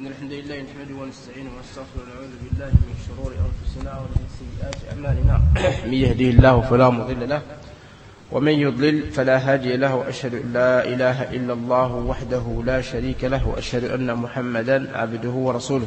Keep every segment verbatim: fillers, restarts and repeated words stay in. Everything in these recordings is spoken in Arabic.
إن الحمد لله نحمده ونستعينه ونستغفره ونعوذ بالله من شرور أنفسنا ومن سيئات أعمالنا. من يهده الله فلا مضل له ومن يضلل فلا هادي له، وأشهد أن لا إله إلا الله وحده لا شريك له، وأشهد أن محمدا عبده ورسوله.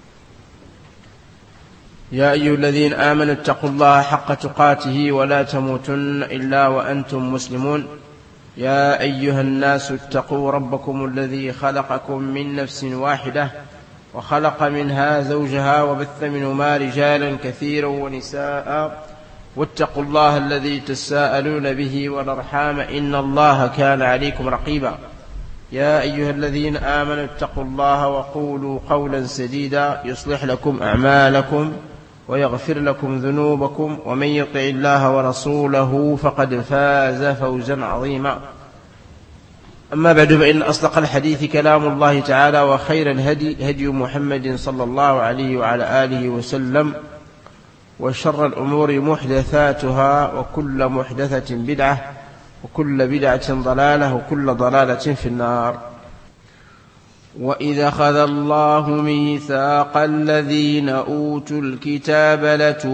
يا أيها الذين آمنوا اتقوا الله حق تقاته ولا تموتن إلا وأنتم مسلمون. يا أيها الناس اتقوا ربكم الذي خلقكم من نفس واحدة وخلق منها زوجها وبث منهما رجالا كثيرا ونساء، واتقوا الله الذي تساءلون به والأرحام إن الله كان عليكم رقيبا. يا أيها الذين آمنوا اتقوا الله وقولوا قولا سديدا يصلح لكم أعمالكم ويغفر لكم ذنوبكم، ومن يطع الله ورسوله فقد فاز فوزا عظيما. أما بعد، فإن أصدق الحديث كلام الله تعالى، وخير الهدي هدي محمد صلى الله عليه وعلى آله وسلم، وشر الأمور محدثاتها، وكل محدثة بدعة، وكل بدعة ضلالة، وكل ضلالة في النار. وإذا أخذ الله ميثاق الذين أوتوا الكتاب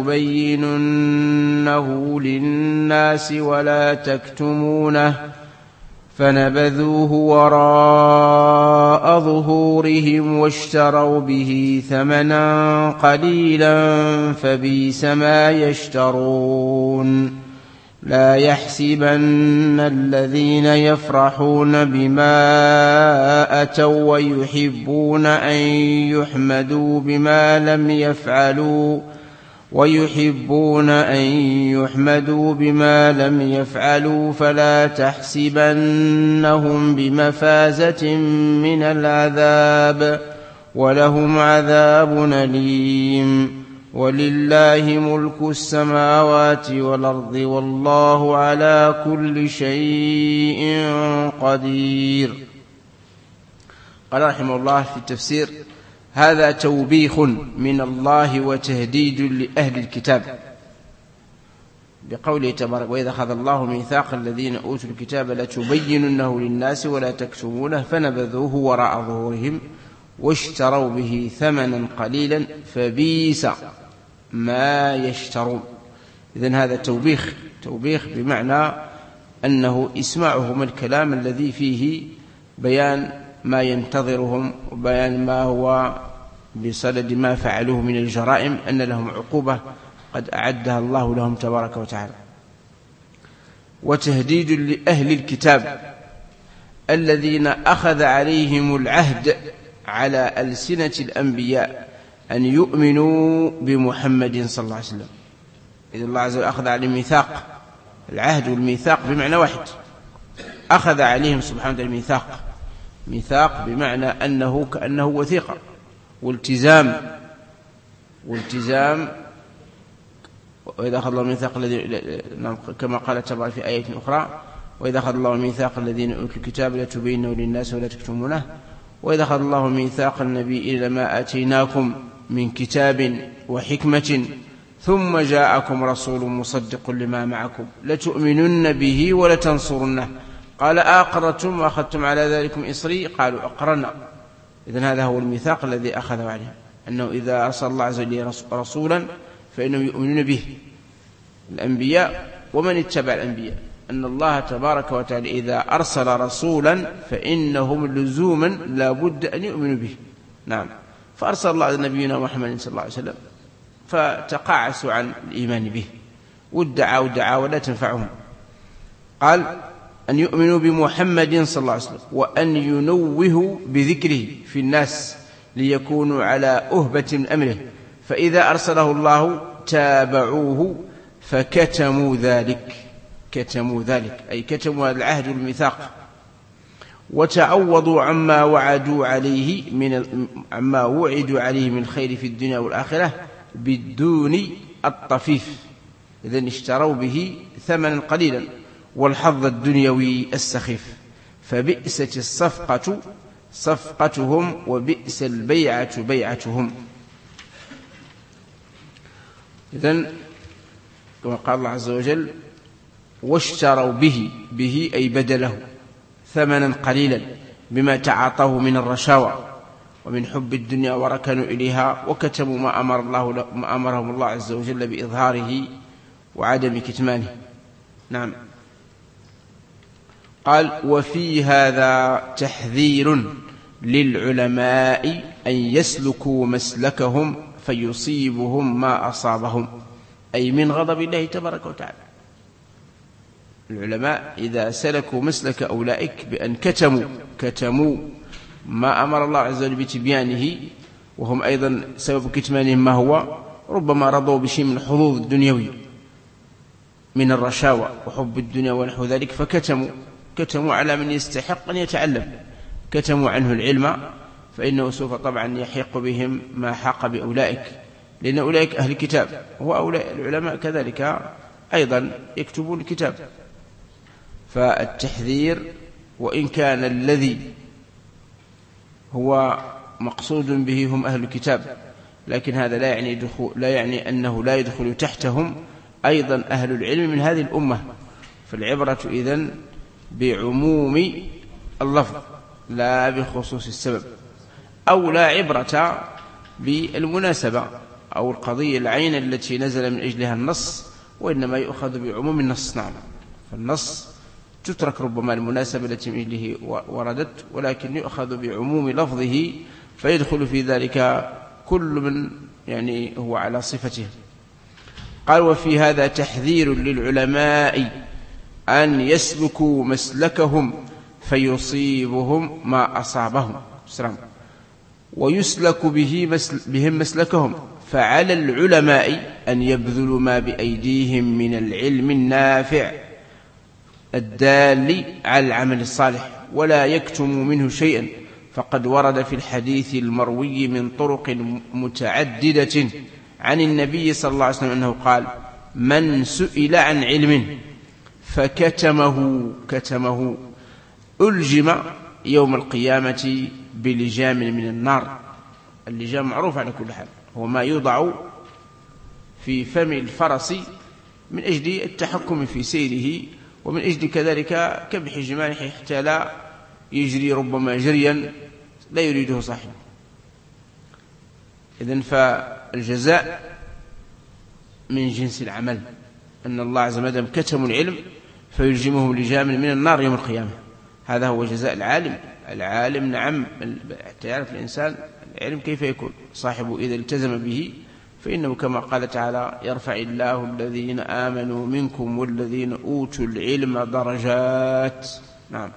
لتبيننه للناس ولا تكتمونه فنبذوه وراء ظهورهم واشتروا به ثمنا قليلا فبئس ما يشترون. لا يحسبن الذين يفرحون بما أتوا ويحبون أن يحمدوا بما لم يفعلوا ويحبون أن يحمدوا بما لم يفعلوا فلا تحسبنهم بمفازة من العذاب ولهم عذاب أليم. ولله ملك السماوات والأرض والله على كل شيء قدير. قال رحمه الله في التفسير: هذا توبيخ من الله وتهديد لأهل الكتاب، بقوله تبارك: وإذا أخذ الله ميثاق الذين أوتوا الكتاب لتبيننه للناس ولا تكتمونه فنبذوه وراء ظهورهم واشتروا به ثمنا قليلا فبئس ما يشترون. إذن هذا توبيخ توبيخ بمعنى أنه إسماعهم الكلام الذي فيه بيان ما ينتظرهم وبيان ما هو بصدد ما فعلوه من الجرائم، أن لهم عقوبة قد أعدها الله لهم تبارك وتعالى. وتهديد لأهل الكتاب الذين أخذ عليهم العهد على ألسنة الأنبياء أن يؤمنوا بمحمد صلى الله عليه وسلم. إذ الله عز وجل أخذ عليهم ميثاق، العهد والميثاق بمعنى واحد. أخذ عليهم سبحانه وتعالى ميثاق، ميثاق بمعنى أنه كأنه وثيقة والتزام والتزام وإذا أخذ الله ميثاق الذين، كما قال تبارك في آية أخرى: وإذا أخذ الله ميثاق الذين أوتوا الكتاب لتبيننه للناس ولا تكتمونه وإذا أخذ الله ميثاق النبي لما آتيناكم من كتاب وحكمة ثم جاءكم رسول مصدق لما معكم لتؤمنن به ولتنصرنه قال أقررتم وأخذتم على ذلكم إصري قالوا أقررنا. إذن هذا هو الميثاق الذي أخذه عليه، أنه إذا أرسل الله عز وجل رسولا فإنهم يؤمنون به، الأنبياء ومن اتبع الأنبياء، أن الله تبارك وتعالى إذا أرسل رسولا فإنهم لزوما لا بد أن يؤمنوا به. نعم، فأرسل الله على نبينا محمد صلى الله عليه وسلم فتقاعسوا عن الإيمان به والدعاء والدعاء ولا تنفعهم. قال: أن يؤمنوا بمحمد صلى الله عليه وسلم وأن ينوهوا بذكره في الناس ليكونوا على أهبة من أمره، فإذا أرسله الله تابعوه فكتموا ذلك كتموا ذلك أي كتموا هذا العهد والميثاق، وتعوضوا عما وعدوا عليه من عما وعدوا عليه من الخير في الدنيا والآخرة بالدون الطفيف. إذن اشتروا به ثمنا قليلا والحظ الدنيوي السخيف، فبئست الصفقة صفقتهم وبئس البيعة بيعتهم. إذن كما قال الله عز وجل: واشتروا به به أي بدله ثمنا قليلا بما تعاطوه من الرشاوى ومن حب الدنيا وركنوا إليها وكتموا ما أمر الله ما أمرهم الله عز وجل بإظهاره وعدم كتمانه. نعم. قال: وفي هذا تحذير للعلماء أن يسلكوا مسلكهم فيصيبهم ما أصابهم، أي من غضب الله تبارك وتعالى. العلماء إذا سلكوا مسلك أولئك بأن كتموا كتموا ما أمر الله عز وجل بتبيانه، وهم أيضا سبب كتمانهم ما هو ربما رضوا بشيء من الحظوظ الدنيوي من الرشاوى وحب الدنيا ونحو ذلك، فكتموا كتموا على من يستحق أن يتعلم، كتموا عنه العلم، فإنه سوف طبعا يحيق بهم ما حاق بأولئك، لأن أولئك أهل الكتاب، وأولئك العلماء كذلك أيضا يكتبون الكتاب. فالتحذير، وإن كان الذي هو مقصود به هم أهل الكتاب، لكن هذا لا يعني, دخول لا يعني أنه لا يدخل تحتهم أيضا أهل العلم من هذه الأمة. فالعبرة إذن بعموم اللفظ لا بخصوص السبب، أو لا عبرة بالمناسبة أو القضية العين التي نزل من أجلها النص، وإنما يؤخذ بعموم النص. نعم. فالنص تترك ربما المناسبة التي من أجله وردت، ولكن يؤخذ بعموم لفظه، فيدخل في ذلك كل من يعني هو على صفته. قال: وفي هذا تحذير للعلماء أن يسلكوا مسلكهم فيصيبهم ما أصابهم، ويسلك به مسل بهم مسلكهم، فعلى العلماء أن يبذلوا ما بأيديهم من العلم النافع الدال على العمل الصالح، ولا يكتموا منه شيئا، فقد ورد في الحديث المروي من طرق متعددة عن النبي صلى الله عليه وسلم أنه قال: من سئل عن علم فكتمه كتمه ألجم يوم القيامة بلجام من النار. اللجام معروف على كل حال، هو ما يوضع في فم الفرس من أجل التحكم في سيره، ومن أجل كذلك كبح جمانحه حتى لا يجري ربما جريا لا يريده صاحبه. إذن فالجزاء من جنس العمل، أن الله عز وجل كتموا العلم فيلجمهم لجام من النار يوم القيامة. هذا هو جزاء العالم. العالم نعم حتى يعرف الإنسان العلم كيف يكون صاحبه إذا التزم به، فإنه كما قال تعالى: يرفع الله الذين آمنوا منكم والذين أوتوا العلم درجات. نعم.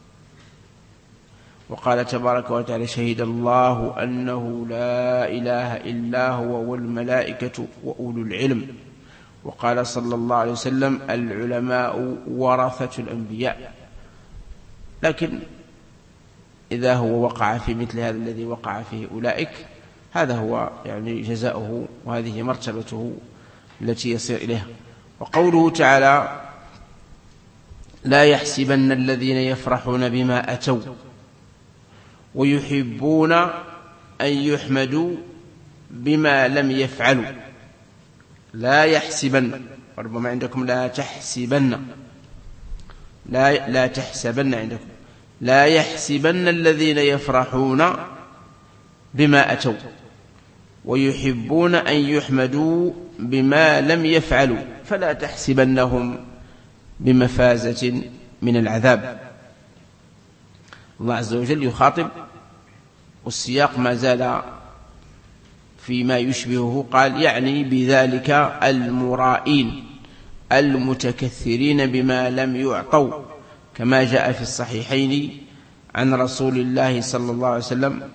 وقال تبارك وتعالى: شهد الله أنه لا إله إلا هو والملائكة وأولو العلم. وقال صلى الله عليه وسلم: العلماء ورثة الأنبياء. لكن إذا هو وقع في مثل هذا الذي وقع فيه أولئك، هذا هو يعني جزاؤه، وهذه مرتبته التي يصير إليها. وقوله تعالى: لا يحسبن الذين يفرحون بما أتوا ويحبون أن يحمدوا بما لم يفعلوا. لا يحسبن، ربما عندكم لا تحسبن، لا, لا تحسبن عندكم. لا يحسبن الذين يفرحون بما أتوا ويحبون أن يحمدوا بما لم يفعلوا، فلا تحسبنهم بمفازة من العذاب. الله عز وجل يخاطب، والسياق ما زال فيما يشبهه، قال: يعني بذلك المرائين المتكثرين بما لم يعطوا، كما جاء في الصحيحين عن رسول الله صلى الله عليه وسلم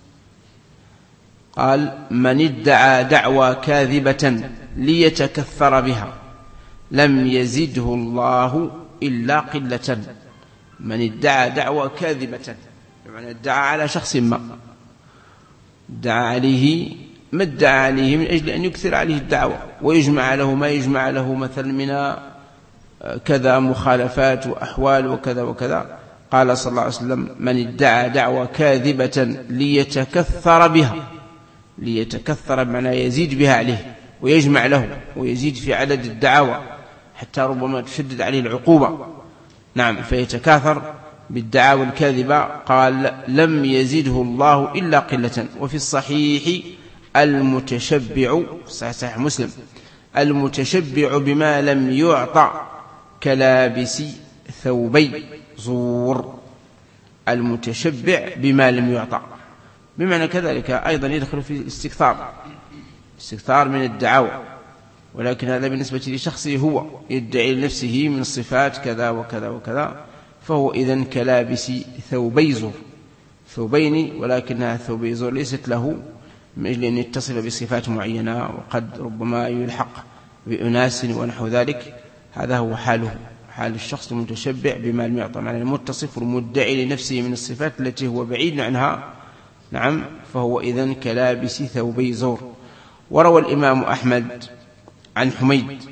قال: من ادعى دعوى كاذبة ليتكثر بها لم يزده الله إلا قلة. من ادعى دعوى كاذبة، يعني ادعى على شخص ما، ادعى عليه ما ادعى عليه من أجل أن يكثر عليه الدعوة ويجمع له ما يجمع له مثلا من كذا مخالفات وأحوال وكذا وكذا. قال صلى الله عليه وسلم: من ادعى دعوى كاذبة ليتكثر بها، ليتكثر بمعنى يزيد بها عليه ويجمع له ويزيد في عدد الدعاوى حتى ربما تشدد عليه العقوبة. نعم، فيتكاثر بالدعاوى الكاذبة قال لم يزده الله إلا قلة. وفي الصحيح المتشبع صحيح مسلم المتشبع بما لم يعطى كلابس ثوبي زور. المتشبع بما لم يعطى بمعنى كذلك أيضا يدخل في الاستكثار استكثار من الدعاوى، ولكن هذا بالنسبة لشخصه هو يدعي لنفسه من صفات كذا وكذا وكذا، فهو إذن كلابس ثوبي زور ثوبين، ولكنها ثوبي زور ليست له من أجل أن يتصف بصفات معينة وقد ربما يلحق بأناس ونحو ذلك. هذا هو حاله حال الشخص المتشبع بما لم يعطى، معنى المتصف والمدعي لنفسه من الصفات التي هو بعيد عنها. نعم، فهو إذن كلابس ثوبي زور. وروى الإمام أحمد عن حميد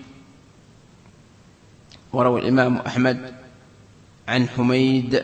وروى الإمام أحمد عن حميد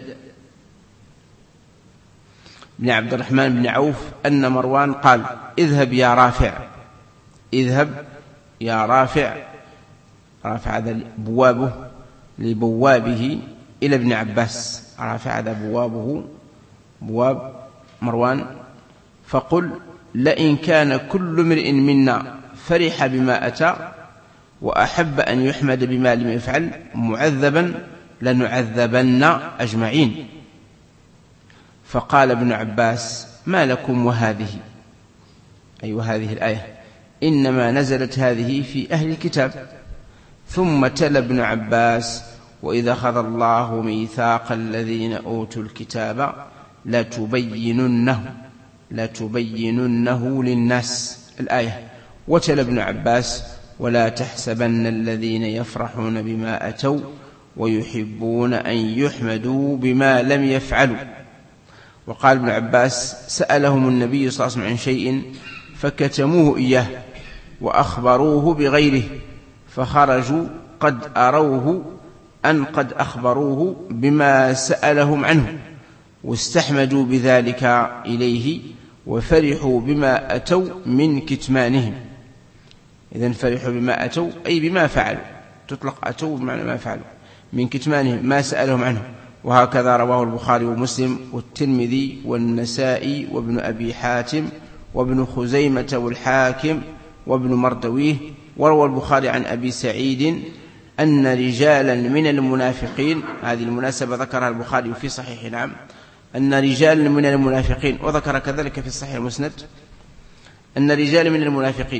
بن عبد الرحمن بن عوف أن مروان قال اذهب يا رافع اذهب يا رافع رافع هذا بوابه لبوابه إلى ابن عباس، رافع هذا بوابه بواب مروان، فقل لئن كان كل امرئ منا فرح بما أتى وأحب أن يحمد بما لم يفعل معذبا لنعذبن أجمعين. فقال ابن عباس ما لكم وهذه، أي وهذه الآية إنما نزلت هذه في أهل الكتاب. ثم تلا ابن عباس وإذا أخذ الله ميثاق الذين أوتوا الكتاب لتبيننه لتبيننه للناس الآية. وتلا ابن عباس ولا تحسبن الذين يفرحون بما أتوا ويحبون أن يحمدوا بما لم يفعلوا. وقال ابن عباس سألهم النبي صلى الله عليه وسلم عن شيء فكتموه إياه وأخبروه بغيره فخرجوا قد أروه أن قد أخبروه بما سألهم عنه واستحمدوا بذلك إليه وفرحوا بما أتوا من كتمانهم. إذن فرحوا بما أتوا أي بما فعلوا، تطلق أتوا بمعنى ما فعلوا من كتمانهم ما سألهم عنه. وهكذا رواه البخاري ومسلم والترمذي والنسائي وابن أبي حاتم وابن خزيمة والحاكم وابن مردويه. وروى البخاري عن أبي سعيد أن رجالا من المنافقين، هذه المناسبة ذكرها البخاري في صحيح نعم أن رجالا من المنافقين، وذكر كذلك في الصحيح المسند أن رجالا من المنافقين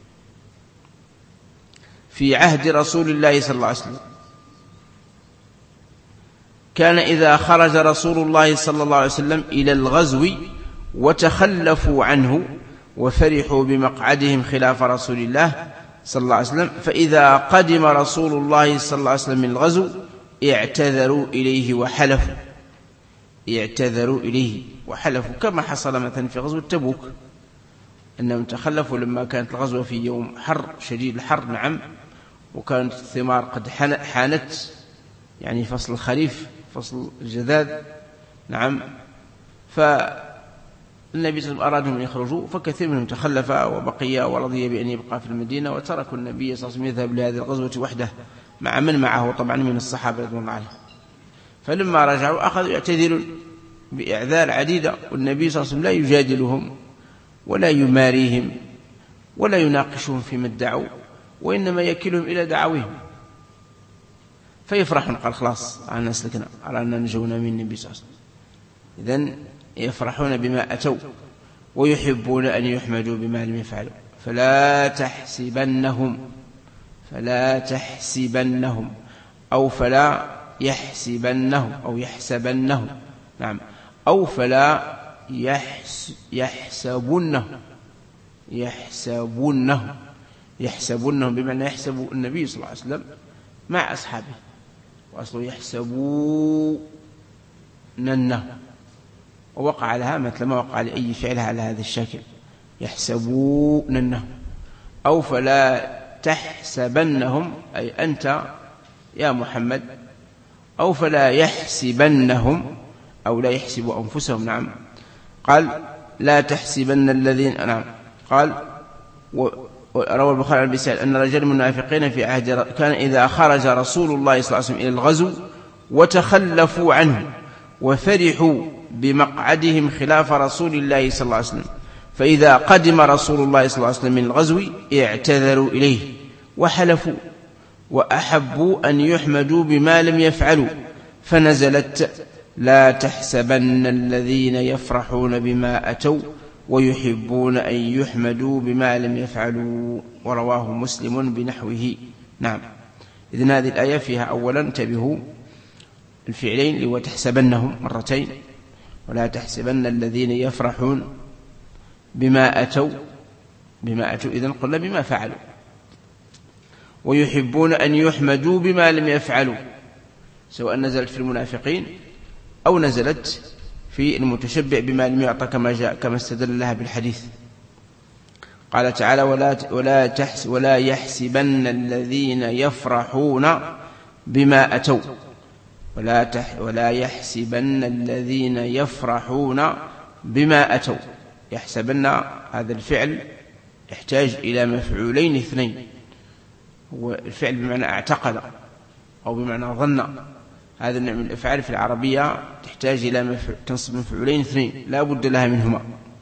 في عهد رسول الله صلى الله عليه وسلم كان إذا خرج رسول الله صلى الله عليه وسلم إلى الغزو وتخلفوا عنه وفرحوا بمقعدهم خلاف رسول الله صلى الله عليه وسلم، فإذا قدم رسول الله صلى الله عليه وسلم من الغزو اعتذروا إليه وحلفوا اعتذروا إليه وحلفوا كما حصل مثلا في غزوة تبوك أنهم تخلفوا لما كانت الغزوة في يوم حر شديد الحر نعم، وكانت الثمار قد حانت يعني فصل الخريف فصل الجذاذ نعم، فالنبي صلى الله عليه وسلم أرادهم أن يخرجوا فكثير منهم تخلف وبقي ورضي بأن يبقى في المدينة، وتركوا النبي صلى الله عليه وسلم يذهب لهذه الغزوة وحده مع من معه طبعا من الصحابة رضي الله عنهم. فلما رجعوا أخذوا يعتذرون بإعذار عديدة، والنبي صلى الله عليه وسلم لا يجادلهم ولا يماريهم ولا يناقشهم فيما ادعوا، وإنما يكلهم إلى دعوهم فيفرحون قال خلاص أنا سلكنا على أن نجونا من النبي صلى الله عليه وسلم. إذن يفرحون بما أتوا ويحبون أن يحمدوا بما لم يفعلوا. فلا تحسبنهم فلا تحسبنهم أو فلا يحسبنهم أو يحسبنهم نعم أو فلا يحس يحسبنهم يحسبنهم يحسبنهم بمعنى يحسب النبي صلى الله عليه وسلم مع أصحابه، وأصله يحسبوننه، ووقع على مثل ما وقع لأي فعلها على هذا الشكل يحسبوننه. أو فلا تحسبنهم أي أنت يا محمد، أو فلا يحسبنهم أو لا يحسبوا أنفسهم نعم. قال لا تحسبن الذين نعم. قال روى البخاري عن أبي سعيد أن رجال المنافقين في عهد كان إذا خرج رسول الله صلى الله عليه وسلم إلى الغزو وتخلفوا عنه وفرحوا بمقعدهم خلاف رسول الله صلى الله عليه وسلم، فإذا قدم رسول الله صلى الله عليه وسلم من الغزو اعتذروا إليه وحلفوا وأحبوا أن يحمدوا بما لم يفعلوا، فنزلت لا تحسبن الذين يفرحون بما أتوا ويحبون أن يحمدوا بما لم يفعلوا، ورواه مسلم بنحوه. نعم. إذن هذه الآية فيها أولا انتبهوا الفعلين اللي هو تحسبنهم مرتين، ولا تحسبن الذين يفرحون بما أتوا بما أتوا إذن قلنا بما فعلوا، ويحبون أن يحمدوا بما لم يفعلوا، سواء نزلت في المنافقين أو نزلت في المتشبع بما لم يعطى كما جاء كما استدل لها بالحديث. قال تعالى ولا ولا تحس ولا يحسبن الذين يفرحون بما أتوا ولا تح ولا يحسبن الذين يفرحون بما أتوا. يحسبن هذا الفعل يحتاج إلى مفعولين اثنين، هو الفعل بمعنى اعتقد أو بمعنى ظن. هذا النوع من الأفعال في العربية تحتاج إلى مفعول تنصب مفعولين اثنين لا بد لها منهما.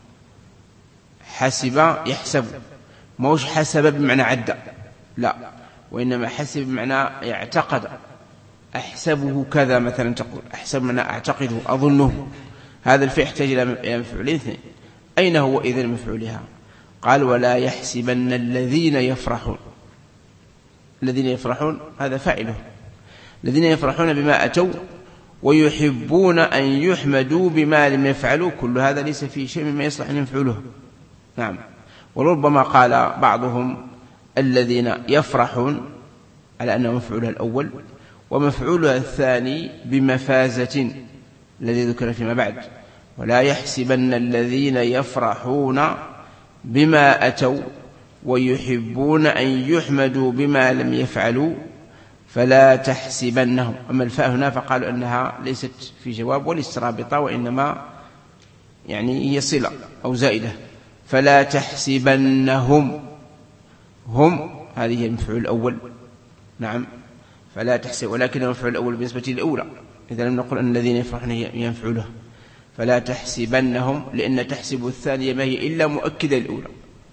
حسب يحسب، موش حسب بمعنى عد، لا، وإنما حسب بمعنى يعتقد. أحسبه كذا مثلا، تقول أحسب بمعنى أعتقده أظنه. هذا الفعل يحتاج إلى مفعولين اثنين. أين هو إذن مفعولها؟ قال ولا يحسبن الذين يفرحون. الذين يفرحون هذا فاعله، الذين يفرحون بما أتوا ويحبون أن يحمدوا بما لم يفعلوا، كل هذا ليس فيه شيء مما يصلح أن يفعله. نعم. وربما قال بعضهم الذين يفرحون على أنه مفعولها الأول، ومفعولها الثاني بمفازة الذي ذكر فيما بعد. ولا يحسبن الذين يفرحون بما أتوا ويحبون أن يحمدوا بما لم يفعلوا فلا تحسبنهم. أما الفاء هنا فقالوا أنها ليست في جواب وليست رابطة، وإنما يعني هي صلة أو زائدة. فلا تحسبنهم، هم هذه هي المفعول الأول. نعم. فلا تحسب، ولكن المفعول الأول بالنسبة للأولى، إذا لم نقل أن الذين يفرحون ينفعله. فلا تحسبنهم، لأن تحسب الثانية ما هي إلا مؤكدة الأولى،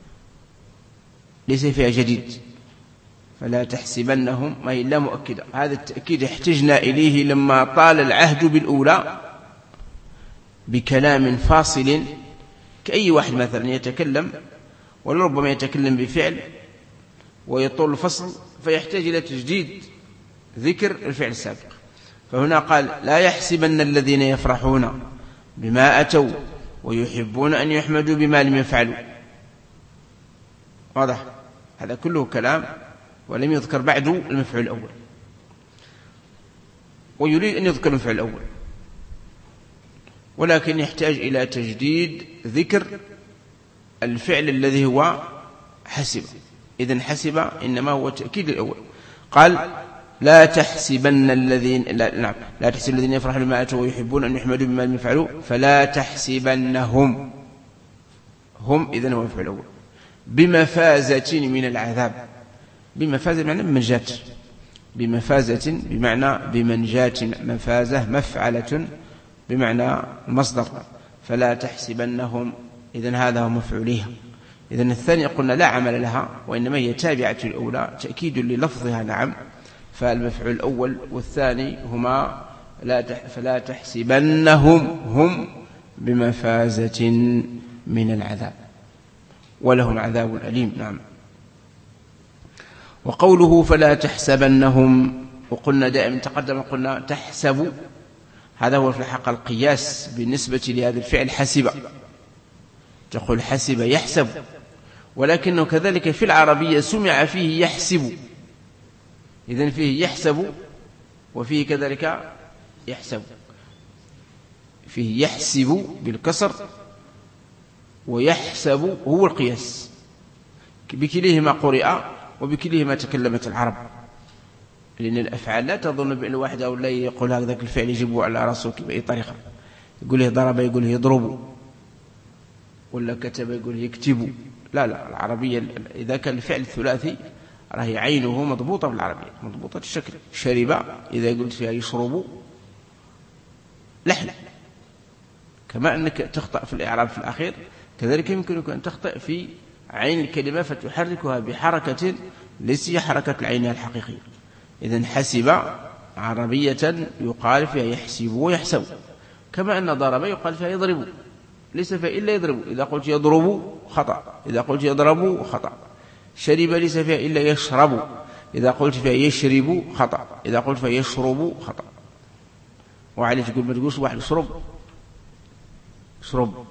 ليس فيها جديد. فلا تحسبنهم ما هي إلا مؤكدة. هذا التأكيد احتجنا إليه لما طال العهد بالأولى بكلام فاصل، كأي واحد مثلا يتكلم ولربما يتكلم بفعل ويطول الفصل فيحتاج إلى تجديد ذكر الفعل السابق. فهنا قال لا يحسبن الذين يفرحون بما أتوا ويحبون أن يحمدوا بما لم يفعلوا. واضح؟ هذا كله كلام ولم يذكر بعد المفعول الأول، ويريد أن يذكر المفعول الأول، ولكن يحتاج إلى تجديد ذكر الفعل الذي هو حسب. إذن حسب إنما هو تأكيد الأول. قال لا تحسبن الذين لا, نعم لا تحسب الذين يفرحون بما أتوا ويحبون أن يحمدوا بما لم يفعلوا فلا تحسبنهم، هم إذن هو المفعول الأول، بمفازة من العذاب. بمفازة بمعنى بمنجاة، بمفازة بمعنى بمنجاة، مفازة مفعلة بمعنى المصدر. فلا تحسبنهم، إذن هذا هو مفعولها. إذن الثانية قلنا لا عمل لها، وإنما هي تابعة الأولى تأكيد للفظها. نعم. فالمفعول الأول والثاني هما لا تح فلا تحسبنهم هم بمفازة من العذاب ولهم عذاب أليم. نعم. وقوله فلا تحسبنهم، وقلنا دائما تقدم قلنا تحسب، هذا هو في الحقيقة القياس بالنسبة لهذا الفعل حسب. تقول حسب يحسب، ولكنه كذلك في العربية سمع فيه يحسب. إذن فيه يحسب وفيه كذلك يحسب. فيه يحسب بالكسر ويحسب هو القياس، بكليهما قرئ وبكليهما تكلمت العرب. لأن الأفعال لا تظن بأن واحد أو لا يقول هذا الفعل يجب على رأسه بأي طريقة، يقوله ضرب يقوله يضرب، ولا كتب يقوله يكتب. لا لا، العربية إذا كان الفعل ثلاثي راهي عينه مضبوطة بالعربية، مضبوطة الشكل. شرب إذا قلت فيها يشرب، لحن. كما أنك تخطأ في الإعراب في الأخير كذلك يمكنك أن تخطئ في عين الكلمة فتحركها بحركة ليس هي حركة العين الحقيقية. إذن حسب عربية يقال فيها يحسب ويحسب، كما أن ضرب يقال فيها يضرب، ليس فيها إلا يضرب. إذا قلت يضرب خطأ، إذا قلت يضرب خطأ. شرب ليس فيها إلا يشرب، إذا قلت فيها يشرب خطأ، إذا قلت فيها يشرب خطأ. وعليه تقول ما تقولش واحد اشرب اشرب،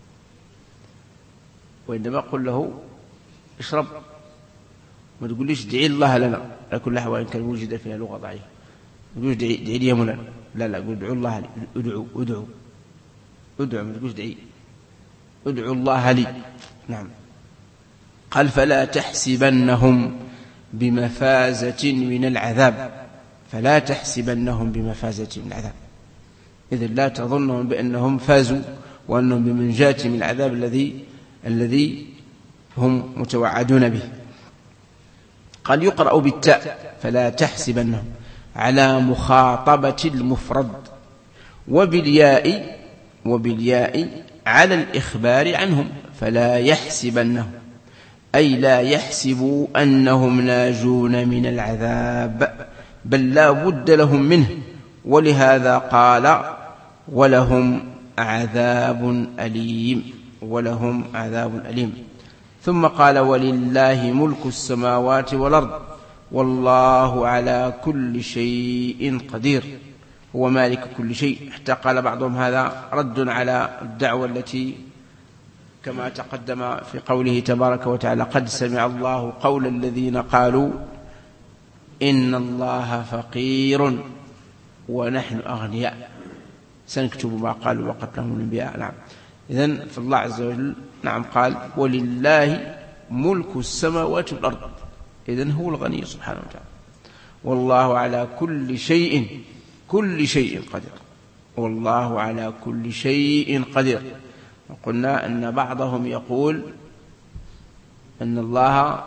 وإنما قل له اشرب. ما تقوليش ادعي الله لنا على كل حال، وإن كان وجد فيها لغة ضعيفة. ما تقولش ادعي ادعي لي مولانا، لا لا، قل ادعوا الله لي، ادعوا ادعوا ادعوا، ما تقولش ادعي، ادعوا الله لي. نعم. قال فلا تحسبنهم بمفازة من العذاب، فلا تحسبنهم بمفازة من العذاب، إذن لا تظنهم بأنهم فازوا وأنهم بمنجاة من العذاب الذي الذي هم متوعدون به. قال يقرأ بالتاء فلا تحسبنهم على مخاطبة المفرد، وبالياء وبالياء على الإخبار عنهم فلا يحسبنهم، أي لا يحسبوا أنهم ناجون من العذاب، بل لا بد لهم منه. ولهذا قال ولهم عذاب أليم، ولهم عذاب أليم. ثم قال ولله ملك السماوات والأرض والله على كل شيء قدير، هو مالك كل شيء. حتى قال بعضهم هذا رد على الدعوة التي كما تقدم في قوله تبارك وتعالى قد سمع الله قول الذين قالوا إن الله فقير ونحن أغنياء سنكتب ما قالوا وقتلهم الأنبياء. نعم. إذن فالله عز وجل نعم قال ولله ملك السماوات والأرض، إذن هو الغني سبحانه وتعالى. والله على كل شيء كل شيء قدير، والله على كل شيء قدير. وقلنا أن بعضهم يقول أن الله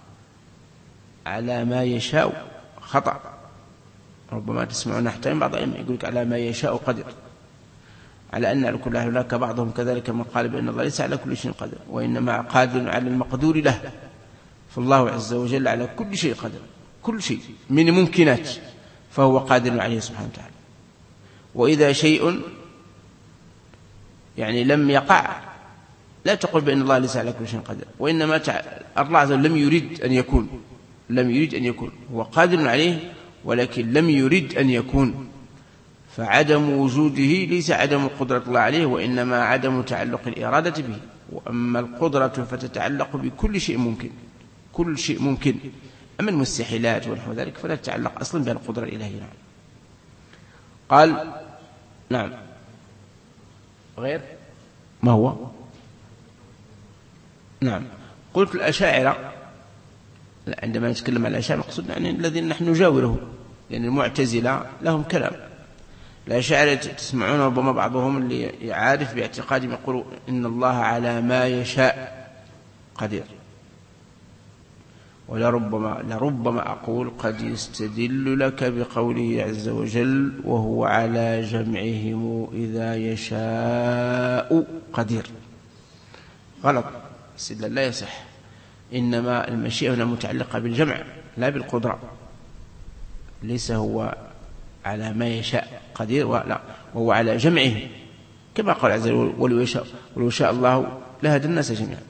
على ما يشاء، خطأ. ربما تسمعون نحترم بعض العلم يقول لك على ما يشاء قدير، على أن على كل حال هناك بعضهم كذلك من قال بأن الله ليس على كل شيء قدير، وإنما قادر على المقدور له. فالله عز وجل على كل شيء قدير، كل شيء من ممكنات فهو قادر عليه سبحانه وتعالى. وإذا شيء يعني لم يقع لا تقول بأن الله ليس على كل شيء قدير، وإنما الله عز وجل لم يريد أن يكون، لم يريد أن يكون، هو قادر عليه ولكن لم يريد أن يكون. فعدم وجوده ليس عدم قدرة الله عليه، وإنما عدم تعلق الإرادة به. وأما القدرة فتتعلق بكل شيء ممكن، كل شيء ممكن. أما المستحيلات ونحو ذلك فلا تتعلق أصلا بها القدرة الإلهية. نعم. قال نعم غير ما هو. نعم. قلت الأشاعرة عندما نتكلم عن الأشاعرة مقصود يعني الذين نحن نجاوره، لأن المعتزلة لهم كلام. الأشاعرة تسمعون ربما بعضهم اللي يعارف باعتقادهم يقول إن الله على ما يشاء قدير، ولربما لربما أقول قد يستدل لك بقوله عز وجل وهو على جمعهم إذا يشاء قدير. غلط، استدلال لا يصح. إنما المشيئة هنا متعلقة بالجمع لا بالقدرة، ليس هو على ما يشاء قدير، ولا وهو على جمعه كما قال عز وجل ولو يشاء ولو شاء الله لهدى الناس جميعا.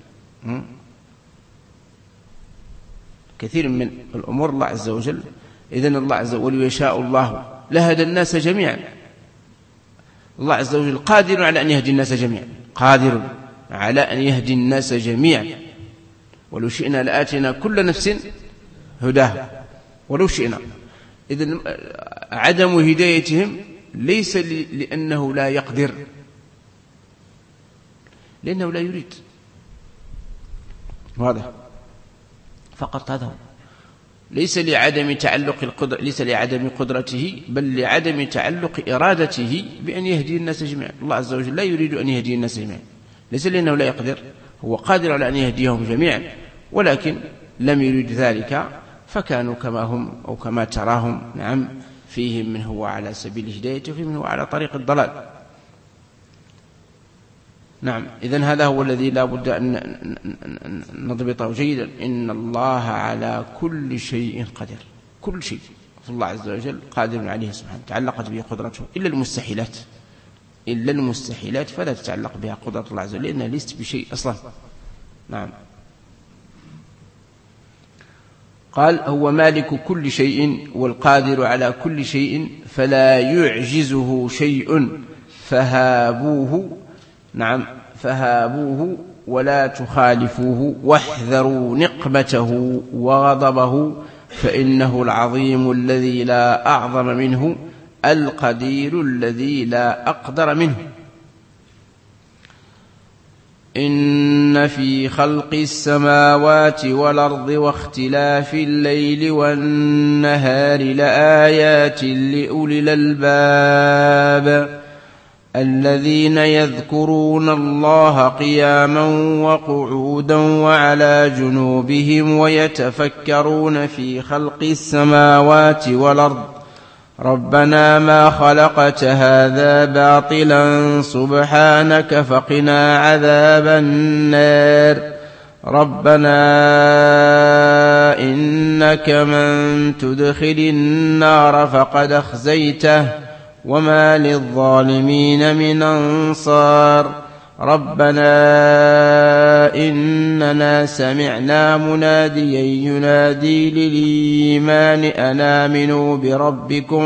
كثير من الأمور الله عز وجل، إذن الله عز وجل ولو يشاء الله لهدى الناس جميعا. الله عز وجل قادر على أن يهدي الناس جميعا، قادر على أن يهدي الناس جميعا. ولو شئنا لآتينا كل نفس هداها ولو شئنا. إذن عدم هدايتهم ليس لأنه لا يقدر، لأنه لا يريد. واضح؟ فقط هذا هو. ليس لعدم تعلق القدرة، ليس لعدم قدرته، بل لعدم تعلق إرادته بأن يهدي الناس جميعا. الله عز وجل لا يريد أن يهدي الناس جميعا، ليس لأنه لا يقدر، هو قادر على أن يهديهم جميعا، ولكن لم يريد ذلك فكانوا كما هم أو كما تراهم نعم فيهم من هو على سبيل الهداية وفيهم من هو على طريق الضلال. نعم، إذن هذا هو الذي لا بد أن نضبطه جيدا. إن الله على كل شيء قدير، كل شيء فالله عز وجل قادر عليه سبحانه، تعلقت به قدرته إلا المستحيلات، إلا المستحيلات فلا تتعلق بها قدرة الله عز وجل لأنها ليست بشيء أصلا. نعم. قال هو مالك كل شيء والقادر على كل شيء فلا يعجزه شيء فهابوه. نعم، فهابوه ولا تخالفوه واحذروا نقمته وغضبه فإنه العظيم الذي لا أعظم منه القدير الذي لا أقدر منه. إن في خلق السماوات والأرض واختلاف الليل والنهار لآيات لأولي الألباب الذين يذكرون الله قياما وقعودا وعلى جنوبهم ويتفكرون في خلق السماوات والأرض ربنا ما خلقت هذا باطلا سبحانك فقنا عذاب النار ربنا إنك من تدخل النار فقد أخزيته وما للظالمين من أنصار ربنا إننا سمعنا مناديا ينادي للإيمان أن آمنوا بربكم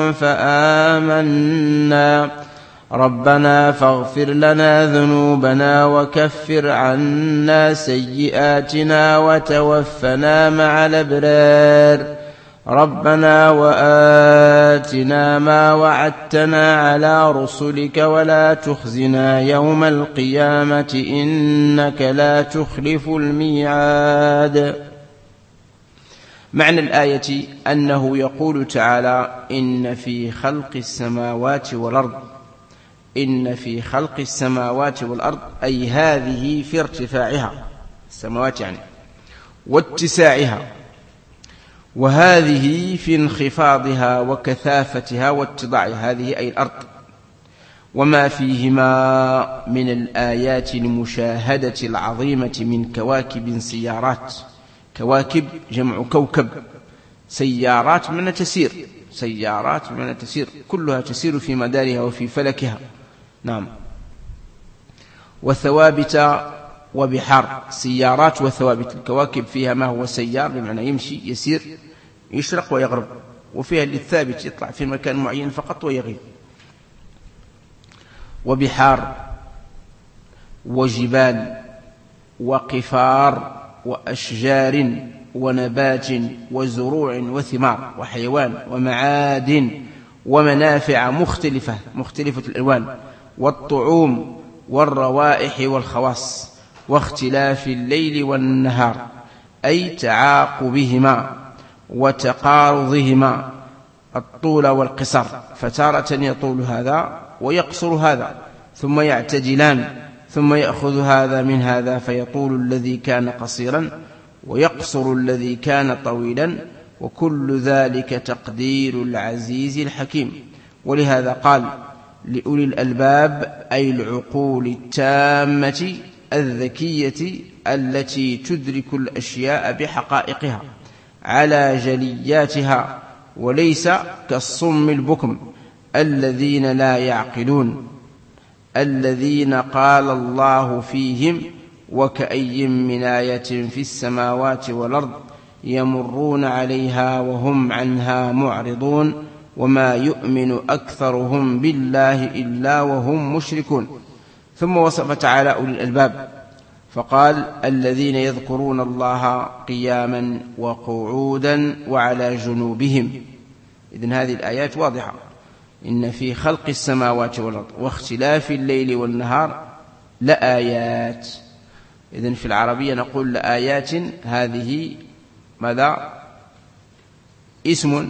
فآمنا ربنا فاغفر لنا ذنوبنا وكفر عنا سيئاتنا وتوفنا مع الأبرار ربنا وآتنا ما وعدتنا على رسلك ولا تخزنا يوم القيامة إنك لا تخلف الميعاد. معنى الآية أنه يقول تعالى إن في خلق السماوات والأرض، إن في خلق السماوات والأرض أي هذه في ارتفاعها السماوات يعني واتساعها، وهذه في انخفاضها وكثافتها واتضاعها، هذه أي الأرض، وما فيهما من الآيات المشاهدة العظيمة من كواكب سيارات. كواكب جمع كوكب، سيارات من تسير، سيارات من تسير كلها تسير في مدارها وفي فلكها. نعم. وثوابت وبحار، سيارات وثوابت. الكواكب فيها ما هو سيار بمعنى يمشي يسير يشرق ويغرب، وفيها للثابت يطلع في مكان معين فقط ويغيب. وبحار وجبال وقفار وأشجار ونبات وزروع وثمار وحيوان ومعادن ومنافع مختلفة مختلفة الألوان والطعوم والروائح والخواص واختلاف الليل والنهار أي تعاقبهما وتقارضهما الطول والقصر، فتارة يطول هذا ويقصر هذا ثم يعتدلان، ثم يأخذ هذا من هذا فيطول الذي كان قصيرا ويقصر الذي كان طويلا، وكل ذلك تقدير العزيز الحكيم. ولهذا قال لأولي الألباب أي العقول التامة الذكية التي تدرك الأشياء بحقائقها على جلياتها، وليس كالصم البكم الذين لا يعقلون الذين قال الله فيهم وكأي من آية في السماوات والأرض يمرون عليها وهم عنها معرضون وما يؤمن أكثرهم بالله إلا وهم مشركون. ثم وصف تعالى أولي الألباب فقال الذين يذكرون الله قياما وقعودا وعلى جنوبهم. إذن هذه الآيات واضحة، إن في خلق السماوات والأرض واختلاف الليل والنهار لآيات. إذن في العربية نقول لآيات، هذه ماذا؟ اسم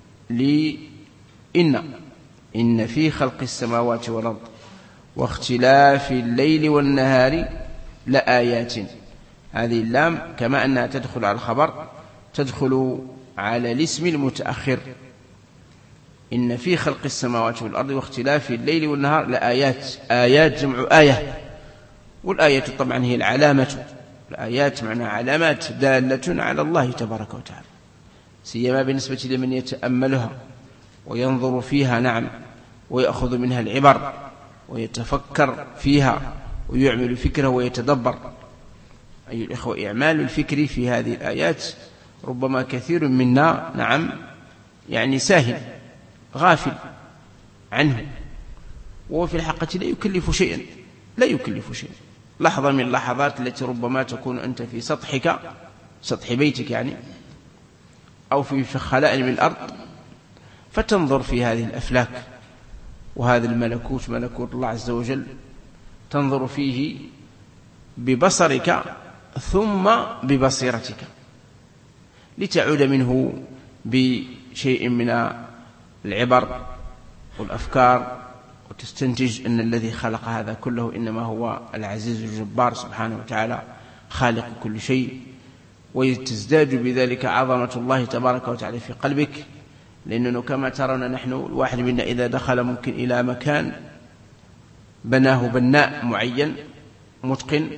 لإن، إن في خلق السماوات والأرض واختلاف الليل والنهار لآيات. هذه اللام كما أنها تدخل على الخبر تدخل على الاسم المتأخر، إن في خلق السماوات والأرض واختلاف الليل والنهار لآيات. آيات جمع آية، والآية طبعا هي العلامة. الآيات معنى علامات دالة على الله تبارك وتعالى، سيما بالنسبة لمن يتأملها وينظر فيها، نعم، ويأخذ منها العبر ويتفكر فيها ويعمل فكره ويتدبر. أي الإخوة، إعمال الفكر في هذه الآيات ربما كثير منا، نعم، يعني ساهل غافل عنه، وفي الحقيقة لا يكلف شيئا، لا يكلف شيئا. لحظة من اللحظات التي ربما تكون أنت في سطحك، سطح بيتك يعني، أو في خلاء من الأرض، فتنظر في هذه الأفلاك وهذا الملكوت، ملكوت الله عز وجل، تنظر فيه ببصرك ثم ببصيرتك لتعود منه بشيء من العبر والأفكار، وتستنتج أن الذي خلق هذا كله إنما هو العزيز الجبار سبحانه وتعالى خالق كل شيء، وتزداد بذلك عظمة الله تبارك وتعالى في قلبك. لأنه كما ترون نحن، الواحد منا إذا دخل ممكن إلى مكان بناه بناء معين متقن،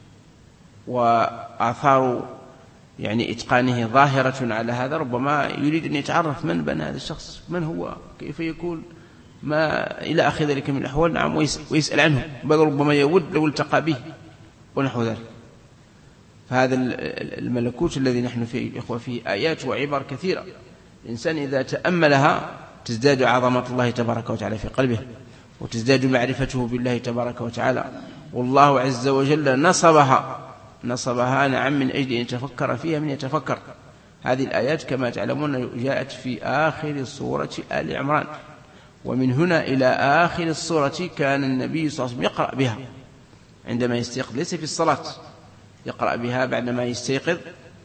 وآثار يعني إتقانه ظاهرة على هذا، ربما يريد أن يتعرف من بنى هذا الشخص، من هو، كيف يكون، ما إلى آخر ذلك من الأحوال، نعم، ويسأل عنه، بل ربما يود لو التقى به ونحو ذلك. فهذا الملكوت الذي نحن فيه الإخوة فيه آيات وعبر كثيرة، الإنسان إذا تأملها تزداد عظمة الله تبارك وتعالى في قلبه، وتزداد معرفته بالله تبارك وتعالى. والله عز وجل نصبها نصبها نعم من أجل أن يتفكر فيها من يتفكر. هذه الآيات كما تعلمون جاءت في آخر سورة آل عمران، ومن هنا إلى آخر السورة كان النبي صلى الله عليه وسلم يقرأ بها عندما يستيقظ، ليس في الصلاة، يقرأ بها بعدما يستيقظ،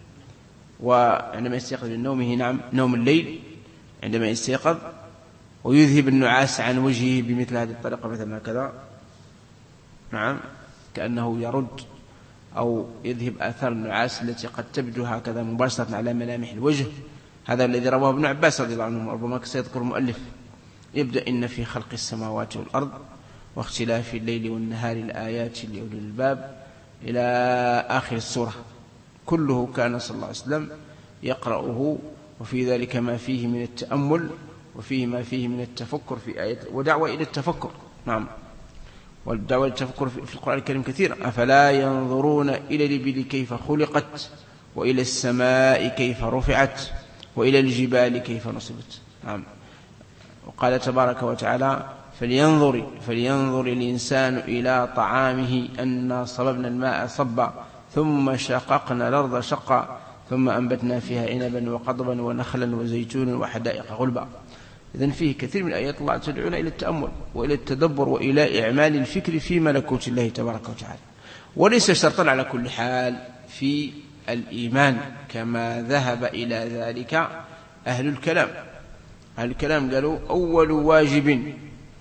وعندما يستيقظ من نومه، نعم، نوم الليل، عندما يستيقظ، ويذهب النعاس عن وجهه بمثل هذه الطريقة، مثلا هكذا، نعم، كأنه يرد أو يذهب آثار النعاس التي قد تبدو هكذا مباشرة على ملامح الوجه. هذا الذي رواه ابن عباس رضي الله عنه، ربما سيذكر المؤلف. يبدأ إن في خلق السماوات والأرض واختلاف الليل والنهار الآيات لأولي الباب إلى آخر السورة، كله كان صلى الله عليه وسلم يقرأه، وفي ذلك ما فيه من التأمل، وفيه ما فيه من التفكر في آيات، ودعوة إلى التفكر، نعم، والدعوة للتفكر في القرآن الكريم كثيرا. أفلا ينظرون إلى الإبل كيف خلقت، وإلى السماء كيف رفعت، وإلى الجبال كيف نصبت، نعم. وقال تبارك وتعالى فلينظر, فلينظر الإنسان إلى طعامه أنا صببنا الماء صبا ثم شققنا الأرض شقا ثم أنبتنا فيها عنبا وقضبا ونخلا وزيتونا وحدائق غلبا. إذن فيه كثير من آيات الله تدعونا إلى التأمل وإلى التدبر وإلى إعمال الفكر في ملكوت الله تبارك وتعالى، وليس شرطا على كل حال في الإيمان كما ذهب إلى ذلك أهل الكلام. أهل الكلام قالوا أول واجب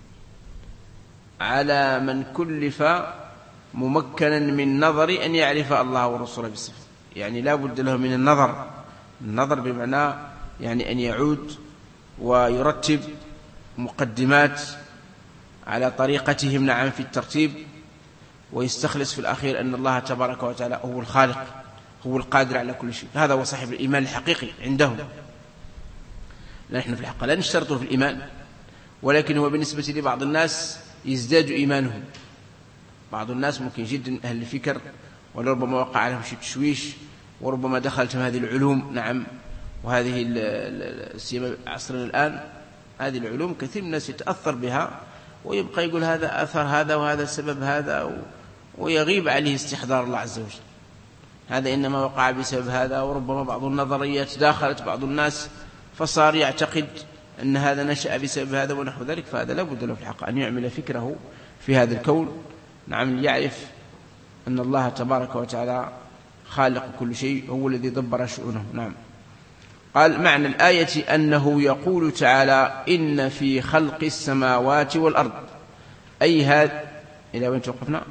على من كلف ممكنا من نظر أن يعرف الله ورسوله بالصفة، يعني لا بد له من النظر، النظر بمعنى يعني أن يعود ويرتب مقدمات على طريقتهم، نعم، في الترتيب، ويستخلص في الأخير أن الله تبارك وتعالى هو الخالق، هو القادر على كل شيء. هذا هو صاحب الإيمان الحقيقي عندهم. نحن في الحقيقة لا نشترط في الإيمان، ولكن هو بالنسبة لبعض الناس يزداد إيمانهم. بعض الناس ممكن جدا أهل الفكر، ولربما وقع لهم شيء تشويش، وربما دخلتهم هذه العلوم، نعم، وهذه سيما عصرنا الآن هذه العلوم كثير من الناس يتأثر بها، ويبقى يقول هذا أثر هذا وهذا سبب هذا، ويغيب عليه استحضار الله عز وجل. هذا إنما وقع بسبب هذا، وربما بعض النظريات داخلت بعض الناس فصار يعتقد أن هذا نشأ بسبب هذا ونحو ذلك. فهذا لا بد له في الحق أن يعمل فكره في هذا الكون، نعم، ليعرف أن الله تبارك وتعالى خالق كل شيء، هو الذي دبر شؤونه. نعم. قال معنى الآية أنه يقول تعالى إن في خلق السماوات والأرض، أي هذا إلى وين توقفنا؟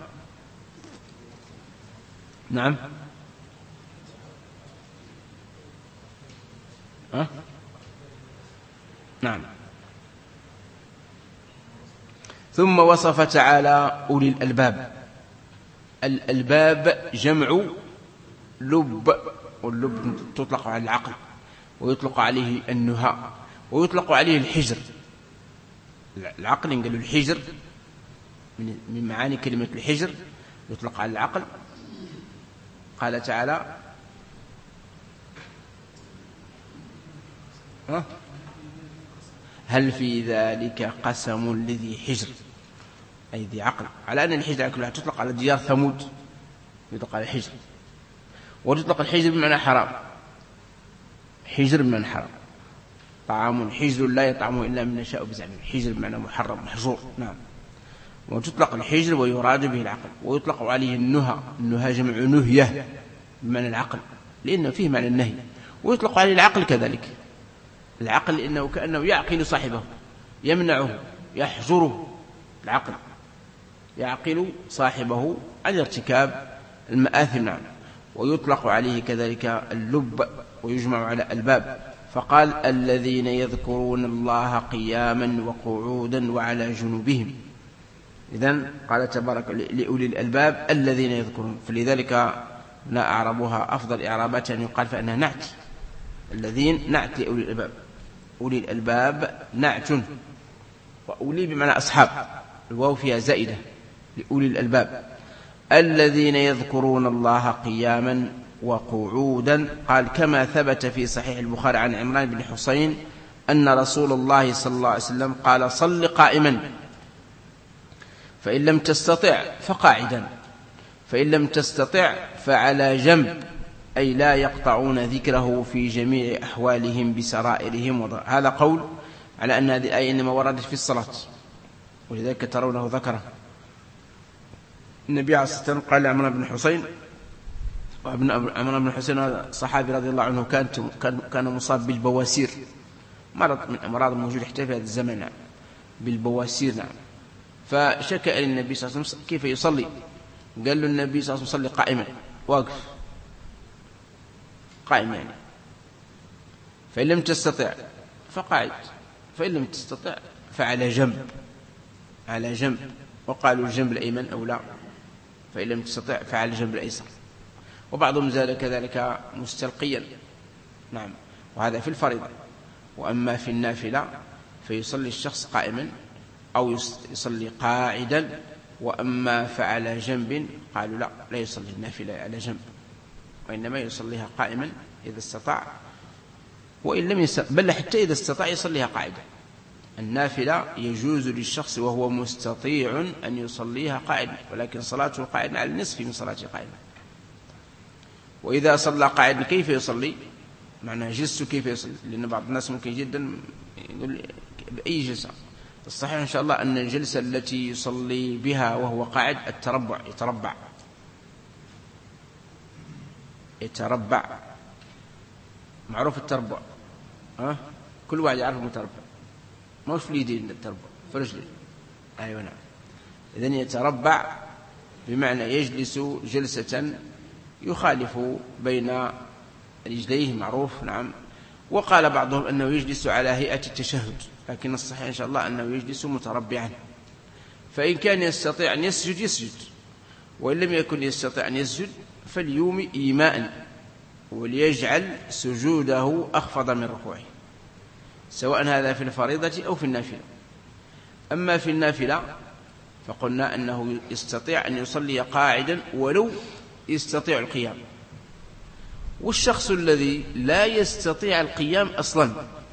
نعم، أه؟ نعم، ثم وصف تعالى أولي الألباب. الألباب جمع لب، واللب تطلق على العقل، ويطلق عليه النهى، ويطلق عليه الحجر. العقل قالوا الحجر، من معاني كلمة الحجر يطلق على العقل. قال تعالى هل في ذلك قسم لذي حجر، أي ذي عقل، على أن الحجر كلها تطلق على ديار ثمود، يطلق على الحجر، وتطلق الحجر بمعنى حرام، حجر بمعنى حرام، طعام حجر لا يطعمه إلا من يشاء بزعمه، حجر بمعنى محرم محجور. نعم. وتطلق الحجر ويراد به العقل، ويطلق عليه النهى، النهى جمع نهية بمعنى العقل لأنه فيه معنى النهي، ويطلق عليه العقل كذلك، العقل لأنه كأنه يعقل صاحبه، يمنعه، يحجره، العقل يعقل صاحبه عن ارتكاب المآثم. نعم. ويطلق عليه كذلك اللب، ويجمع على الباب. فقال الذين يذكرون الله قياما وقعودا وعلى جنوبهم. إذن قال تبارك لأولي الألباب الذين يذكرون، فلذلك لا أعربها أفضل إعرابات أن يقال فإنها نعت، الذين نعت لأولي الألباب، أولي الألباب نعت، وأولي بمعنى أصحاب، الواو فيها زائدة لأولي الألباب. الذين يذكرون الله قياما وقعودا، قال كما ثبت في صحيح البخاري عن عمران بن حسين أن رسول الله صلى الله عليه وسلم قال صل قائما، فإن لم تستطع فقاعدا، فإن لم تستطع فعلى جنب، أي لا يقطعون ذكره في جميع أحوالهم بسرائرهم وضع. هذا قول على أن هذه الآية إنما وردت في الصلاة، ولذلك ترونه ذكره. النبي عليه الصلاة والسلام قال لعمران بن حسين، وابن عمران بن حسين صحابي رضي الله عنه كان كان مصاب بالبواسير، مرض من أمراض موجود حتى في هذا الزمن، نعم، بالبواسير. نعم. فشكى إلى النبي صلى الله عليه وسلم كيف يصلي، قال له النبي صلى الله عليه وسلم صلي قائما، واقف قائم يعني، فإن لم تستطع فقاعد، فإن لم تستطع فعلى جنب، على جنب. وقالوا الجنب الأيمن أو لا، فإن لم تستطع فعلى الجنب الأيسر، وبعضهم زاد كذلك مستلقيا. نعم. وهذا في الفريضة. وأما في النافلة فيصلي الشخص قائما أو يصلي قاعدا. وأما فعلى جنب قالوا لا، لا يصلي النافلة على جنب، وإنما يصليها قائما إذا استطاع، وإن لم يستطع، بل حتى إذا استطاع يصليها قاعدا. النافلة يجوز للشخص وهو مستطيع أن يصليها قائدا، ولكن صلاته قائدا على النصف من صلاته قائدا. وإذا صلى قائدا كيف يصلي؟ معنى جلسه كيف يصلي؟ لأن بعض الناس ممكن جدا يقول بأي جلسة. الصحيح إن شاء الله أن الجلسة التي يصلي بها وهو قاعد التربع، يتربع يتربع معروف التربع، ها؟ كل واحد يعرف المتربع، ما هو في اليدين التربع، في رجله. أيوة نعم. إذن يتربع بمعنى يجلس جلسة يخالف بين رجليه، معروف. نعم. وقال بعضهم أنه يجلس على هيئة التشهد، لكن الصحيح إن شاء الله أنه يجلس متربعا. فإن كان يستطيع أن يسجد يسجد، وإن لم يكن يستطيع أن يسجد فليومي إيماء، وليجعل سجوده أخفض من ركوعه، سواء هذا في الفريضة أو في النافلة. أما في النافلة فقلنا أنه يستطيع أن يصلي قاعدا ولو يستطيع القيام. والشخص الذي لا يستطيع القيام أصلا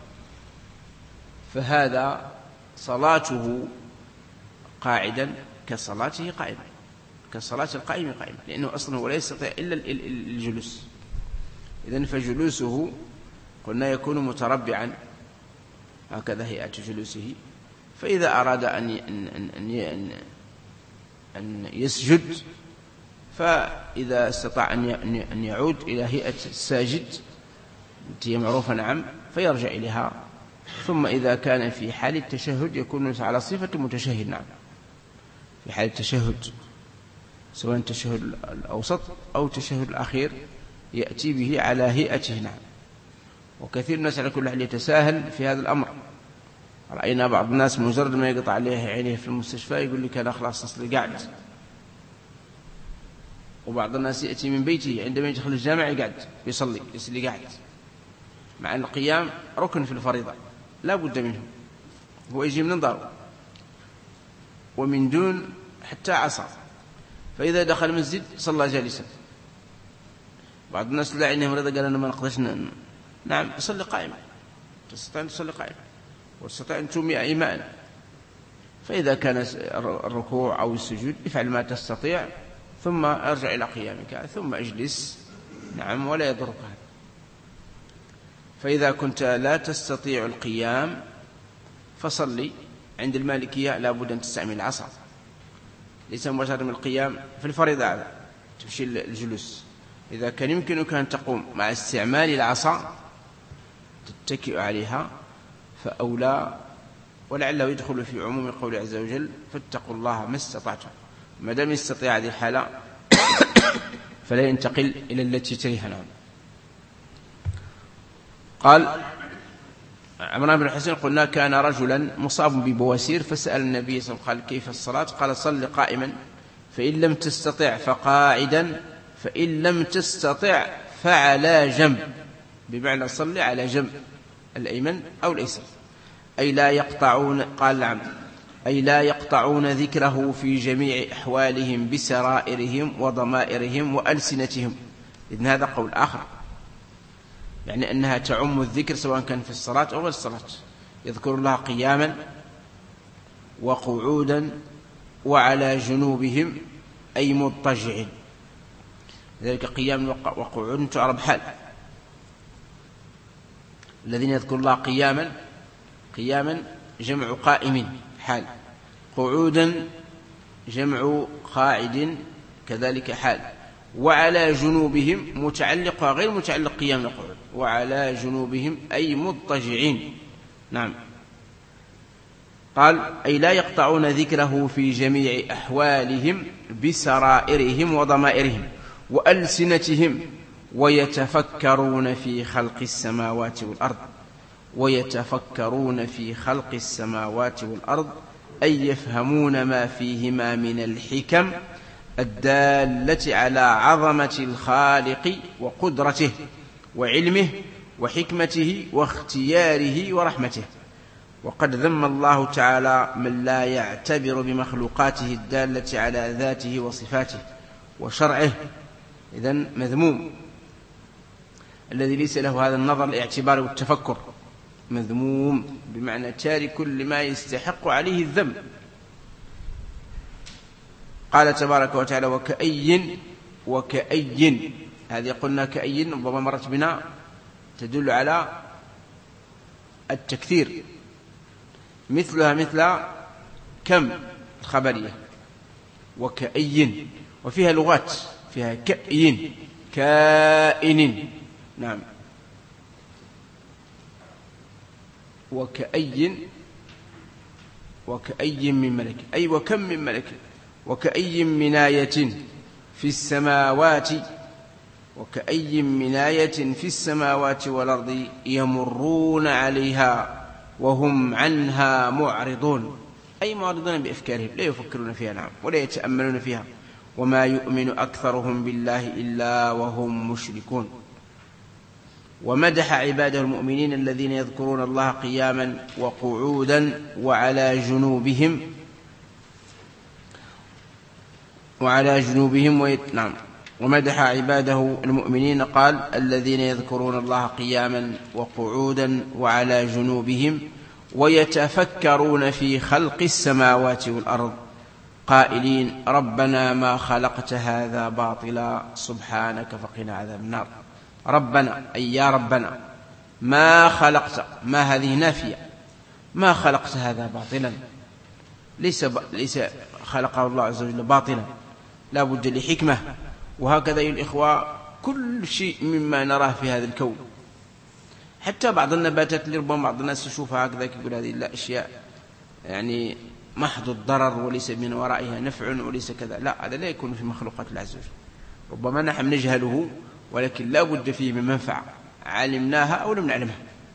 فهذا صلاته قاعدا كصلاته قائما، كصلاة القائم قائما، لأنه أصلا هو لا يستطيع إلا الجلوس. إذن فجلوسه قلنا يكون متربعا، هكذا هيئة جلوسه. فإذا أراد أن أن أن يسجد، فإذا استطاع أن يعود إلى هيئة الساجد التي معروفة، نعم، فيرجع إليها. ثم إذا كان في حال التشهد يكون على صفة متشهد، نعم، في حال التشهد سواء التشهد الأوسط أو التشهد الأخير يأتي به على هيئته. نعم. وكثير الناس على كل حال يتساهل في هذا الأمر، رأينا بعض الناس مجرد ما يقطع عليه عينيه في المستشفى يقول لك أنا خلاص أصلي قاعد. وبعض الناس يأتي من بيته عندما يدخل الجامع يقعد يصلي يصلي قاعد، مع أن القيام ركن في الفريضة لا بد منه، هو يجي من داره ومن دون حتى عصا، فإذا دخل المسجد صلى جالسا. بعض الناس لا عندهم رضا قال أنا ما نقدرش. نعم صلي قائما، تستطيع أن تصلي قائما وتستطيع أن تومي إيماء. فإذا كان الركوع أو السجود افعل ما تستطيع ثم ارجع إلى قيامك ثم اجلس. نعم ولا يضرك هذا. فإذا كنت لا تستطيع القيام فصلي. عند المالكية لا بد أن تستعمل العصا، ليس مباشرة من القيام في الفريضة هذا تمشي الجلوس. إذا كان يمكنك أن تقوم مع استعمال العصا تتكئ عليها فأولى، ولعله يدخل في عموم قول عز وجل فاتقوا الله ما استطعتم. ما دام يستطيع هذه الحالة فلا ينتقل إلى التي تليها. نعم. قال عمران بن حسين قلنا كان رجلا مصاب ببواسير فسأل النبي صلى الله عليه وسلم كيف الصلاة؟ قال صل قائما فإن لم تستطع فقاعدا فإن لم تستطع فعلى جنب، بمعنى صل على جنب الأيمن أو الأيسر. أي لا يقطعون قال نعم أي لا يقطعون ذكره في جميع أحوالهم بسرائرهم وضمائرهم وألسنتهم. إذن هذا قول آخر، يعني أنها تعم الذكر سواء كان في الصلاة أو غير الصلاة. يذكر الله قياما وقعودا وعلى جنوبهم أي مضطجعين. ذلك قيام وقعود تعرب حال. الذين يذكر الله قياما، قياما جمع قائم حال، قعودا جمع قاعد كذلك حال، وعلى جنوبهم متعلقها غير متعلق قيام القعود، وعلى جنوبهم أي مضطجعين. نعم. قال أي لا يقطعون ذكره في جميع أحوالهم بسرائرهم وضمائرهم وألسنتهم ويتفكرون في خلق السماوات والأرض. ويتفكرون في خلق السماوات والأرض أي يفهمون ما فيهما من الحكم الدالة على عظمة الخالق وقدرته وعلمه وحكمته واختياره ورحمته. وقد ذم الله تعالى من لا يعتبر بمخلوقاته الدالة على ذاته وصفاته وشرعه. إذن مذموم الذي ليس له هذا النظر الاعتبار والتفكر، مذموم بمعنى تارك لما يستحق عليه الذم. قال تبارك وتعالى وكأي وكأي، هذه قلنا كأي ربما مرت بنا تدل على التكثير، مثلها مثل كم الخبرية وكأي، وفيها لغات فيها كأي كائن. نعم. وكأي وكأي من ملك أي وكم من ملك وكأي من آية في السماوات وكأي من آية في السماوات والأرض يمرون عليها وهم عنها معرضون، أي معرضون بأفكارهم لا يفكرون فيها. نعم. ولا يتأملون فيها. وما يؤمن أكثرهم بالله إلا وهم مشركون. ومدح عباده المؤمنين الذين يذكرون الله قياما وقعودا وعلى جنوبهم وعلى جنوبهم ويت... نعم. ومدح عباده المؤمنين قال الذين يذكرون الله قياما وقعودا وعلى جنوبهم ويتفكرون في خلق السماوات والأرض قائلين ربنا ما خلقت هذا باطلا سبحانك فقنا عذاب النار. ربنا أي يا ربنا ما خلقت، ما هذه نافية، ما خلقت هذا باطلا، ليس, ب... ليس خلقه الله عز وجل باطلا، لا بد لحكمة. وهكذا أيها الإخوة كل شيء مما نراه في هذا الكون، حتى بعض النباتات اللي ربما بعض الناس يشوفها هكذا يقول هذه لا أشياء يعني محض الضرر وليس من ورائها نفع وليس كذا، لا، هذا لا يكون في مخلوقات الله عز وجل. ربما نحن نجهله ولكن لا بد فيه من منفعة علمناها أو لم نعلمها.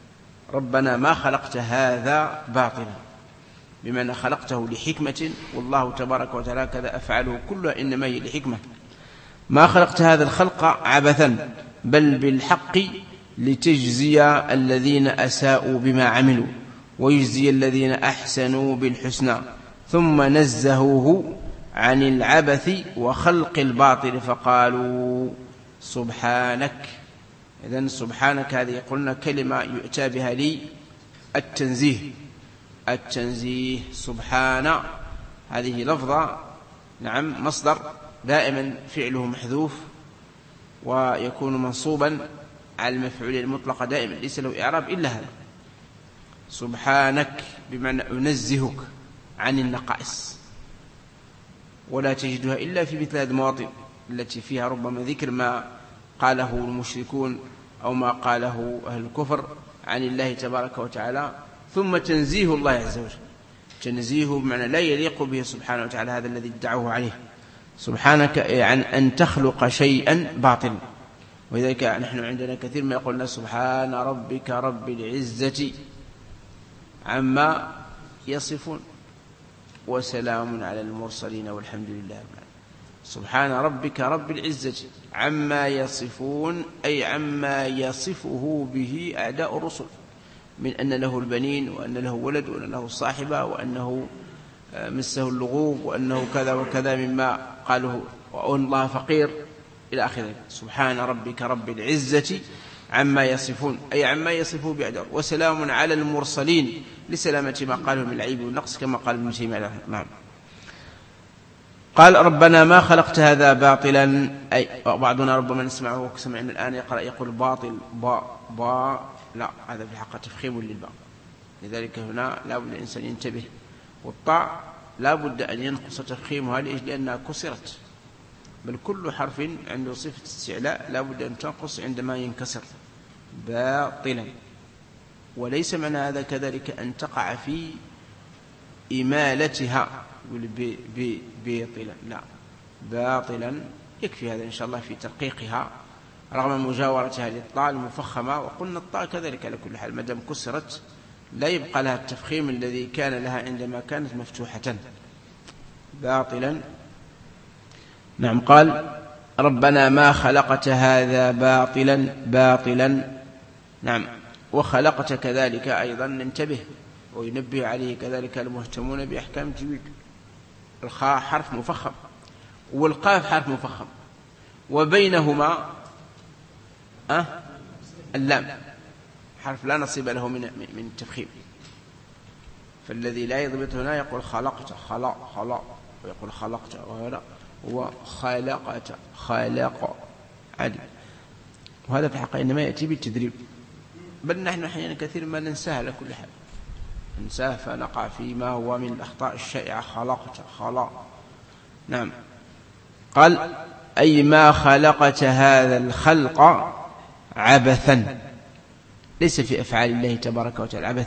ربنا ما خلقت هذا باطلا، بمعنى خلقته لحكمة، والله تبارك وتعالى كذا أفعله كلها إنما هي لحكمة. ما خلقت هذا الخلق عبثا بل بالحق لتجزي الذين أساءوا بما عملوا ويجزي الذين أحسنوا بالحسنى، ثم نزهوه عن العبث وخلق الباطل فقالوا سبحانك. إذن سبحانك هذه قلنا كلمة يؤتى بها لي التنزيه، التنزيه سبحان هذه لفظة نعم مصدر دائما فعله محذوف ويكون منصوبا على المفعول المطلق دائما ليس له إعراب إلا هذا. سبحانك بمعنى أنزهك عن النقائص، ولا تجدها إلا في مثل هذه المواطن التي فيها ربما ذكر ما قاله المشركون أو ما قاله أهل الكفر عن الله تبارك وتعالى، ثم تنزيه الله عز وجل. تنزيه بمعنى لا يليق به سبحانه وتعالى هذا الذي ادعوه عليه. سبحانك عن أن تخلق شيئا باطلا، ولذلك نحن عندنا كثير ما يقولنا سبحان ربك رب العزة عما يصفون وسلام على المرسلين والحمد لله. سبحان ربك رب العزة عما يصفون أي عما يصفه به أعداء الرسل من أن له البنين وأن له ولد وأن له صاحبة وأنه مسه اللغوب وأنه كذا وكذا مما قالوا وأن الله فقير إلى آخره. سبحان ربك رب العزة عما يصفون أي عما يصفه بأعداء، وسلام على المرسلين لسلامة ما قاله من العيب والنقص كما قال ابن تيمية. نعم. قال ربنا ما خلقت هذا باطلا، أي بعضنا ربما نسمعه سمعنا الآن يقرأ يقول باطل باء باء، لا هذا في الحقيقة تفخيم للباء، لذلك هنا لا بد الإنسان ينتبه. والطاء لا بد أن ينقص تفخيمها لأنها كسرت، بل كل حرف عنده صفة استعلاء لا بد أن تنقص عندما ينكسر. باطلا، وليس معنى هذا كذلك أن تقع في إمالتها باطلا، لا باطلا يكفي هذا إن شاء الله في ترقيقها رغم مجاورتها للطاء المفخمة. وقلنا الطاء كذلك على كل حال مدام كسرت لا يبقى لها التفخيم الذي كان لها عندما كانت مفتوحة. باطلا. نعم. قال ربنا ما خلقت هذا باطلا باطلا. نعم. وخلقت كذلك أيضا ننتبه وينبه عليه كذلك المهتمون بأحكام التجويد. الخاء حرف مفخم والقاف حرف مفخم وبينهما أه اللام حرف لا نصيب له من من التفخيم، فالذي لا يضبط هنا يقول خلقت خلق خلق ويقول خلقت وهذا هو خلقت خلق عدل، وهذا في الحقيقة إنما يأتي بالتدريب، بل نحن أحيانا كثير ما ننساه على كل حال ننساه فنقع فيما هو من الأخطاء الشائعة. خلقت خلق. نعم. قال أي ما خلقت هذا الخلق عبثا، ليس في أفعال الله تبارك وتعالى عبث.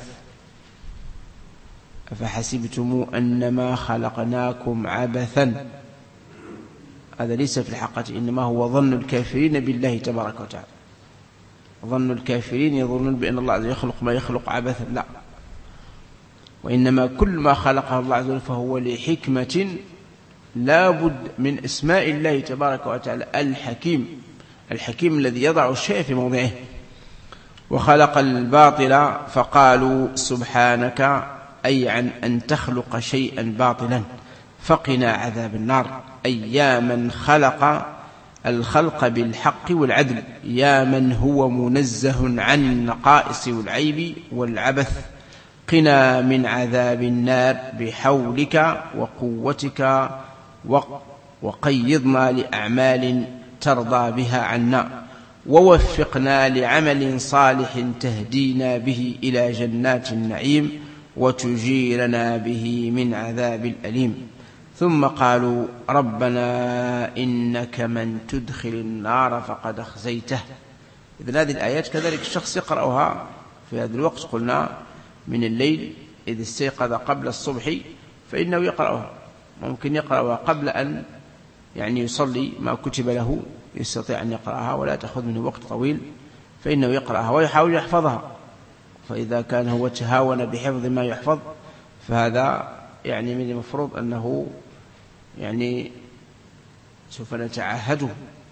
أفحسبتم أنما خلقناكم عبثا، هذا ليس في الحقيقة، إنما هو ظن الكافرين بالله تبارك وتعالى. ظن الكافرين يظنون بأن الله عز وجل يخلق ما يخلق عبثا، لا، وإنما كل ما خلقه الله عز وجل فهو لحكمة لا بد من اسماء الله تبارك وتعالى الحكيم، الحكيم الذي يضع الشيء في موضعه. وخلق الباطل فقالوا سبحانك أي عن أن تخلق شيئا باطلا فقنا عذاب النار، أي يا من خلق الخلق بالحق والعدل، يا من هو منزه عن النقائص والعيب والعبث، قنا من عذاب النار بحولك وقوتك، وقيضنا لأعمال ترضى بها عنا، ووفقنا لعمل صالح تهدينا به إلى جنات النعيم وتجيرنا به من عذاب الأليم. ثم قالوا ربنا إنك من تدخل النار فقد أخزيته. إذن هذه الآيات كذلك الشخص يقرأها في هذا الوقت، قلنا من الليل إذ استيقظ قبل الصبح فإنه يقرأها، ممكن يقرأها قبل أن يعني يصلي ما كتب له، يستطيع أن يقرأها ولا تأخذ منه وقت طويل، فإنه يقرأها ويحاول يحفظها فإذا كان هو تهاون بحفظ ما يحفظ فهذا يعني من المفروض أنه يعني سوف نتعهده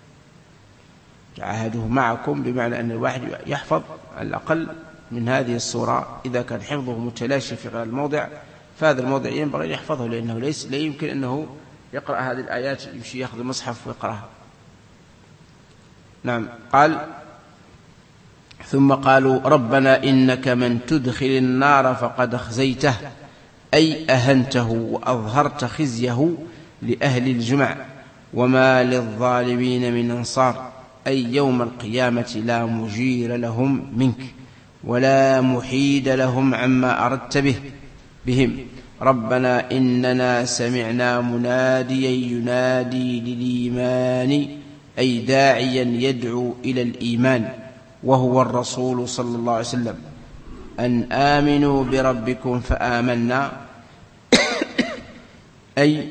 تعهده معكم، بمعنى أن الواحد يحفظ على الأقل من هذه الصورة. إذا كان حفظه متلاشي في غير الموضع فهذا الموضع ينبغي أن يحفظه، لأنه ليس لا يمكن أنه يقرأ هذه الآيات يمشي يأخذ المصحف ويقرأها. نعم. قال ثم قالوا ربنا إنك من تدخل النار فقد أخزيته، أي أهنته وأظهرت خزيه لأهل الجمع، وما للظالمين من أنصار، أي يوم القيامة لا مجير لهم منك ولا محيد لهم عما أردت به بهم. ربنا إننا سمعنا مناديا ينادي للإيمان، أي داعيا يدعو إلى الإيمان، وهو الرسول صلى الله عليه وسلم، أن آمنوا بربكم فآمنا أي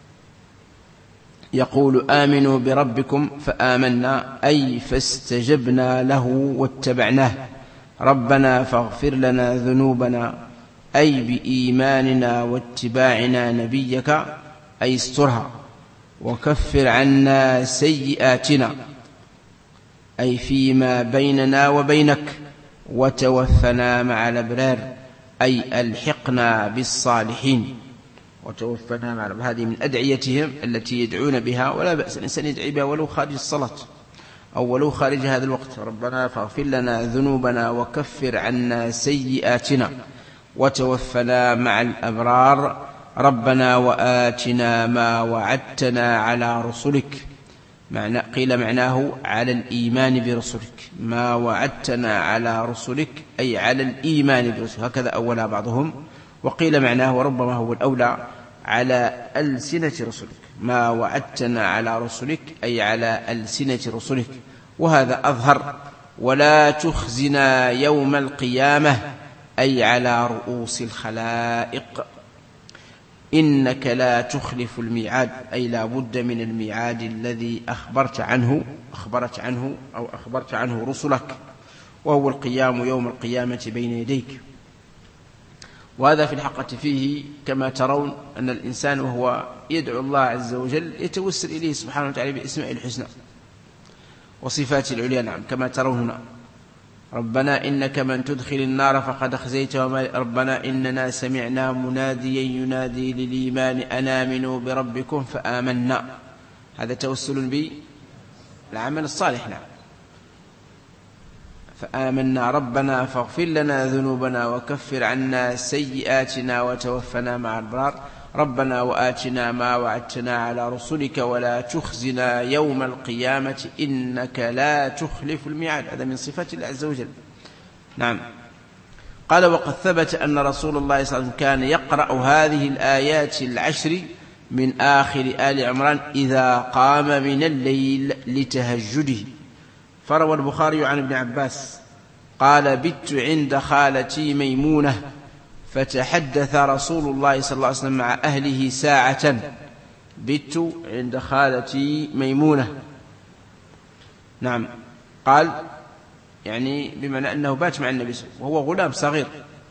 يقول آمنوا بربكم فآمنا أي فاستجبنا له واتبعناه. ربنا فاغفر لنا ذنوبنا أي بإيماننا واتباعنا نبيك، أي استرها، وكفر عنا سيئاتنا أي فيما بيننا وبينك، وتوفنا مع الأبرار أي ألحقنا بالصالحين. وتوفنا مع الأبرار، هذه من أدعيتهم التي يدعون بها، ولا بأس الإنسان يدعي بها ولو خارج الصلاة أو ولو خارج هذا الوقت. ربنا فاغفر لنا ذنوبنا وكفر عنا سيئاتنا وتوفنا مع الأبرار. ربنا وآتنا ما وعدتنا على رسلك، معنى قيل معناه على الإيمان برسلك، ما وعدتنا على رسلك أي على الإيمان برسلك، هكذا أولى بعضهم. وقيل معناه وربما هو الأولى على ألسنة رسلك، ما وعدتنا على رسلك أي على ألسنة رسلك، وهذا أظهر. ولا تخزنا يوم القيامة أي على رؤوس الخلائق، إنك لا تخلف الميعاد أي لا بد من الميعاد الذي أخبرت عنه أخبرت عنه أو أخبرت عنه رسلك، وهو القيام يوم القيامة بين يديك. وهذا في الحقيقة فيه كما ترون أن الإنسان وهو يدعو الله عز وجل يتوسل إليه سبحانه وتعالى بأسماء الحسنى وصفات العليا. نعم كما ترون هنا ربنا إنك من تدخل النار فقد أخزيته، ربنا إننا سمعنا مناديا ينادي للإيمان أن آمنوا بربكم فآمنا، هذا توسل بالعمل الصالح. نعم فآمنا ربنا فاغفر لنا ذنوبنا وكفر عنا سيئاتنا وتوفنا مع الأبرار. ربنا وآتنا ما وعدتنا على رسلك ولا تخزنا يوم القيامة إنك لا تخلف الميعاد، هذا من صفات الله عز وجل. نعم. قال وقد ثبت أن رسول الله صلى الله عليه وسلم كان يقرأ هذه الآيات العشر من آخر آل عمران إذا قام من الليل لتهجده. فروى البخاري عن ابن عباس قال بت عند خالتي ميمونة فتحدث رسول الله صلى الله عليه وسلم مع أهله ساعة. بت عند خالتي ميمونة. نعم. قال يعني بمعنى أنه بات مع النبي صلى الله عليه وسلم وهو غلام صغير،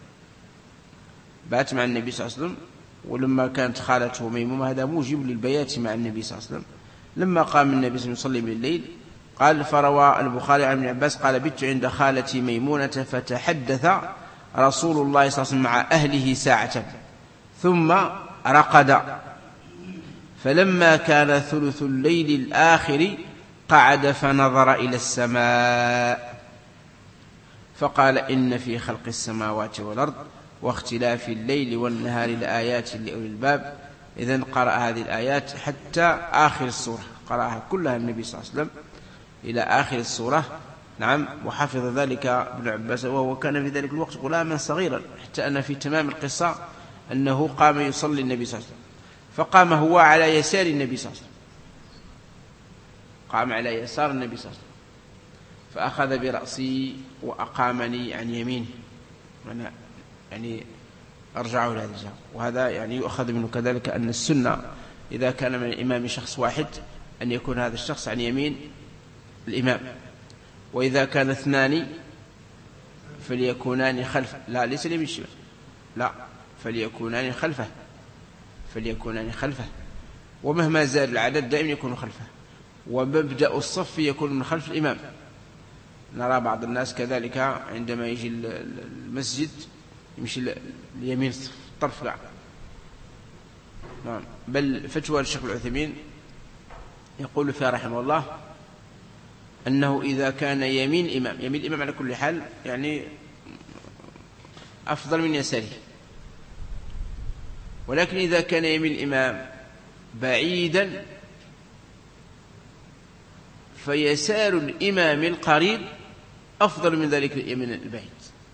بات مع النبي صلى الله عليه وسلم. ولما كانت خالته ميمونة هذا موجب للبيات مع النبي صلى الله عليه وسلم. لما قام النبي صلى الله عليه وسلم يصلي بالليل قال فروى البخاري عن ابن عباس قال بت عند خالتي ميمونة فتحدث رسول الله صلى الله عليه وسلم مع أهله ساعة ثم رقد، فلما كان ثلث الليل الآخر قعد فنظر إلى السماء فقال إن في خلق السماوات والأرض واختلاف الليل والنهار لآيات لأولي الباب. إذن قرأ هذه الآيات حتى آخر السورة، قرأها كلها النبي صلى الله عليه وسلم إلى آخر السورة. نعم. وحفظ ذلك ابن عباس وهو كان في ذلك الوقت غلاما صغيرا، حتى أن في تمام القصة أنه قام يصلي النبي صلى الله عليه وسلم فقام هو على يسار النبي صلى الله عليه وسلم، قام على يسار النبي صلى الله عليه وسلم فأخذ برأسي وأقامني عن يمينه، يعني أرجعه إلى هذا الجهة. وهذا يعني يؤخذ منه كذلك أن السنة إذا كان من الإمام شخص واحد أن يكون هذا الشخص عن يمين الإمام، وإذا كان اثنان فليكونان خلفه، لا ليس اليمين الشمال، لا فليكونان خلفه، فليكونان خلفه، ومهما زاد العدد دائما يكون خلفه. ومبدأ الصف يكون من خلف الإمام. نرى بعض الناس كذلك عندما يجي المسجد يمشي اليمين الطرف، لا نعم. بل فتوى الشيخ العثيمين يقول فيها رحمه الله أنه إذا كان يمين الإمام، يمين الإمام على كل حال يعني أفضل من يساره، ولكن إذا كان يمين الإمام بعيدا فيسار الإمام القريب أفضل من ذلك اليمين البعيد.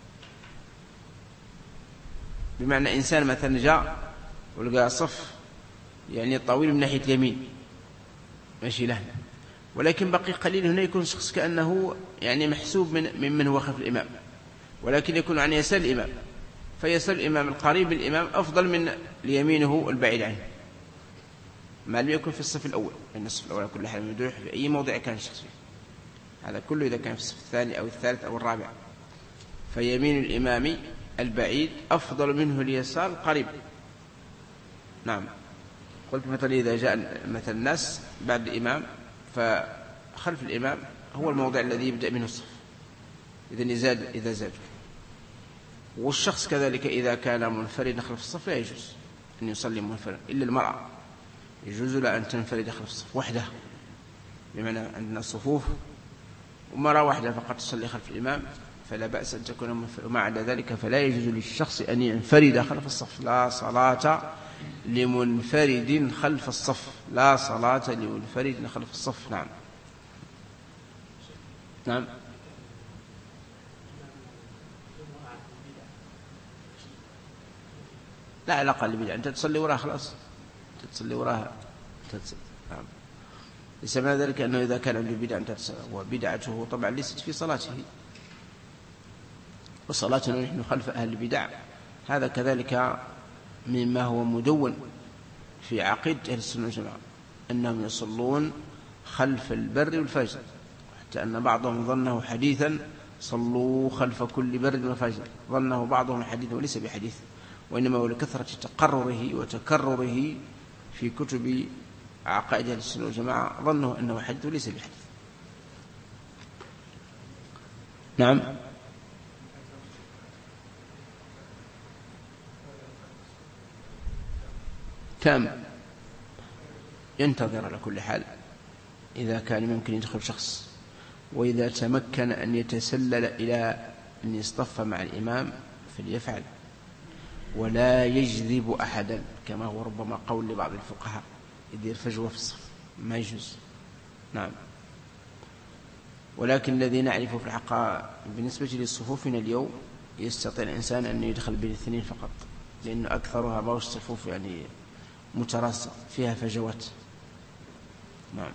بمعنى إنسان مثلا جاء ولقى صف يعني طويل من ناحية اليمين ماشي له، ولكن بقي قليل، هنا يكون شخص كأنه يعني محسوب من ممن هو خلف الإمام، ولكن يكون عن يسار الإمام، فيسار الإمام القريب من الإمام أفضل من اليمينه البعيد عنه، ما لم يكن في الصف الأول، لأن الصف الأول كل حال ممدوح في أي موضع كان الشخص فيه، هذا كله إذا كان في الصف الثاني أو الثالث أو الرابع، فيمين الإمام البعيد أفضل منه اليسار القريب. نعم. قلت مثلا إذا جاء مثلا الناس بعد الإمام فخلف الإمام هو الموضع الذي يبدأ منه الصف، إذن يزاد إذا زاد. والشخص كذلك إذا كان منفردا خلف الصف لا يجوز أن يصلي منفردا، إلا المرأة يجوز لها أن تنفرد خلف الصف وحدها، بمعنى عندنا الصفوف ومرأة واحدة فقط تصلي خلف الإمام فلا بأس أن تكون منفردا، وما عدا ذلك فلا يجوز للشخص أن ينفرد خلف الصف. لا صلاة لمنفرد خلف الصف، لا صلاة لمنفرد خلف الصف. نعم نعم. لا علاقة بالبدعة، أنت تصلي وراها خلاص، تصلي وراها تتصل. نعم. ليس معنى ذلك أنه إذا كان عنده بدعة أنت تصلي، وبدعته طبعا ليست في صلاته، وصلاتنا نحن خلف أهل البدع هذا كذلك مما هو مدون في عقيدة أهل السنة والجماعة، أنهم يصلون خلف البر والفجر، حتى أن بعضهم ظنه حديثا صلوا خلف كل بر وفجر، ظنه بعضهم حديثا وليس بحديث، وإنما هو لكثرة تقرره وتكرره في كتب عقائد أهل السنة والجماعة، ظنه أنه حديث وليس بحديث. نعم. كم ينتظر على كل حال إذا كان ممكن يدخل شخص، وإذا تمكن أن يتسلل إلى أن يصطف مع الإمام فليفعل، ولا يجذب أحدا كما هو ربما قول لبعض الفقهاء يدير فجوة في الصف، ما يجوز. نعم. ولكن الذي نعرفه في الحقيقة بالنسبة للصفوفنا اليوم يستطيع الإنسان أن يدخل بين الاثنين فقط، لأن أكثرها بعض الصفوف يعني متراصة فيها فجوات. نعم.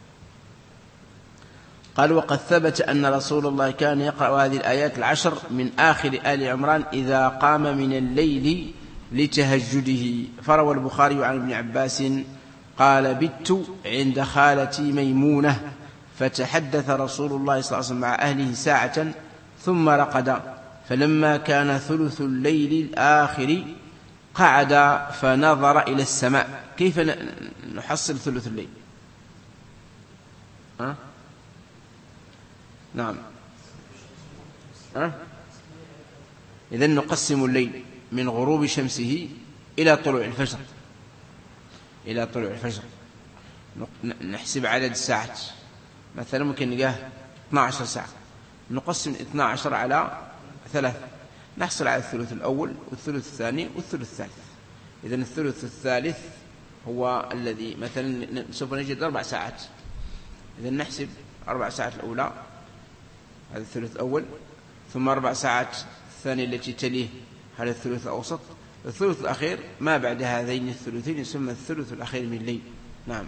قال وقد ثبت أن رسول الله كان يقرأ هذه الآيات العشر من آخر آل عمران إذا قام من الليل لتهجده. فروى البخاري عن ابن عباس قال بت عند خالتي ميمونة فتحدث رسول الله صلى الله عليه وسلم مع أهله ساعة ثم رقد، فلما كان ثلث الليل الآخر قعد فنظر إلى السماء. كيف نحصل ثلث الليل؟ ها؟ نعم. ها؟ إذن نقسم الليل من غروب شمسه إلى طلوع الفجر، إلى طلوع الفجر نحسب عدد الساعات، مثلا ممكن نلقاه اثنتي عشرة ساعة، نقسم اثنتي عشرة على ثلاثة نحصل على الثلث الأول والثلث الثاني والثلث الثالث. إذن الثلث الثالث هو الذي مثلا سوف نجد أربع ساعات، إذن نحسب أربع ساعات الأولى هذا الثلث الأول، ثم أربع ساعات الثانية التي تليه هذا الثلث الأوسط، الثلث الأخير ما بعد هذين الثلثين يسمى الثلث الأخير من الليل. نعم.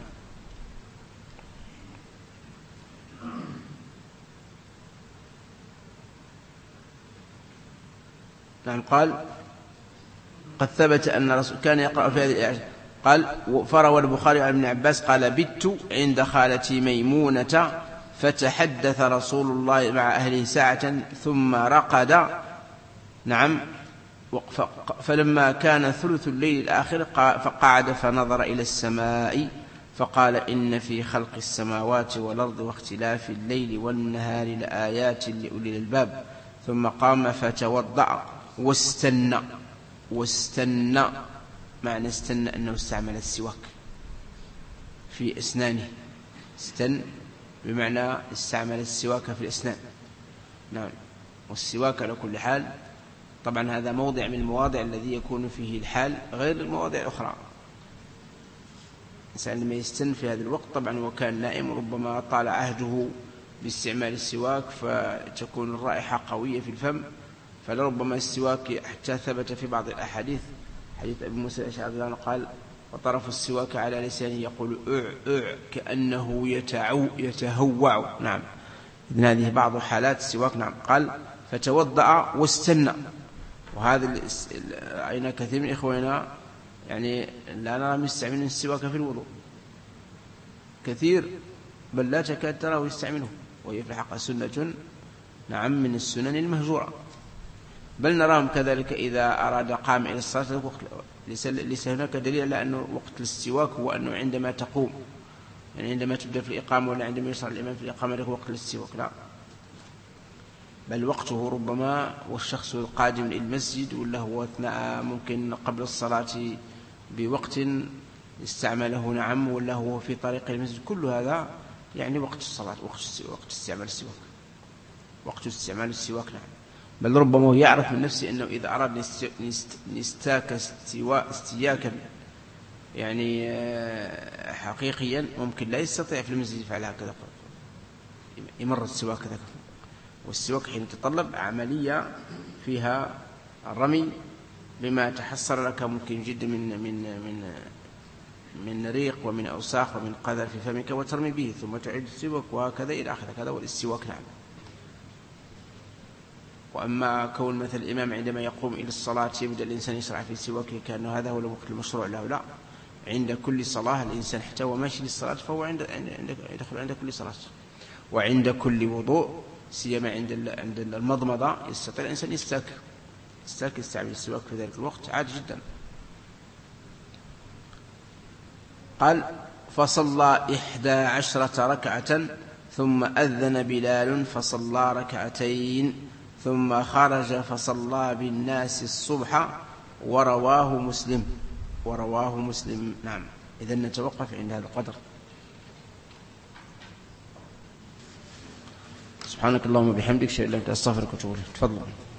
نعم. قال قد ثبت أن رسول كان يقرأ في هذه الآية. قال فروى البخاري عن ابن عباس قال بت عند خالتي ميمونة فتحدث رسول الله مع أهله ساعة ثم رقد. نعم. فلما كان ثلث الليل الآخر فقعد فنظر إلى السماء فقال إن في خلق السماوات والأرض واختلاف الليل والنهار لآيات لأولي الألباب. ثم قام فتوضأ واستنى. واستنى معنى استنى أنه استعمل السواك في أسنانه. استن بمعنى استعمل السواك في الأسنان. نعم. والسواك على كل حال طبعا هذا موضع من المواضع الذي يكون فيه الحال غير المواضع الأخرى. الإنسان لما يستن في هذا الوقت طبعا وكان نائم ربما طال عهده باستعمال السواك فتكون الرائحة قوية في الفم، فلربما السواك حتى ثبت في بعض الأحاديث حديث أبي موسى الأشعري قال وطرف السواك على لسانه يقول أع أع كأنه يتعو يتهوع. نعم. إذن هذه بعض حالات السواك. نعم. قال فتوضأ واستنى. وهذا رأينا كثير من إخواننا يعني لا نرى مستعمل السواك في الوضوء كثير، بل لا تكاد تراه يستعمله، وهي في الحقيقة سنة نعم من السنن المهجورة. بل نراهم كذلك إذا أراد قام إلى الصلاة ليس هناك دليل على أنه وقت الاستواك هو أنه عندما تقوم، يعني عندما تبدأ في الإقامة ولا عندما يشرع الإمام في الإقامة له وقت الاستواك، لا، بل وقته ربما والشخص القادم إلى المسجد ولا هو أثناء ممكن قبل الصلاة بوقت استعمله نعم، ولا هو في طريق المسجد، كل هذا يعني وقت الصلاة، وقت وقت استعمال السواك، وقت استعمال السواك. نعم. بل ربما يعرف من نفسه أنه إذا أراد نستاك استواء استياكا يعني حقيقيا ممكن لا يستطيع في المسجد يفعل هكذا، يمر السواك كذا. والسواك حين يتطلب عملية فيها الرمي بما تحصل لك ممكن جدا من من من من ريق ومن أوساخ ومن قذر في فمك وترمي به ثم تعيد السواك وهكذا إلى آخره. هذا هو الاستواك. نعم. وأما كون مثل الإمام عندما يقوم إلى الصلاة يبدأ الإنسان يشرع في سواكه كأنه هذا هو الوقت المشروع له، لا، عند كل صلاة الإنسان حتى وماشي للصلاة فهو عند يدخل عند كل صلاة، وعند كل وضوء سيما عند عند المضمضة يستطيع الإنسان يستاك يستاك يستعمل السواك في ذلك الوقت عادي جدا. قال فصلى إحدى عشرة ركعة ثم أذن بلال فصلى ركعتين ثم خرج فصلى بالناس الصبح ورواه مسلم ورواه مسلم. نعم. إذن نتوقف عند هذا القدر. سبحانك اللهم وبحمدك أشهد أن لا إله إلا أنت أستغفرك وأتوب إليك. تفضل.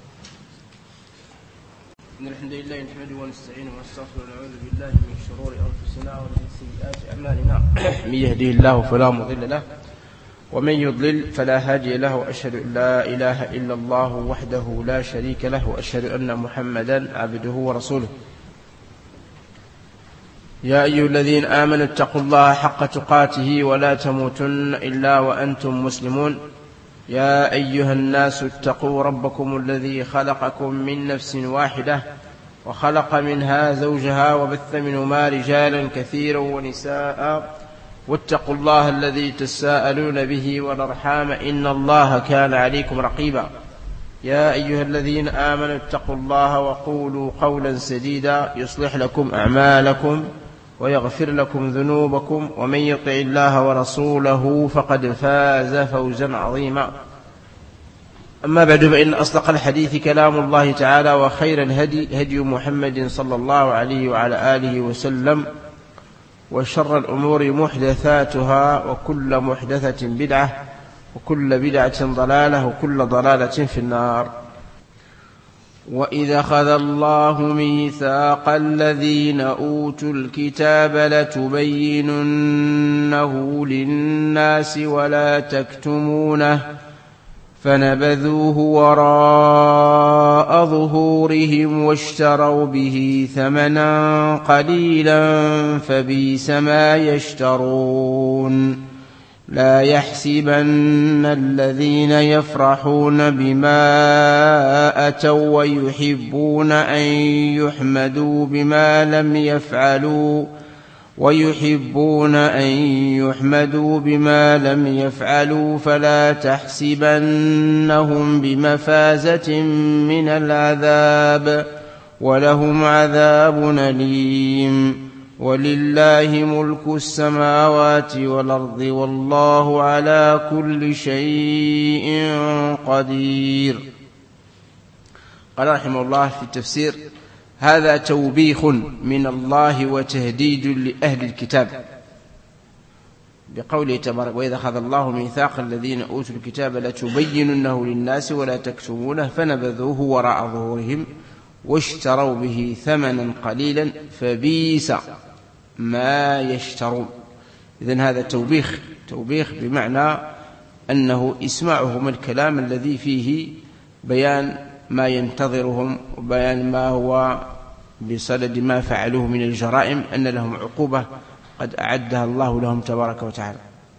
إن الحمد لله نحمده ونستعينه ونستغفره ونعوذ بالله من شرور أنفسنا ومن سيئات أعمالنا. من يهديه الله فلا مضل له ومن يضلل فلا هادي له، وأشهد أن لا إله إلا الله وحده لا شريك له، وأشهد أن محمدا عبده ورسوله. يا أيها الذين آمنوا اتقوا الله حق تقاته ولا تموتن إلا وأنتم مسلمون. يا أيها الناس اتقوا ربكم الذي خلقكم من نفس واحدة وخلق منها زوجها وبث منهما رجالا كثيرا ونساء، واتقوا الله الذي تساءلون به والأرحام إن الله كان عليكم رقيبا. يا أيها الذين آمنوا اتقوا الله وقولوا قولا سديدا يصلح لكم أعمالكم ويغفر لكم ذنوبكم، ومن يطع الله ورسوله فقد فاز فوزا عظيما. أما بعد، فإن أصدق الحديث كلام الله تعالى، وخير الهدي هدي محمد صلى الله عليه وعلى آله وسلم، وشر الأمور محدثاتها، وكل محدثة بدعة، وكل بدعة ضلالة، وكل ضلالة في النار. وإذا أخذ الله ميثاق الذين أوتوا الكتاب لتبيننه للناس ولا تكتمونه فنبذوه وراء ظهورهم واشتروا به ثمنا قليلا فبئس ما يشترون. لا يحسبن الذين يفرحون بما أتوا ويحبون أن يحمدوا بما لم يفعلوا ويحبون أن يحمدوا بما لم يفعلوا فلا تحسبنهم بمفازة من العذاب ولهم عذاب أليم ولله ملك السماوات والأرض والله على كل شيء قدير. قال رحمه الله في التفسير: هذا توبيخ من الله وتهديد لأهل الكتاب بقوله تبارك: وإذا أخذ الله ميثاق الذين أوتوا الكتاب لتبيننه للناس ولا تكتمونه فنبذوه وراء ظهورهم واشتروا به ثمنا قليلا فبئس ما يشترون. إذن هذا توبيخ توبيخ بمعنى أنه إسماعهم الكلام الذي فيه بيان ما ينتظرهم وبيان ما هو بصدد ما فعلوه من الجرائم، أن لهم عقوبة قد أعدها الله لهم تبارك وتعالى.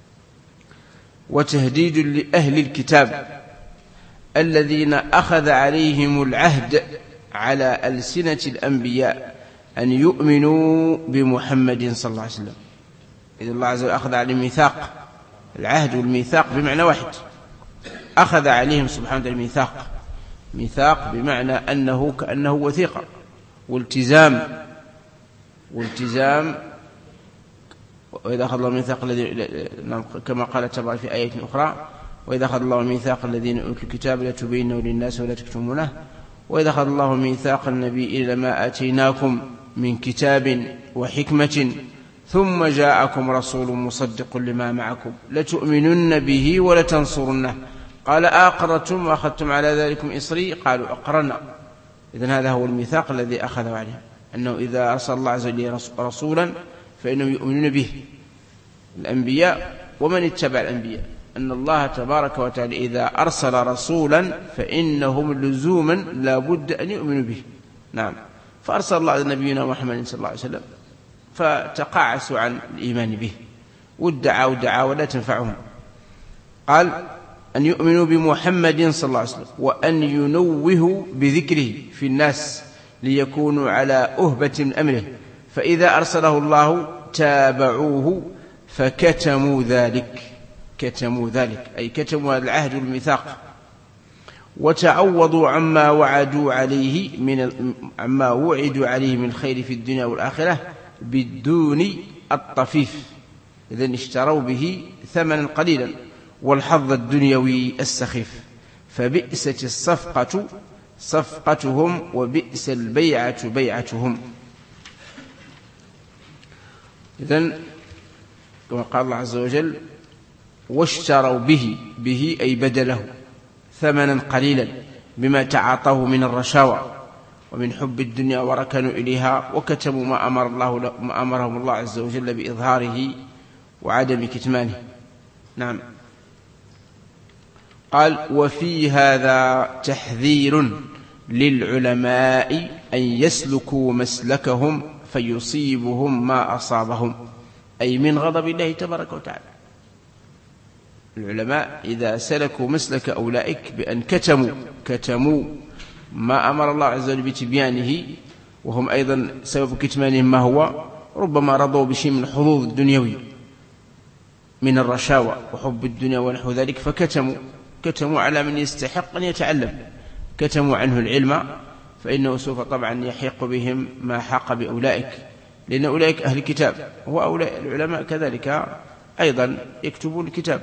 وتهديد لأهل الكتاب الذين أخذ عليهم العهد على ألسنة الأنبياء أن يؤمنوا بمحمد صلى الله عليه وسلم. إذا الله عز وجل أخذ عليهم ميثاق، العهد والميثاق بمعنى واحد، أخذ عليهم سبحانه وتعالى ميثاق، ميثاق بمعنى أنه كأنه وثيقة والتزام والتزام وإذا أخذ الله ميثاق الذين كما قال تبارك في آية أخرى: وإذا أخذ الله ميثاق الذين أوتوا الكتاب لتبيننه للناس ولا تكتمونه وإذا أخذ الله ميثاق النبي إلى ما آتيناكم من كتاب وحكمة ثم جاءكم رسول مصدق لما معكم لتؤمنن به ولتنصرنه قال أقررتم وأخذتم على ذلكم إصري قالوا أقررنا. إذن هذا هو الميثاق الذي أخذه عليه، أنه إذا أرسل الله عز وجل رسولا فإنهم يؤمنون به، الأنبياء ومن اتبع الأنبياء، أن الله تبارك وتعالى إذا أرسل رسولا فإنهم لزوما لا بد أن يؤمنوا به. نعم، فأرسل الله نبينا محمد صلى الله عليه وسلم فتقاعسوا عن الإيمان به وادعوا دعاوى ولا تنفعهم. قال أن يؤمنوا بمحمد صلى الله عليه وسلم وأن ينوهوا بذكره في الناس ليكونوا على أهبة من أمره، فإذا أرسله الله تابعوه فكتموا ذلك كتموا ذلك أي كتموا العهد والميثاق وتعوضوا عما وعدوا عليه من عما وعدوا عليه من الخير في الدنيا والآخرة بالدون الطفيف. إذن اشتروا به ثمنا قليلا والحظ الدنيوي السخيف، فبئست الصفقة صفقتهم وبئس البيعة بيعتهم. إذن كما قال الله عز وجل: واشتروا به به أي بدله ثمنا قليلا بما تعاطوه من الرشاوى ومن حب الدنيا وركنوا إليها وكتموا ما أمر الله ما أمرهم الله عز وجل بإظهاره وعدم كتمانه. نعم. قال: وفي هذا تحذير للعلماء أن يسلكوا مسلكهم فيصيبهم ما أصابهم، أي من غضب الله تبارك وتعالى. العلماء إذا سلكوا مسلك أولئك بأن كتموا كتموا ما أمر الله عز وجل بتبيانه، وهم أيضا سبب كتمانهم ما هو ربما رضوا بشيء من الحظوظ الدنيوي من الرشاوى وحب الدنيا ونحو ذلك، فكتموا كتموا على من يستحق أن يتعلم، كتموا عنه العلم، فإنه سوف طبعا يحيق بهم ما حاق بأولئك، لأن أولئك أهل الكتاب وأولئك العلماء كذلك أيضا يكتبون الكتاب.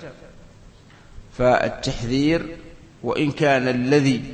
فالتحذير وإن كان الذي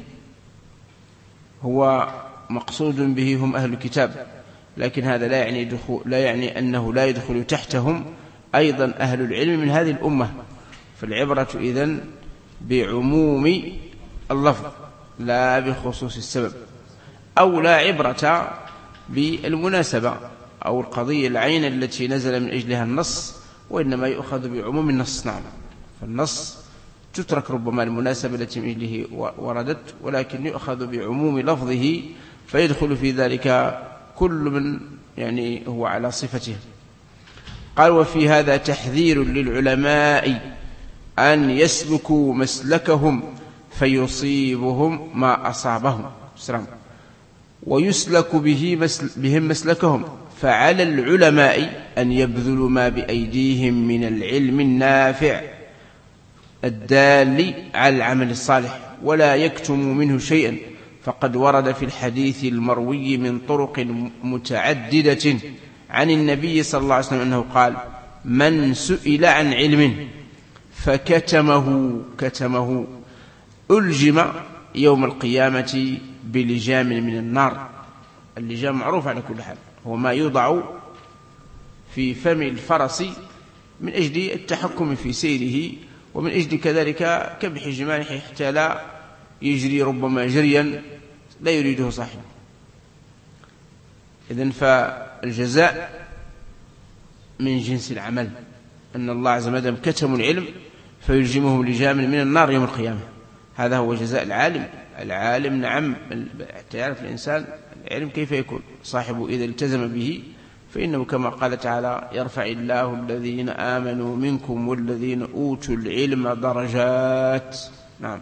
هو مقصود به هم أهل الكتاب، لكن هذا لا يعني دخول لا يعني أنه لا يدخل تحتهم أيضا أهل العلم من هذه الأمة. فالعبرة إذن بعموم اللفظ لا بخصوص السبب، أو لا عبرة بالمناسبة أو القضية العين التي نزل من أجلها النص، وإنما يؤخذ بعموم النص. نعم، فالنص تترك ربما المناسبة التي من أجله وردت، ولكن يؤخذ بعموم لفظه فيدخل في ذلك كل من يعني هو على صفته. قال: وفي هذا تحذير للعلماء أن يسلكوا مسلكهم فيصيبهم ما أصابهم، ويسلك به مسل بهم مسلكهم فعلى العلماء أن يبذلوا ما بأيديهم من العلم النافع الدال على العمل الصالح ولا يكتموا منه شيئا، فقد ورد في الحديث المروي من طرق متعددة عن النبي صلى الله عليه وسلم أنه قال: من سئل عن علم فكتمه كتمه ألجم يوم القيامة بلجام من النار. اللجام معروف على كل حال، هو ما يوضع في فم الفرس من أجل التحكم في سيره، ومن أجل كذلك كبح جمانحه حتى لا يجري ربما جريا لا يريده صاحبه. إذن فالجزاء من جنس العمل، أن الله عز وجل كتموا العلم فيلجمهم لجاما من النار يوم القيامة. هذا هو جزاء العالم. العالم نعم حتى يعرف الإنسان العلم كيف يكون صاحبه إذا التزم به، فإنه كما قال تعالى: يرفع الله الذين آمنوا منكم والذين أوتوا العلم درجات. نعم.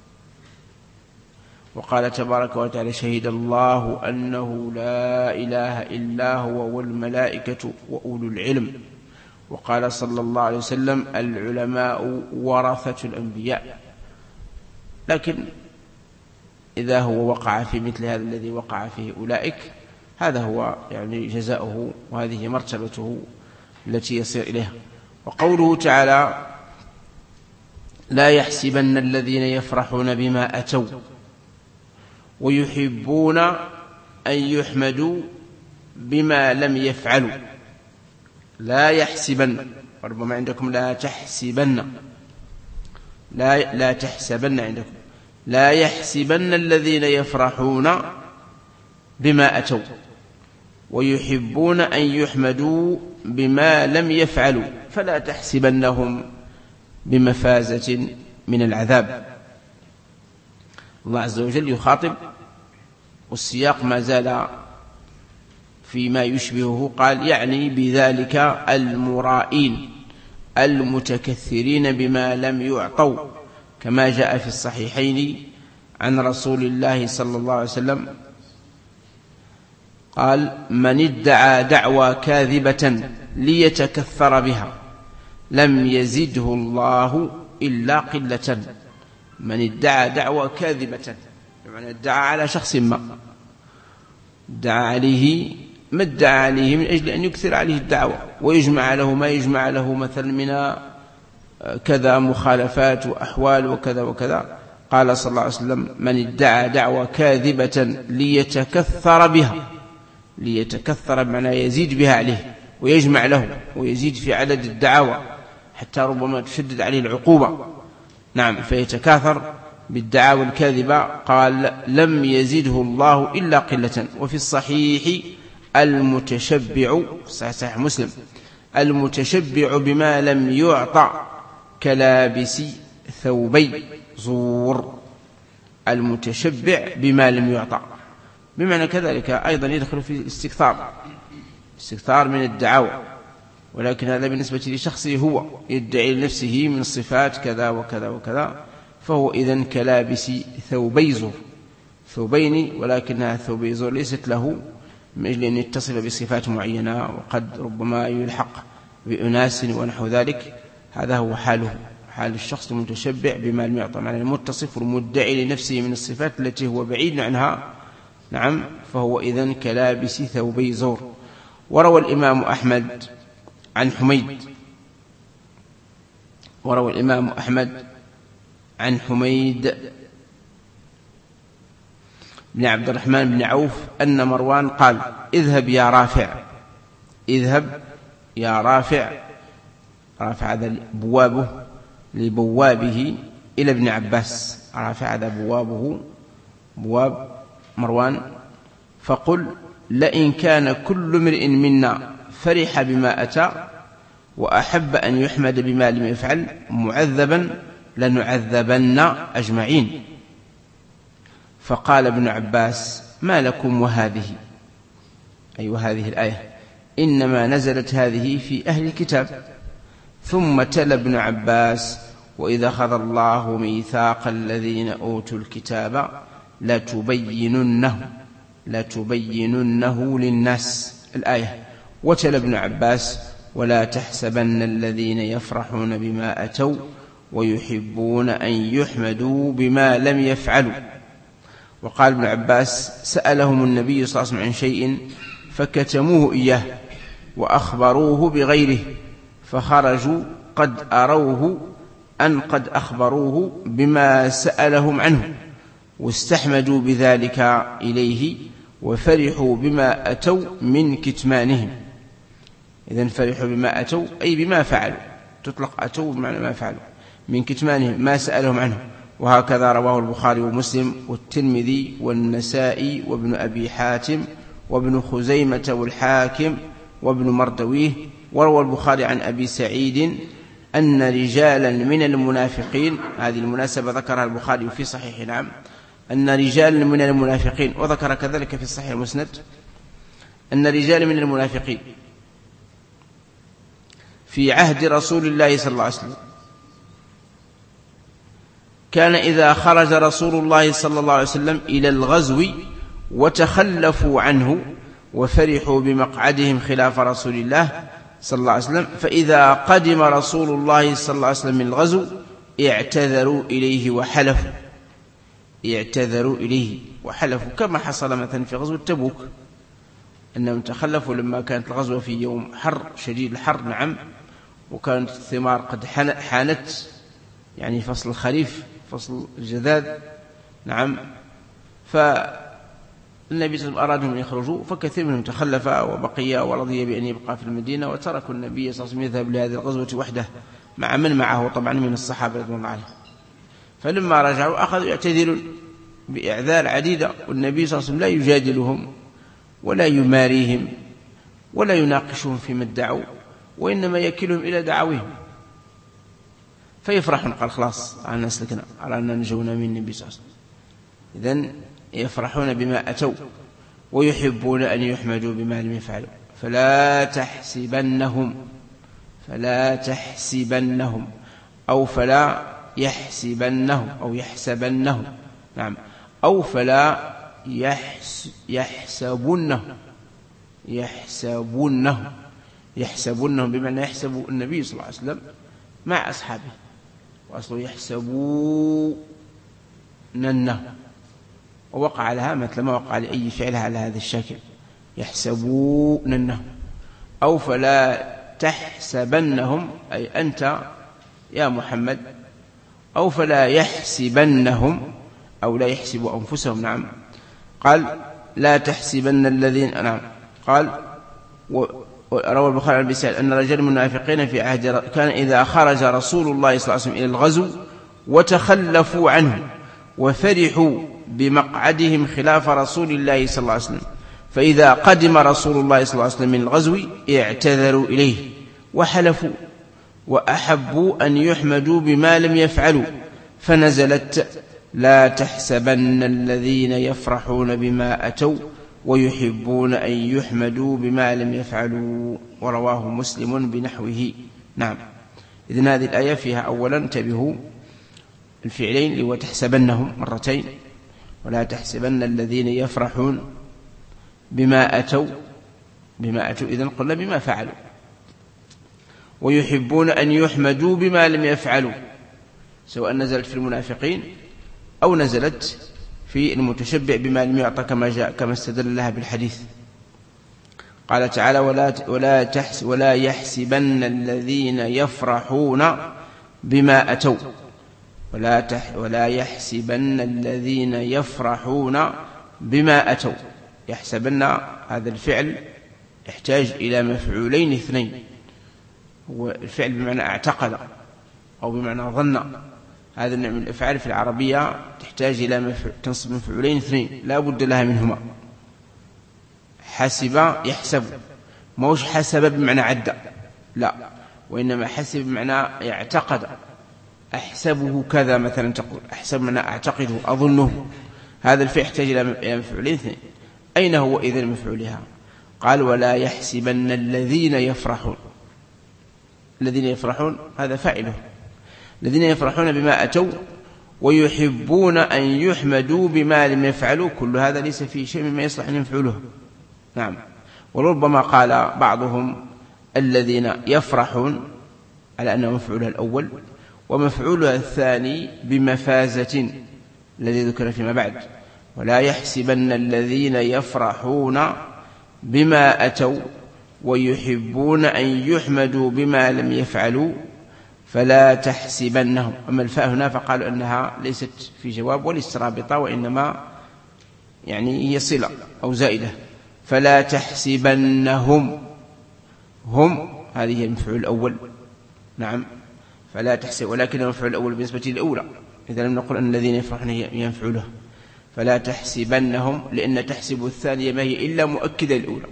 وقال تبارك وتعالى: شهد الله أنه لا إله إلا هو والملائكة وأولو العلم. وقال صلى الله عليه وسلم: العلماء ورثة الأنبياء. لكن إذا هو وقع في مثل هذا الذي وقع فيه أولئك، هذا هو يعني جزاؤه، وهذه مرتبته التي يصير إليها. وقوله تعالى: لا يحسبن الذين يفرحون بما أتوا ويحبون أن يحمدوا بما لم يفعلوا. لا يحسبن، وربما عندكم لا تحسبن، لا, لا تحسبن عندكم. لا يحسبن الذين يفرحون بما أتوا ويحبون أن يحمدوا بما لم يفعلوا فلا تحسبنهم بمفازة من العذاب. الله عز وجل يخاطب، والسياق ما زال فيما يشبهه، قال: يعني بذلك المرائين المتكثرين بما لم يعطوا، كما جاء في الصحيحين عن رسول الله صلى الله عليه وسلم قال: من ادعى دعوى كاذبة ليتكثر بها لم يزده الله إلا قلة. من ادعى دعوى كاذبة، يعني ادعى على شخص ما، ادعى عليه ما ادعى عليه من أجل أن يكثر عليه الدعوة ويجمع له ما يجمع له مثل من كذا مخالفات وأحوال وكذا وكذا. قال صلى الله عليه وسلم: من ادعى دعوى كاذبة ليتكثر بها، ليتكثر بمعنى يزيد بها عليه ويجمع له ويزيد في عدد الدعاوى حتى ربما تشدد عليه العقوبة، نعم، فيتكاثر بالدعاوى الكاذبة، قال: لم يزده الله إلا قلة. وفي الصحيح: المتشبع، صحيح مسلم: المتشبع بما لم يعطى كلابس ثوبي زور. المتشبع بما لم يعطى بمعنى كذلك أيضا يدخل في الاستكثار، استكثار من الدعاوى، ولكن هذا بالنسبة لشخصه هو يدعي لنفسه من صفات كذا وكذا وكذا، فهو إذن كلابس ثوبي زور، ثوبين ولكنها ثوبي زور ليست له من أجل أن يتصف بصفات معينة، وقد ربما يلحق بأناس ونحو ذلك. هذا هو حاله، حال الشخص المتشبع بما لم يعطى، معنى المتصف والمدعي لنفسه من الصفات التي هو بعيد عنها، نعم، فهو إذن كلابس ثوبي زور. وروى الإمام أحمد عن حميد وروى الإمام أحمد عن حميد بن عبد الرحمن بن عوف أن مروان قال: اذهب يا رافع، اذهب يا رافع. رافع هذا بوابه لبوابه إلى ابن عباس، رافع هذا بوابه بواب مروان، فقل: لئن كان كل امرئ منا فرح بما أتى وأحب أن يحمد بما لم يفعل معذبا لنعذبن أجمعين. فقال ابن عباس: ما لكم وهذه، أي وهذه الآية إنما نزلت هذه في أهل الكتاب. ثم تلا ابن عباس: وإذا أخذ الله ميثاق الذين أوتوا الكتاب لتبيننه لتبيننه للناس، الآية. وتلا ابن عباس: ولا تحسبن الذين يفرحون بما أتوا ويحبون أن يحمدوا بما لم يفعلوا. وقال ابن عباس: سألهم النبي صلى الله عليه وسلم عن شيء فكتموه إياه وأخبروه بغيره، فخرجوا قد أروه أن قد أخبروه بما سألهم عنه، واستحمدوا بذلك إليه، وفرحوا بما أتوا من كتمانهم. إذن فرحوا بما أتوا أي بما فعلوا، تطلق أتوا بمعنى ما فعلوا، من كتمانهم ما سألهم عنه. وهكذا رواه البخاري ومسلم والترمذي والنسائي وابن أبي حاتم وابن خزيمة والحاكم وابن مردويه. وروى البخاري عن أبي سعيد أن رجالا من المنافقين، هذه المناسبة ذكرها البخاري في صحيح، نعم، أن رجالا من المنافقين، وذكر كذلك في الصحيح المسند أن رجالا من المنافقين في عهد رسول الله صلى الله عليه وسلم كان إذا خرج رسول الله صلى الله عليه وسلم إلى الغزو وتخلفوا عنه وفرحوا بمقعدهم خلاف رسول الله صلى الله عليه وسلم، فإذا قدم رسول الله صلى الله عليه وسلم من الغزو اعتذروا إليه وحلفوا اعتذروا إليه وحلفوا كما حصل مثلا في غزوة تبوك، أنهم تخلفوا لما كانت الغزوة في يوم حر شديد الحر، نعم، وكانت الثمار قد حانت، يعني فصل الخريف، فصل الجذاذ، نعم، فالنبي صلى الله عليه وسلم أرادهم أن يخرجوا، فكثير منهم تخلف وبقي ورضي بأن يبقى في المدينة، وتركوا النبي صلى الله عليه وسلم يذهب لهذه الغزوة وحده مع من معه طبعا من الصحابة رضي الله عنهم. فلما رجعوا أخذوا يعتذرون بإعذار عديدة، والنبي صلى الله عليه وسلم لا يجادلهم ولا يماريهم ولا يناقشهم فيما ادعوا، وإنما يكلهم إلى دعوهم، فيفرحون، قال خلاص أنا أسلكنا على أن نجونا من النبي صلى الله عليه وسلم. إذن يفرحون بما أتوا ويحبون أن يحمدوا بما لم يفعلوا. فلا تحسبنهم فلا تحسبنهم أو فلا يحسبنهم أو يحسبنهم، نعم، أو فلا يحس يحسبنهم يحسبنهم يحسبنهم بمعنى يحسب النبي صلى الله عليه وسلم مع أصحابه، وأصله يحسبوننه، ووقع لها مثل ما وقع لأي فعلها على هذا الشكل، يحسبوننه. أو فلا تحسبنهم أي أنت يا محمد، أو فلا يحسبنهم أو لا يحسبوا أنفسهم، نعم، قال لا تحسبن الذين، نعم، قال وروى البخاري عن أبي سعيد أن رجال المنافقين في عهد كان إذا خرج رسول الله صلى الله عليه وسلم إلى الغزو وتخلفوا عنه وفرحوا بمقعدهم خلاف رسول الله صلى الله عليه وسلم، فإذا قدم رسول الله صلى الله عليه وسلم من الغزو اعتذروا إليه وحلفوا وأحبوا أن يحمدوا بما لم يفعلوا، فنزلت لا تحسبن الذين يفرحون بما أتوا ويحبون أن يحمدوا بما لم يفعلوا. ورواه مسلم بنحوه. نعم، إذن هذه الآية فيها أولا انتبهوا الفعلين اللي هو تحسبنهم مرتين، ولا تحسبن الذين يفرحون بما أتوا بما أتوا إذن قلنا بما فعلوا، ويحبون أن يحمدوا بما لم يفعلوا، سواء نزلت في المنافقين أو نزلت في المتشبع بما لم يعطى كما جاء كما استدل لها بالحديث. قال تعالى ولا ولا تحس ولا يحسبن الذين يفرحون بما أتوا ولا تح ولا يحسبن الذين يفرحون بما أتوا. يحسبن هذا الفعل يحتاج إلى مفعولين اثنين، هو الفعل بمعنى اعتقد أو بمعنى ظن، هذا النوع من الأفعال في العربية تحتاج إلى مفعول تنصب مفعولين اثنين لا بد لها منهما. حسب يحسب، موش حسب بمعنى عد، لا، وإنما حسب بمعنى يعتقد، أحسبه كذا مثلا، تقول أحسب بمعنى أعتقده أظنه، هذا الفعل يحتاج إلى مفعولين اثنين. أين هو إذن مفعولها؟ قال ولا يحسبن الذين يفرحون، الذين يفرحون هذا فاعله، الذين يفرحون بما أتوا ويحبون أن يحمدوا بما لم يفعلوا، كل هذا ليس فيه شيء مما يصلح أن يفعله. نعم، وربما قال بعضهم الذين يفرحون على أنه مفعولها الأول، ومفعولها الثاني بمفازة الذي ذكر فيما بعد. ولا يحسبن الذين يفرحون بما أتوا ويحبون أن يحمدوا بما لم يفعلوا فلا تحسبنهم. أما الفاء هنا فقالوا أنها ليست في جواب وليست رابطة، وإنما يعني هي صلة أو زائدة. فلا تحسبنهم، هم هذه هي المفعول الأول. نعم، فلا تحسب، ولكن المفعول الأول بالنسبة للأولى، إذا لم نقل أن الذين يفرحون ينفعله. فلا تحسبنهم، لأن تحسب الثانية ما هي إلا مؤكدة الأولى،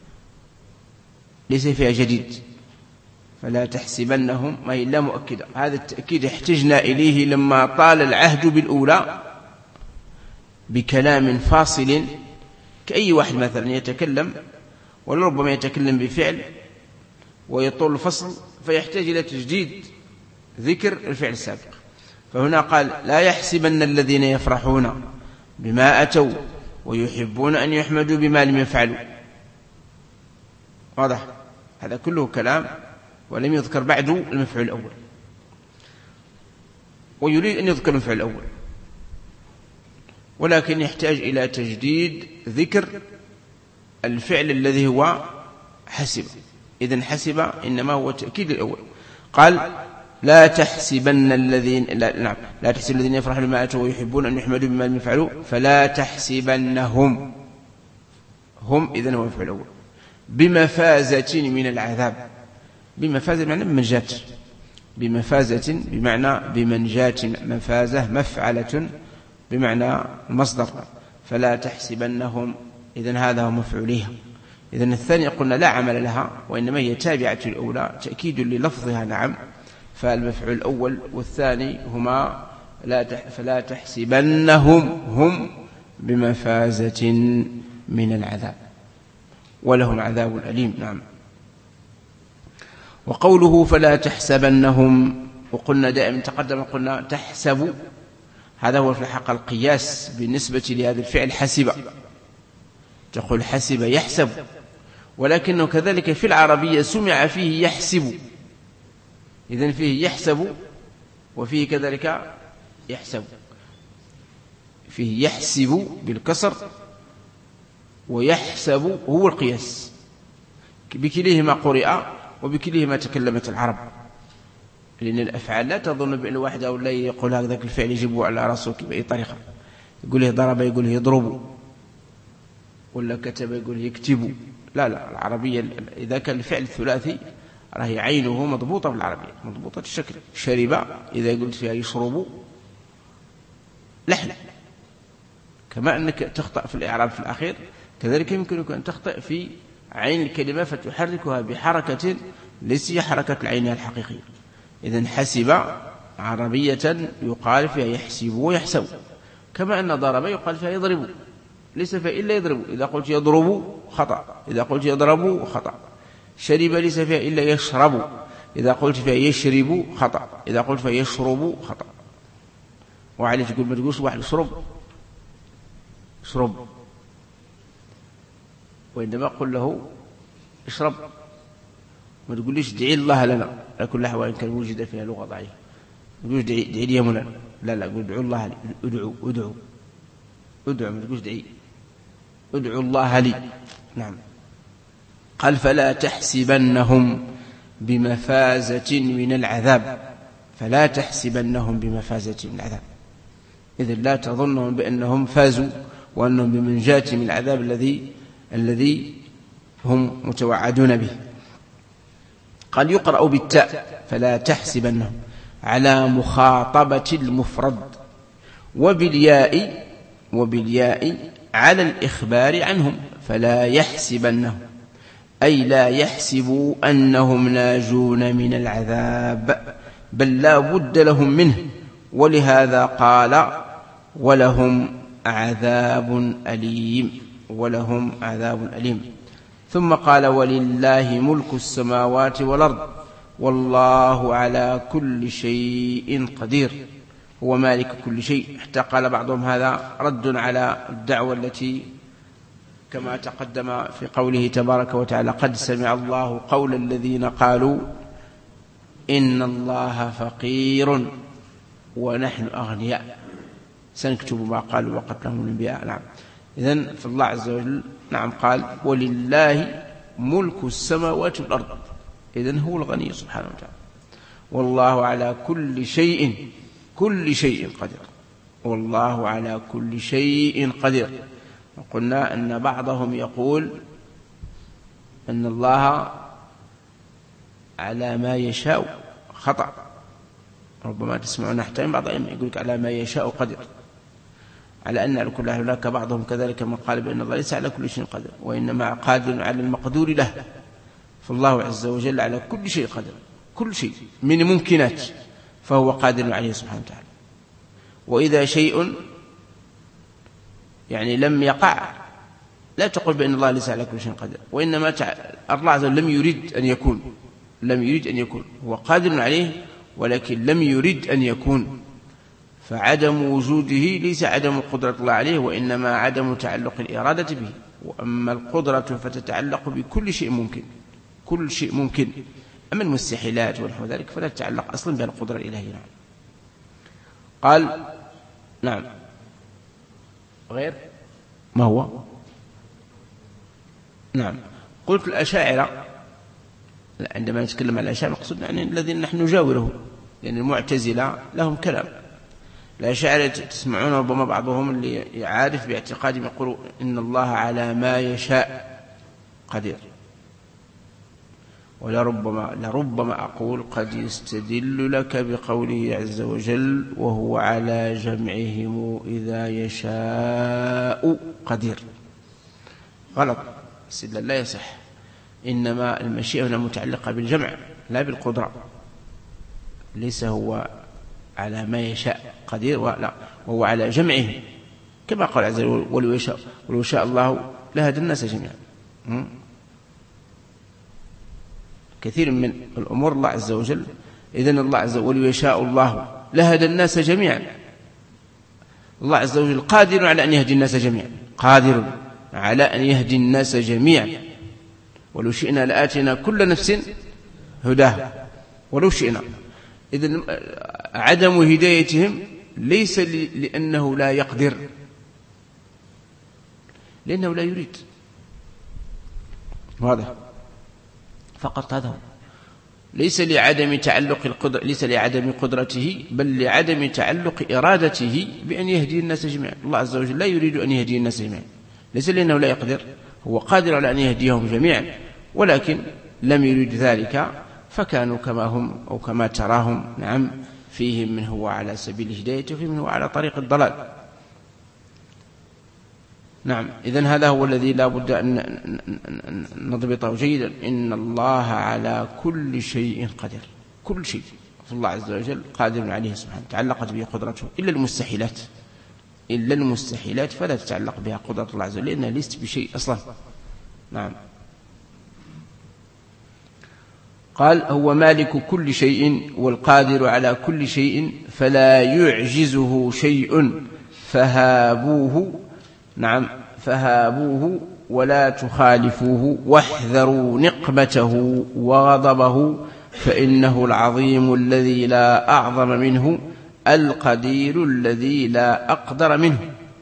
ليس فيها جديد. فلا تحسبنهم ما هي إلا مؤكدة. هذا التأكيد احتجنا إليه لما طال العهد بالأولى بكلام فاصل، كأي واحد مثلا يتكلم ولربما يتكلم بفعل ويطول الفصل فيحتاج إلى تجديد ذكر الفعل السابق. فهنا قال لا يحسبن الذين يفرحون بما أتوا ويحبون أن يحمدوا بما لم يفعلوا. واضح؟ هذا كله كلام ولم يذكر بعد المفعول الأول، ويريد أن يذكر المفعول الأول، ولكن يحتاج إلى تجديد ذكر الفعل الذي هو حسب. إذن حسب إنما هو تأكيد الأول. قال لا تحسبن الذين لا, نعم لا تحسب الذين يفرحون بما أتوا ويحبون أن يحمدوا بما لم يفعلوا فلا تحسبنهم، هم إذن هو المفعول الأول، بمفازة من العذاب. بمفازة بمعنى بمنجاة، بمفازة بمعنى بمنجاة، مفازة مفعلة بمعنى مصدر. فلا تحسبنهم، إذن هذا هو مفعولها. إذن الثانية قلنا لا عمل لها، وإنما هي تابعة الأولى تأكيد للفظها. نعم، فالمفعول الأول والثاني هما لا تح فلا تحسبنهم هم بمفازة من العذاب ولهم عذاب أليم. نعم. وقوله فلا تحسبنهم، وقلنا دائما تقدم قلنا تحسب، هذا هو في الحق القياس بالنسبة لهذا الفعل حسب، تقول حسب يحسب، ولكنه كذلك في العربية سمع فيه يحسب. إذن فيه يحسب وفيه كذلك يحسب، فيه يحسب بالكسر ويحسب هو القياس، بكليهما قرئ وبكليهما تكلمت العرب. لأن الأفعال لا تظن بأن واحد أو لا يقول هذا الفعل يجيبه على رأسه بأي طريقة، يقول له ضرب يقول له يضرب، ولا كتب يقول يكتب. لا لا، العربية إذا كان الفعل ثلاثي راهي عينه مضبوطة بالعربية، مضبوطة الشكل. شرب إذا قلت فيها يشرب لحن، كما أنك تخطأ في الإعراب في الأخير كذلك يمكنك أن تخطئ في عين الكلمة فتحركها بحركة ليس هي حركة العين الحقيقية. إذن حسب عربية يقال فيها يحسب ويحسب، كما أن ضرب يقال فيها يضرب، ليس فيها إلا يضرب. إذا قلت يضرب خطأ، إذا قلت يضرب خطأ. شرب ليس فيها إلا يشرب، إذا قلت فيها يشرب خطأ، إذا قلت فيها يشرب خطأ. وعليه تقول ما تقولش واحد يشرب اشرب، وإنما قل له اشرب، ما تقوليش ادعي الله لنا على كل حال، وإن كان وجد فيها لغة ضعيفة. ما تقولش ادعي لي يا مولانا، لا لا، قل ادعوا الله لي، ادعوا ادعوا ادعوا، ما تقولش ادعي، ادعوا الله لي. نعم. قال فلا تحسبنهم بمفازة من العذاب، فلا تحسبنهم بمفازة من العذاب، إذن لا تظنهم بأنهم فازوا وأنهم بمنجاة من العذاب الذي الذي هم متوعدون به. قال يقرأ بالتاء فلا تحسبنهم على مخاطبة المفرد، وبالياء وبالياء على الإخبار عنهم فلا يحسبنهم، أي لا يحسبوا أنهم ناجون من العذاب، بل لا بد لهم منه. ولهذا قال ولهم عذاب أليم، ولهم عذاب أليم. ثم قال ولله ملك السماوات والأرض والله على كل شيء قدير، هو مالك كل شيء. حتى قال بعضهم هذا رد على الدعوة التي كما تقدم في قوله تبارك وتعالى قد سمع الله قول الذين قالوا إن الله فقير ونحن أغنياء سنكتب ما قالوا وقتلهم الأنبياء. نعم. إذن فالله عز وجل نعم قال ولله ملك السماوات والأرض، إذن هو الغني سبحانه وتعالى. والله على كل شيء كل شيء قدير، والله على كل شيء قدير. وقلنا أن بعضهم يقول أن الله على ما يشاء، خطأ، ربما تسمعون حتى بعض العلماء يقول لك على ما يشاء قدير، على أن على كل حال هناك بعضهم كذلك من قال بأن الله ليس على كل شيء قدير، وإنما قادر على المقدور له. فالله عز وجل على كل شيء قدير، كل شيء من الممكنات فهو قادر عليه سبحانه وتعالى. وإذا شيء يعني لم يقع لا تقول بأن الله ليس على كل شيء قدير، وإنما الله عز وجل لم يريد أن يكون، لم يريد أن يكون، هو قادر عليه ولكن لم يريد أن يكون. فعدم وجوده ليس عدم قدرة الله عليه، وإنما عدم تعلق الإرادة به. وأما القدرة فتتعلق بكل شيء ممكن، كل شيء ممكن. أما المستحيلات ونحو ذلك فلا تتعلق أصلا بالقدرة الإلهية. نعم. قال نعم غير ما هو نعم قلت الأشاعرة عندما نتكلم عن الأشاعرة نقصد يعني الذين نحن نجاوره، لأن المعتزلة لهم كلام. الأشاعرة تسمعون ربما بعضهم اللي يعارف باعتقاد يقول إن الله على ما يشاء قدير، ولربما لربما أقول قد يستدل لك بقوله عز وجل وهو على جمعهم إذا يشاء قدير. غلط، استدلال لا يصح. إنما المشيئة هنا متعلقة بالجمع لا بالقدرة، ليس هو على ما يشاء قدير، ولا وهو على جمعه كما قال عز وجل ولو يشاء ولو شاء الله لهدى الناس جميعا. كثير من الأمور الله عز وجل، إذن الله عز وجل ولو يشاء الله لهدى الناس جميعا. الله عز وجل قادر على أن يهدي الناس جميعا، قادر على أن يهدي الناس جميعا. ولو شئنا لآتينا كل نفس هداها ولو شئنا. إذن عدم هدايتهم ليس لأنه لا يقدر، لأنه لا يريد، واضح؟ فقط هذا هو. ليس لعدم تعلق القدرة، ليس لعدم قدرته، بل لعدم تعلق إرادته بأن يهدي الناس جميعا. الله عز وجل لا يريد أن يهدي الناس جميعا، ليس لأنه لا يقدر، هو قادر على أن يهديهم جميعا، ولكن لم يريد ذلك فكانوا كما هم أو كما تراهم. نعم، فيهم من هو على سبيل الهداية وفيهم من هو على طريق الضلال. نعم. إذن هذا هو الذي لا بد أن نضبطه جيدا، إن الله على كل شيء قدير، كل شيء فالله عز وجل قادر عليه سبحانه، تعلقت به قدرته، إلا المستحيلات، إلا المستحيلات فلا تتعلق بها قدرة الله عز وجل لأنها ليست بشيء أصلا. نعم. قال هو مالك كل شيء والقادر على كل شيء فلا يعجزه شيء فهابوه. نعم، فهابوه ولا تخالفوه واحذروا نقمته وغضبه فإنه العظيم الذي لا أعظم منه، القدير الذي لا أقدر منه.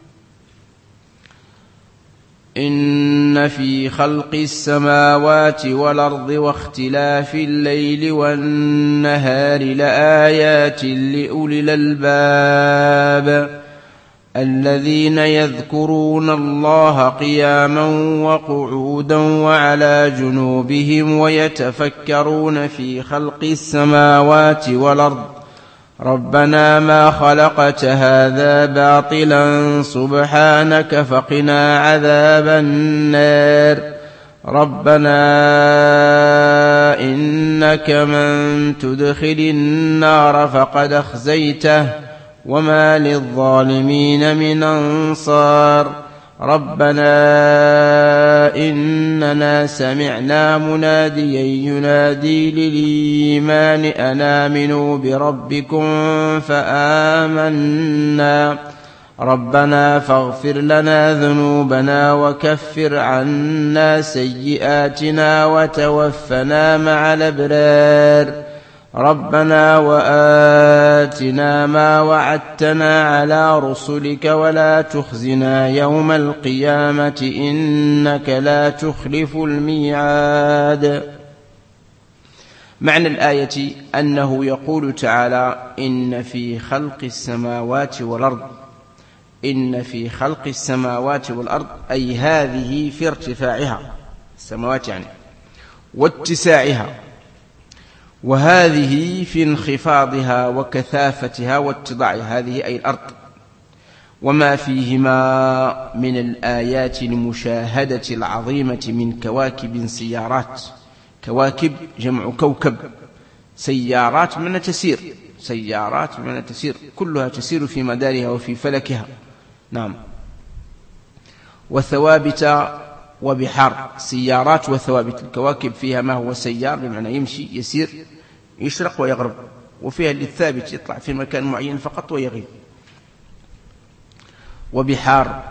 إن في خلق السماوات والأرض واختلاف الليل والنهار لآيات لأولي الألباب الذين يذكرون الله قياما وقعودا وعلى جنوبهم ويتفكرون في خلق السماوات والأرض ربنا ما خلقت هذا باطلا سبحانك فقنا عذاب النار ربنا إنك من تدخل النار فقد أخزيته وما للظالمين من أنصار ربنا إننا سمعنا مناديا ينادي للإيمان أن آمنوا بربكم فآمنا ربنا فاغفر لنا ذنوبنا وكفر عنا سيئاتنا وتوفنا مع الأبرار ربنا وآتنا ما وعدتنا على رسلك ولا تخزنا يوم القيامة إنك لا تخلف الميعاد. معنى الآية أنه يقول تعالى إن في خلق السماوات والأرض، إن في خلق السماوات والأرض أي هذه في ارتفاعها السماوات يعني واتساعها، وهذه في انخفاضها وكثافتها واتضاعها، هذه أي الأرض، وما فيهما من الآيات المشاهدة العظيمة من كواكب سيارات، كواكب جمع كوكب، سيارات من تسير، سيارات من تسير كلها تسير في مدارها وفي فلكها، نعم، وثوابت وبحار، سيارات وثوابت. الكواكب فيها ما هو سيار بمعنى يمشي يسير يشرق ويغرب، وفيها اللي الثابت يطلع في مكان معين فقط ويغيب، وبحار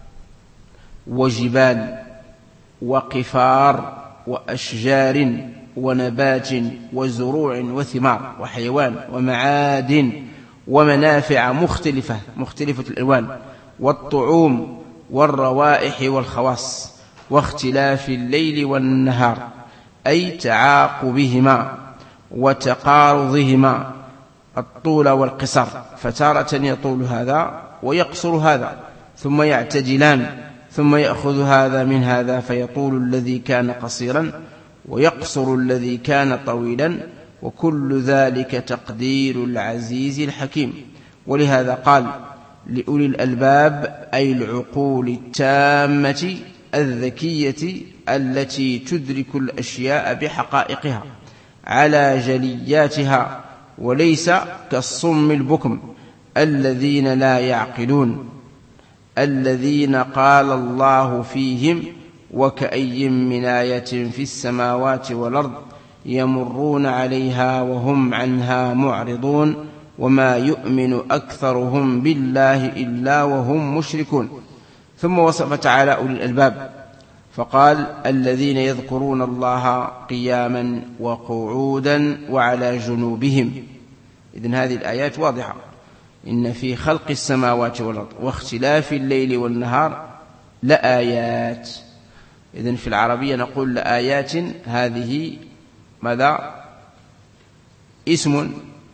وجبال وقفار وأشجار ونبات وزروع وثمار وحيوان ومعادن ومنافع مختلفة مختلفة الألوان، والطعوم والروائح والخواص، واختلاف الليل والنهار أي تعاقبهما وتقارضهما الطول والقصر، فتارة يطول هذا ويقصر هذا ثم يعتدلان، ثم يأخذ هذا من هذا فيطول الذي كان قصيرا ويقصر الذي كان طويلا، وكل ذلك تقدير العزيز الحكيم. ولهذا قال لأولي الألباب أي العقول التامة الذكية التي تدرك الأشياء بحقائقها على جلياتها، وليس كالصم البكم الذين لا يعقلون الذين قال الله فيهم وكأي من آية في السماوات والأرض يمرون عليها وهم عنها معرضون وما يؤمن أكثرهم بالله إلا وهم مشركون. ثم وصف تعالى أولي الألباب فقال الذين يذكرون الله قياما وقعودا وعلى جنوبهم. إذن هذه الآيات واضحة، إن في خلق السماوات والأرض واختلاف الليل والنهار لآيات. إذن في العربية نقول لآيات، هذه ماذا؟ اسم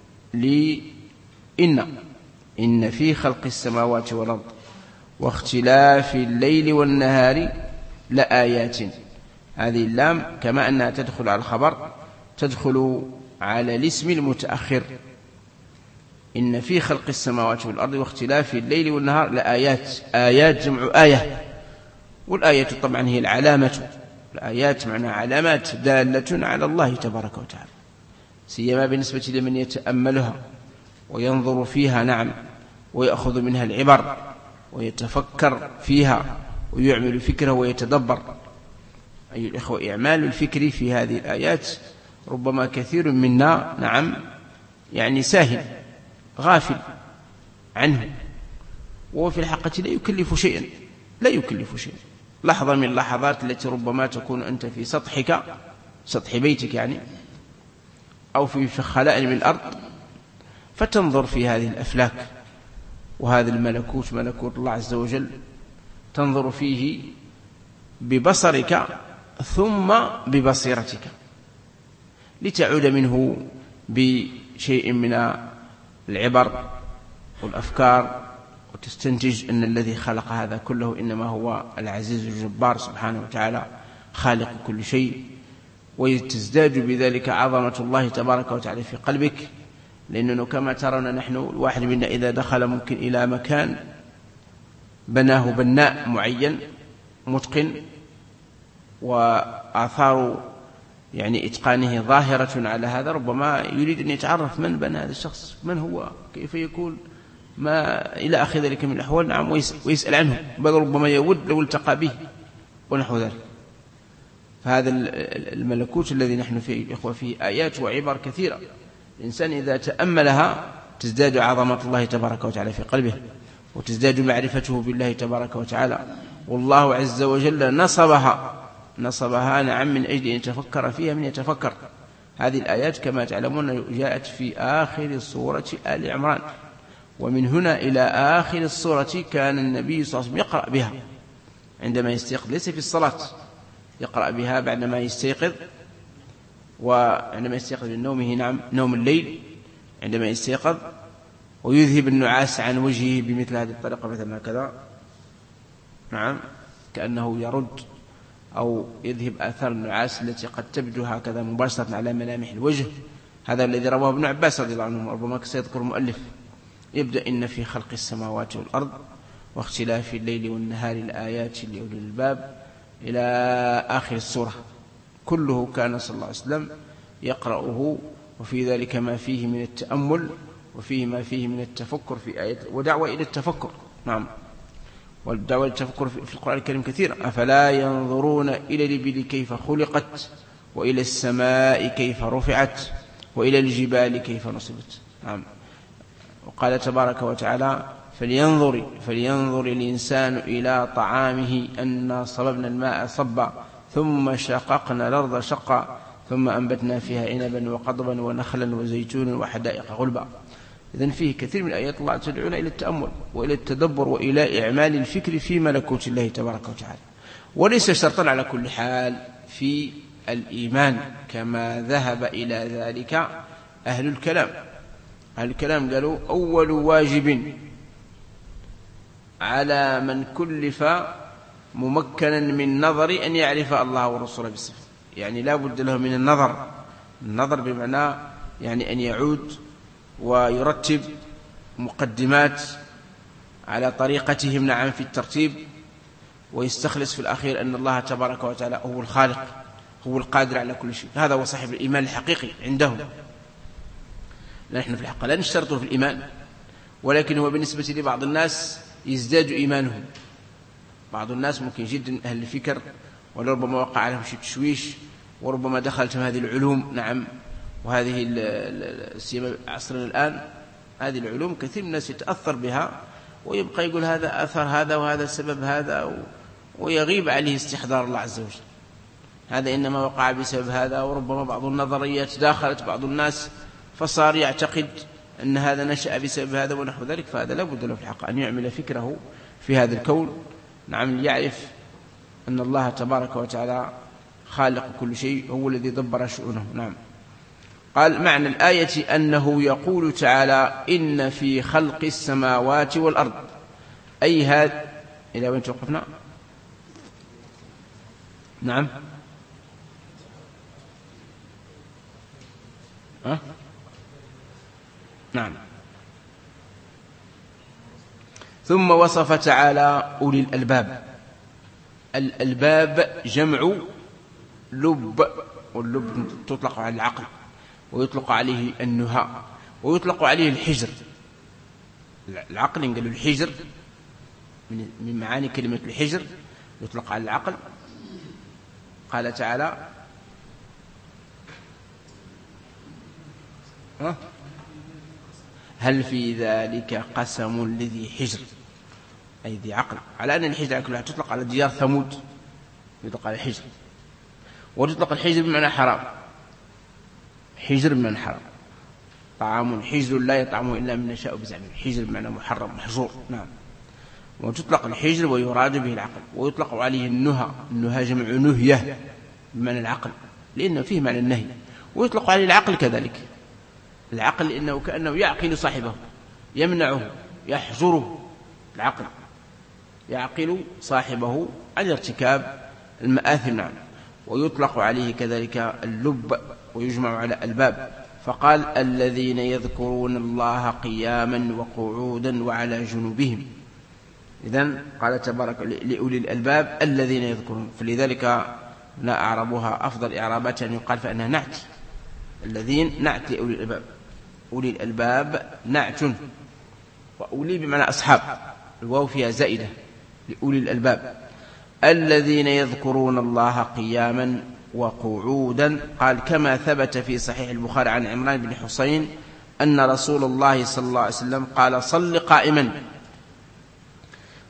لإن، إن في خلق السماوات والأرض واختلاف الليل والنهار لآيات. هذه اللام كما أنها تدخل على الخبر تدخل على الاسم المتأخر، إن في خلق السماوات والأرض واختلاف الليل والنهار لآيات. آيات جمع آية، والآية طبعا هي العلامة، الآيات معناها علامات دالة على الله تبارك وتعالى، سيما بالنسبة لمن يتأملها وينظر فيها، نعم، ويأخذ منها العبر ويتفكر فيها ويعمل فكره ويتدبر. أي الإخوة، إعمال الفكر في هذه الآيات ربما كثير منا، نعم، يعني ساهل غافل عنه، وفي الحقيقة لا يكلف شيئا، لا يكلف شيئا. لحظة من اللحظات التي ربما تكون أنت في سطحك، سطح بيتك يعني، أو في خلاء من الأرض، فتنظر في هذه الأفلاك وهذا الملكوت، ملكوت الله عز وجل، تنظر فيه ببصرك ثم ببصيرتك لتعود منه بشيء من العبر والأفكار، وتستنتج أن الذي خلق هذا كله إنما هو العزيز الجبار سبحانه وتعالى خالق كل شيء، وتزداد بذلك عظمة الله تبارك وتعالى في قلبك. لأنه كما ترون نحن الواحد منا إذا دخل ممكن إلى مكان بناه بناء معين متقن، وآثار يعني إتقانه ظاهرة على هذا، ربما يريد أن يتعرف من بنى هذا الشخص، من هو، كيف يكون، ما إلى آخر ذلك من الأحوال، نعم، ويسأل عنه، بل ربما يود لو التقى به ونحو ذلك. فهذا الملكوت الذي نحن فيه إخوة فيه آيات وعبر كثيرة، الإنسان إذا تأملها تزداد عظمة الله تبارك وتعالى في قلبه. وتزداد معرفته بالله تبارك وتعالى. والله عز وجل نصبها نصبها نعم من أجل أن يتفكر فيها من يتفكر. هذه الآيات كما تعلمون جاءت في آخر سورة آل عمران، ومن هنا إلى آخر السورة كان النبي صلى الله عليه وسلم يقرأ بها عندما يستيقظ، ليس في الصلاة، يقرأ بها بعدما يستيقظ، وعندما يستيقظ من نومه نعم نوم الليل عندما يستيقظ، ويذهب النعاس عن وجهه بمثل هذه الطريقة مثلا هكذا نعم كأنه يرد أو يذهب آثار النعاس التي قد تبدو هكذا مباشرة على ملامح الوجه. هذا الذي رواه ابن عباس رضي الله عنه، ربما سيذكر المؤلف. يبدأ إن في خلق السماوات والأرض واختلاف الليل والنهار الآيات لأولي الألباب إلى آخر السورة، كله كان صلى الله عليه وسلم يقرأه، وفي ذلك ما فيه من التأمل وفيه ما فيه من التفكر في آيات ودعوة إلى التفكر. نعم، والدعوة للتفكر في القرآن الكريم كثيرا. أفلا ينظرون إلى الإبل كيف خلقت وإلى السماء كيف رفعت وإلى الجبال كيف نصبت. نعم. وقال تبارك وتعالى فلينظر, فلينظر الإنسان إلى طعامه أنا صببنا الماء صبا ثم شققنا الأرض شقا ثم أنبتنا فيها عنبا وقضبا ونخلا وزيتونا وحدائق غلبا. إذن فيه كثير من آيات الله تدعون إلى التأمل وإلى التدبر وإلى إعمال الفكر في ملكوت الله تبارك وتعالى، وليس شرطا على كل حال في الإيمان كما ذهب إلى ذلك أهل الكلام. أهل الكلام قالوا أول واجب على من كلف ممكنا من نظر أن يعرف الله ورسوله بالصفة، يعني لا بد له من النظر. النظر بمعنى يعني أن يعود ويرتب مقدمات على طريقتهم نعم في الترتيب، ويستخلص في الأخير أن الله تبارك وتعالى هو الخالق هو القادر على كل شيء. هذا هو صاحب الإيمان الحقيقي عندهم. نحن في الحقيقة لا نشترطه في الإيمان، ولكن هو بالنسبة لبعض الناس يزداد إيمانهم. بعض الناس ممكن جدا أهل الفكر ولربما وقع عليهم شيء تشويش، وربما دخلت هذه العلوم نعم، وهذه السيما عصرنا الآن هذه العلوم كثير من الناس يتأثر بها ويبقى يقول هذا أثر هذا وهذا سبب هذا، ويغيب عليه استحضار الله عز وجل. هذا إنما وقع بسبب هذا، وربما بعض النظريات داخلت بعض الناس فصار يعتقد أن هذا نشأ بسبب هذا ونحو ذلك. فهذا لا بد له في الحق أن يعمل فكره في هذا الكون نعم، ليعرف أن الله تبارك وتعالى خالق كل شيء، هو الذي دبر شؤونه. نعم. قال معنى الآية أنه يقول تعالى إن في خلق السماوات والأرض، أي هذا إلى وين توقفنا؟ نعم أه؟ نعم. ثم وصف تعالى أولي الألباب. الألباب جمع لب، واللب تطلق على العقل ويطلق عليه النهى ويطلق عليه الحجر. العقل ينقل الحجر من معاني كلمة الحجر، يطلق على العقل. قال تعالى هل في ذلك قسم لذي حجر، أي ذي عقل، على أن الحجر كلها تطلق على ديار ثمود، يطلق على الحجر، وتطلق الحجر بمعنى حرام. حجر بمعنى حرام، طعام حجر لا يطعمه إلا من نشاء بزعمه. حجر بمعنى محرم محجور. نعم. وتطلق الحجر ويراد به العقل، ويطلق عليه النهى. النهى جمع نهية بمعنى العقل لأنه فيه معنى النهي، ويطلق عليه العقل كذلك. العقل لأنه كأنه يعقل صاحبه، يمنعه يحجره. العقل يعقل صاحبه عن ارتكاب المآثم. نعم. ويطلق عليه كذلك اللب، ويجمع على الباب. فقال الذين يذكرون الله قياما وقعودا وعلى جنوبهم. إذن قال تبارك لأولي الألباب الذين يذكرون، فلذلك لا أعربها أفضل إعرابات أن يقال فأنها نعت. الذين نعت لأولي الألباب، أولي الألباب نعت، وأولي بمعنى أصحاب، الواو فيها زائدة لأولي الألباب. الذين يذكرون الله قياما وقعودا. قال كما ثبت في صحيح البخاري عن عمران بن حسين أن رسول الله صلى الله عليه وسلم قال صل قائما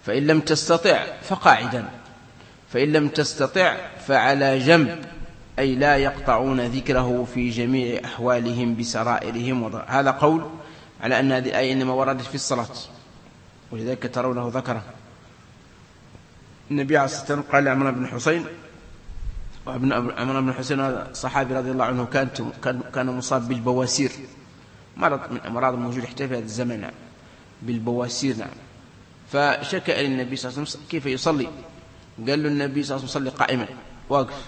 فإن لم تستطع فقاعدا، فإن لم تستطع فعلى جنب، أي لا يقطعون ذكره في جميع أحوالهم بسرائرهم وضع. هذا قول على أن هذه الآية إنما وردت في الصلاة، ولذلك ترونه ذكره النبي عليه الصلاة والسلام. قال عمران بن حسين، عمران بن حسين هذا صحابي رضي الله عنه كان كان مصاب بالبواسير، مرض من أمراض موجود حتى في هذا الزمن، نعم، بالبواسير، نعم. فشكى إلى النبي صلى الله عليه وسلم كيف يصلي، قال له النبي صلى الله عليه وسلم صلي قائما، واقف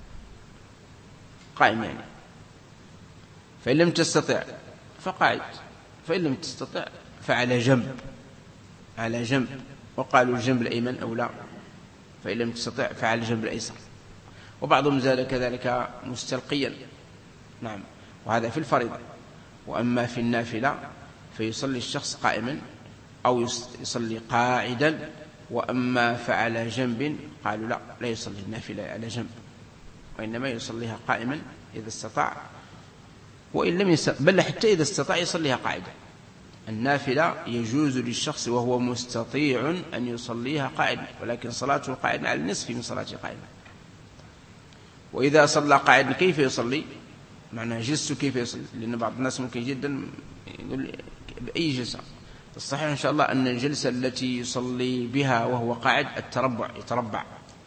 قائم يعني، فإن لم تستطع فقاعد، فإن لم تستطع فعلى جنب، على جنب. وقالوا الجنب الأيمن أو لا، فإن لم تستطع فعلى الجنب الأيسر. وبعضهم زاد كذلك مستلقيا، نعم، وهذا في الفريضة. وأما في النافلة فيصلي الشخص قائما أو يصلي قاعدا. وأما فعلى جنب قالوا لا، لا يصلي النافلة على جنب، وإنما يصليها قائما إذا استطاع، وإن لم يستطع، بل حتى إذا استطاع يصليها قاعدا. النافلة يجوز للشخص وهو مستطيع أن يصليها قائدا، ولكن صلاته قائدا على النصف من صلاته قائدا. وإذا صلى قاعدا كيف يصلي؟ معنى جلسه كيف يصلي؟ لأن بعض الناس ممكن جدا يقول بأي جلسة. الصحيح إن شاء الله أن الجلسة التي يصلي بها وهو قاعد التربع، يتربع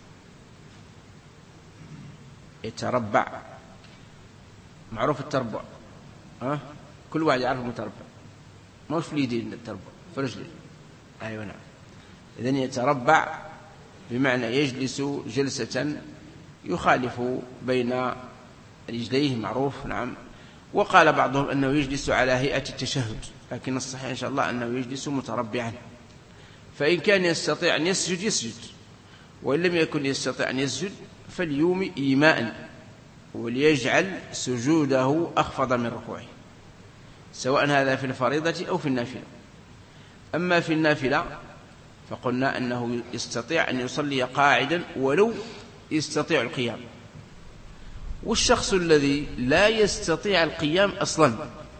يتربع معروف التربع، ها؟ كل واحد يعرف المتربع، ما في اليدين التربع، في رجله، أيوة نعم. إذن يتربع بمعنى يجلس جلسة يخالف بين رجليه، معروف، نعم. وقال بعضهم أنه يجلس على هيئة التشهد، لكن الصحيح إن شاء الله أنه يجلس متربعا. فإن كان يستطيع أن يسجد يسجد، وإن لم يكن يستطيع أن يسجد فليومي إيماء، وليجعل سجوده أخفض من ركوعه، سواء هذا في الفريضة أو في النافلة. أما في النافلة فقلنا أنه يستطيع أن يصلي قاعدا ولو يستطيع القيام. والشخص الذي لا يستطيع القيام أصلا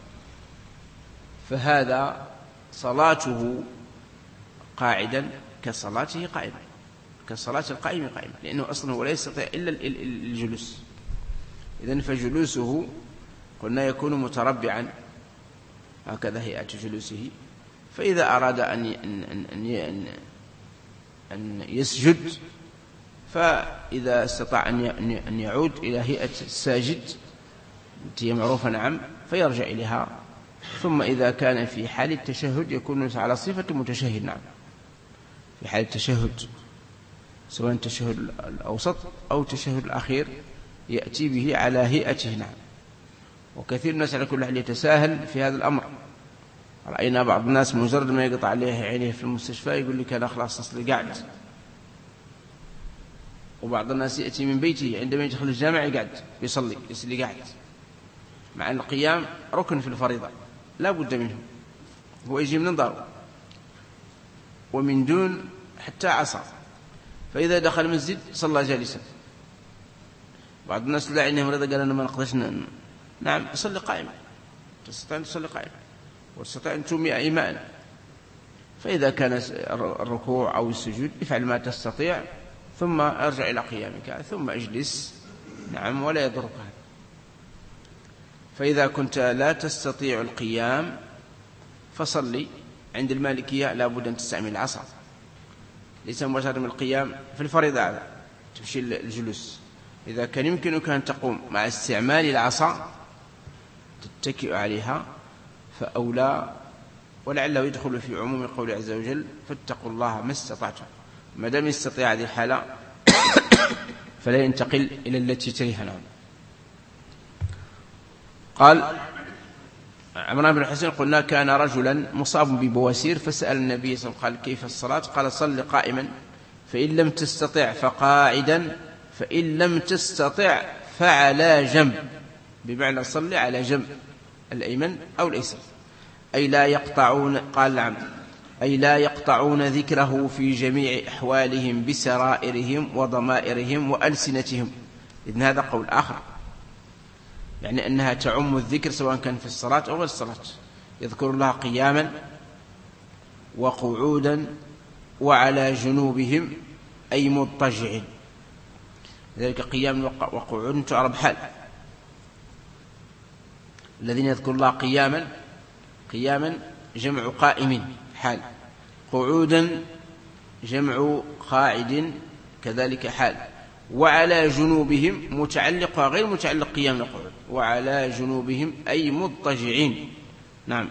فهذا صلاته قاعدا كصلاته قائما، كصلاة القائم قائما، لأنه أصلا هو لا يستطيع إلا الجلوس. إذن فجلوسه قلنا يكون متربعا، هكذا هيئة جلوسه. فإذا أراد أن أن أن يسجد، فإذا استطاع أن يعود إلى هيئة الساجد التي هي معروفة، نعم، فيرجع إليها. ثم إذا كان في حال التشهد يكون على صفة متشهد، نعم، في حال التشهد سواء التشهد الأوسط أو التشهد الأخير يأتي به على هيئته، نعم. وكثير من الناس على كل حال يتساهل في هذا الأمر. رأينا بعض الناس مجرد ما يقطع عليه عينيه في المستشفى يقول لك أنا خلاص أصلي قاعد. وبعض الناس يأتي من بيته عندما يدخل الجامع يقعد يصلي يصلي قاعد، مع أن القيام ركن في الفريضة لا بد منه، هو يجي من داره ومن دون حتى عصا. فإذا دخل المسجد صلى جالسا. بعض الناس لا عندهم رضا قال أنا ما نقدرش، نعم، يصلي قائما، تستطيع أن تصلي قائما وتستطيع أن تومئ إيماء. فإذا كان الركوع أو السجود افعل ما تستطيع، ثم ارجع إلى قيامك، ثم اجلس، نعم، ولا يضرك هذا. فإذا كنت لا تستطيع القيام فصلي. عند المالكية لا بد أن تستعمل العصا، ليس مباشرة من القيام في الفريضة تمشي الجلوس. إذا كان يمكنك أن تقوم مع استعمال العصا تتكئ عليها فأولى، ولعله يدخل في عموم قول عز وجل فاتقوا الله ما استطعتم. ما دام يستطيع هذه الحالة فلا ينتقل إلى التي تليها. نعم. قال عمران بن حسين قلنا كان رجلا مصاب ببواسير فسأل النبي صلى الله عليه وسلم قال كيف الصلاة؟ قال صل قائما، فإن لم تستطع فقاعدا، فإن لم تستطع فعلى جنب، بمعنى صل على جنب الأيمن أو الأيسر، أي لا يقطعون، قال نعم، أي لا يقطعون ذكره في جميع أحوالهم بسرائرهم وضمائرهم وألسنتهم. إذن هذا قول آخر، يعني أنها تعم الذكر سواء كان في الصلاة أو غير الصلاة. يذكر الله قياما وقعودا وعلى جنوبهم أي مضطجعين. ذلك قيام وقعود تعرب حال. الذين يذكرون الله قياما، قياما جمع قائم حال، قعودا جمع قاعد كذلك حال، وعلى جنوبهم متعلق غير متعلق قيام وقعود، وعلى جنوبهم أي مضطجعين. نعم.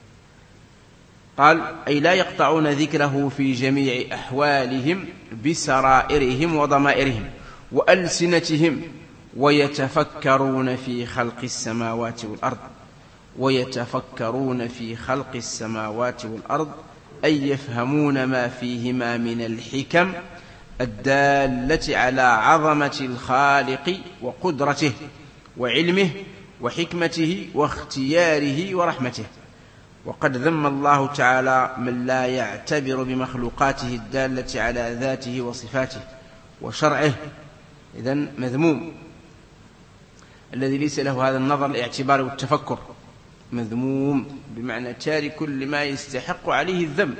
قال أي لا يقطعون ذكره في جميع أحوالهم بسرائرهم وضمائرهم وألسنتهم، ويتفكرون في خلق السماوات والأرض، ويتفكرون في خلق السماوات والأرض أي يفهمون ما فيهما من الحكم الدالة على عظمة الخالق وقدرته وعلمه وحكمته واختياره ورحمته. وقد ذم الله تعالى من لا يعتبر بمخلوقاته الدالة على ذاته وصفاته وشرعه، إذن مذموم. الذي ليس له هذا النظر الاعتبار والتفكر مذموم، بمعنى تارك لما يستحق عليه الذم.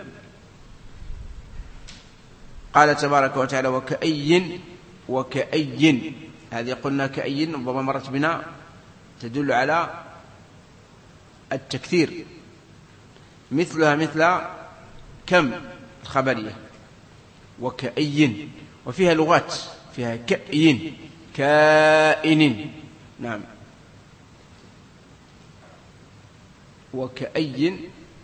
قال تبارك وتعالى وكأي وكأي، هذه قلنا كأي ربما مرت بنا تدل على التكثير، مثلها مثل كم الخبرية، وكأي، وفيها لغات، فيها كأي كائن. نعم. وكأي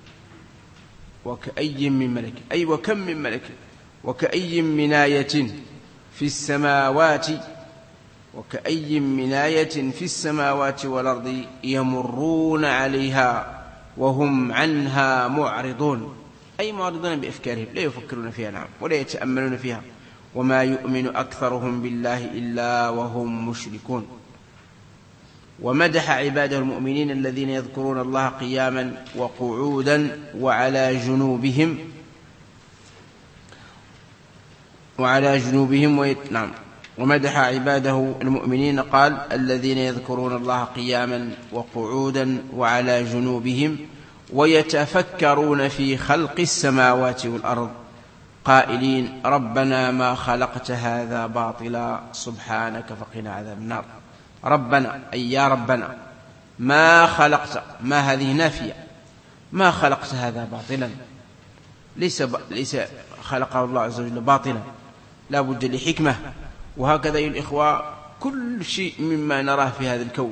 وكأي من ملك أي وكم من ملك، وكأي من آية في السماوات، وكأي من آية في السماوات والأرض يمرون عليها وهم عنها معرضون، أي معرضون بأفكارهم لا يفكرون فيها. نعم. ولا يتأملون فيها. وما يؤمن أكثرهم بالله إلا وهم مشركون. ومدح عباده المؤمنين الذين يذكرون الله قياما وقعودا وعلى جنوبهم وعلى جنوبهم ويت... نعم. ومدح عباده المؤمنين قال الذين يذكرون الله قياما وقعودا وعلى جنوبهم ويتفكرون في خلق السماوات والأرض قائلين ربنا ما خلقت هذا باطلا سبحانك فقنا عذاب النار. ربنا أي يا ربنا ما خلقت، ما هذه نافية، ما خلقت هذا باطلا، ليس, ب... ليس خلقه الله عز وجل باطلا، لا بد لحكمة. وهكذا أيها الإخوة كل شيء مما نراه في هذا الكون،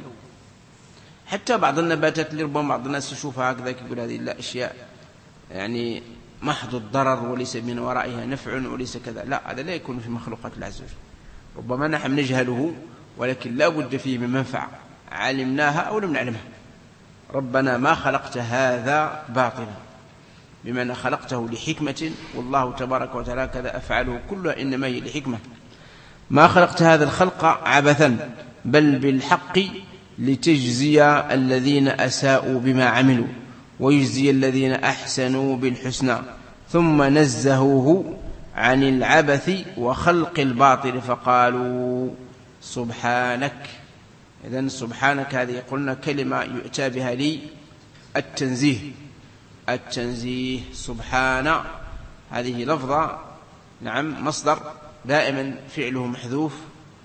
حتى بعض النباتات اللي ربما بعض الناس يشوفها هكذا يقول هذه لا أشياء يعني محض الضرر وليس من ورائها نفع وليس كذا، لا، هذا لا يكون في مخلوقات الله عز وجل. ربما نحن نجهله ولكن لا بد فيه من منفعة علمناها أو لم نعلمها. ربنا ما خلقت هذا باطلا، بمعنى خلقته لحكمة، والله تبارك وتعالى كذا أفعله كلها إنما هي لحكمة. ما خلقت هذا الخلق عبثا بل بالحق لتجزي الذين أساءوا بما عملوا ويجزي الذين أحسنوا بالحسنى، ثم نزهوه عن العبث وخلق الباطل فقالوا سبحانك. إذن سبحانك هذه قلنا كلمة يؤتى بها لي التنزيه، التنزيه سبحان، هذه لفظة نعم مصدر دائما فعله محذوف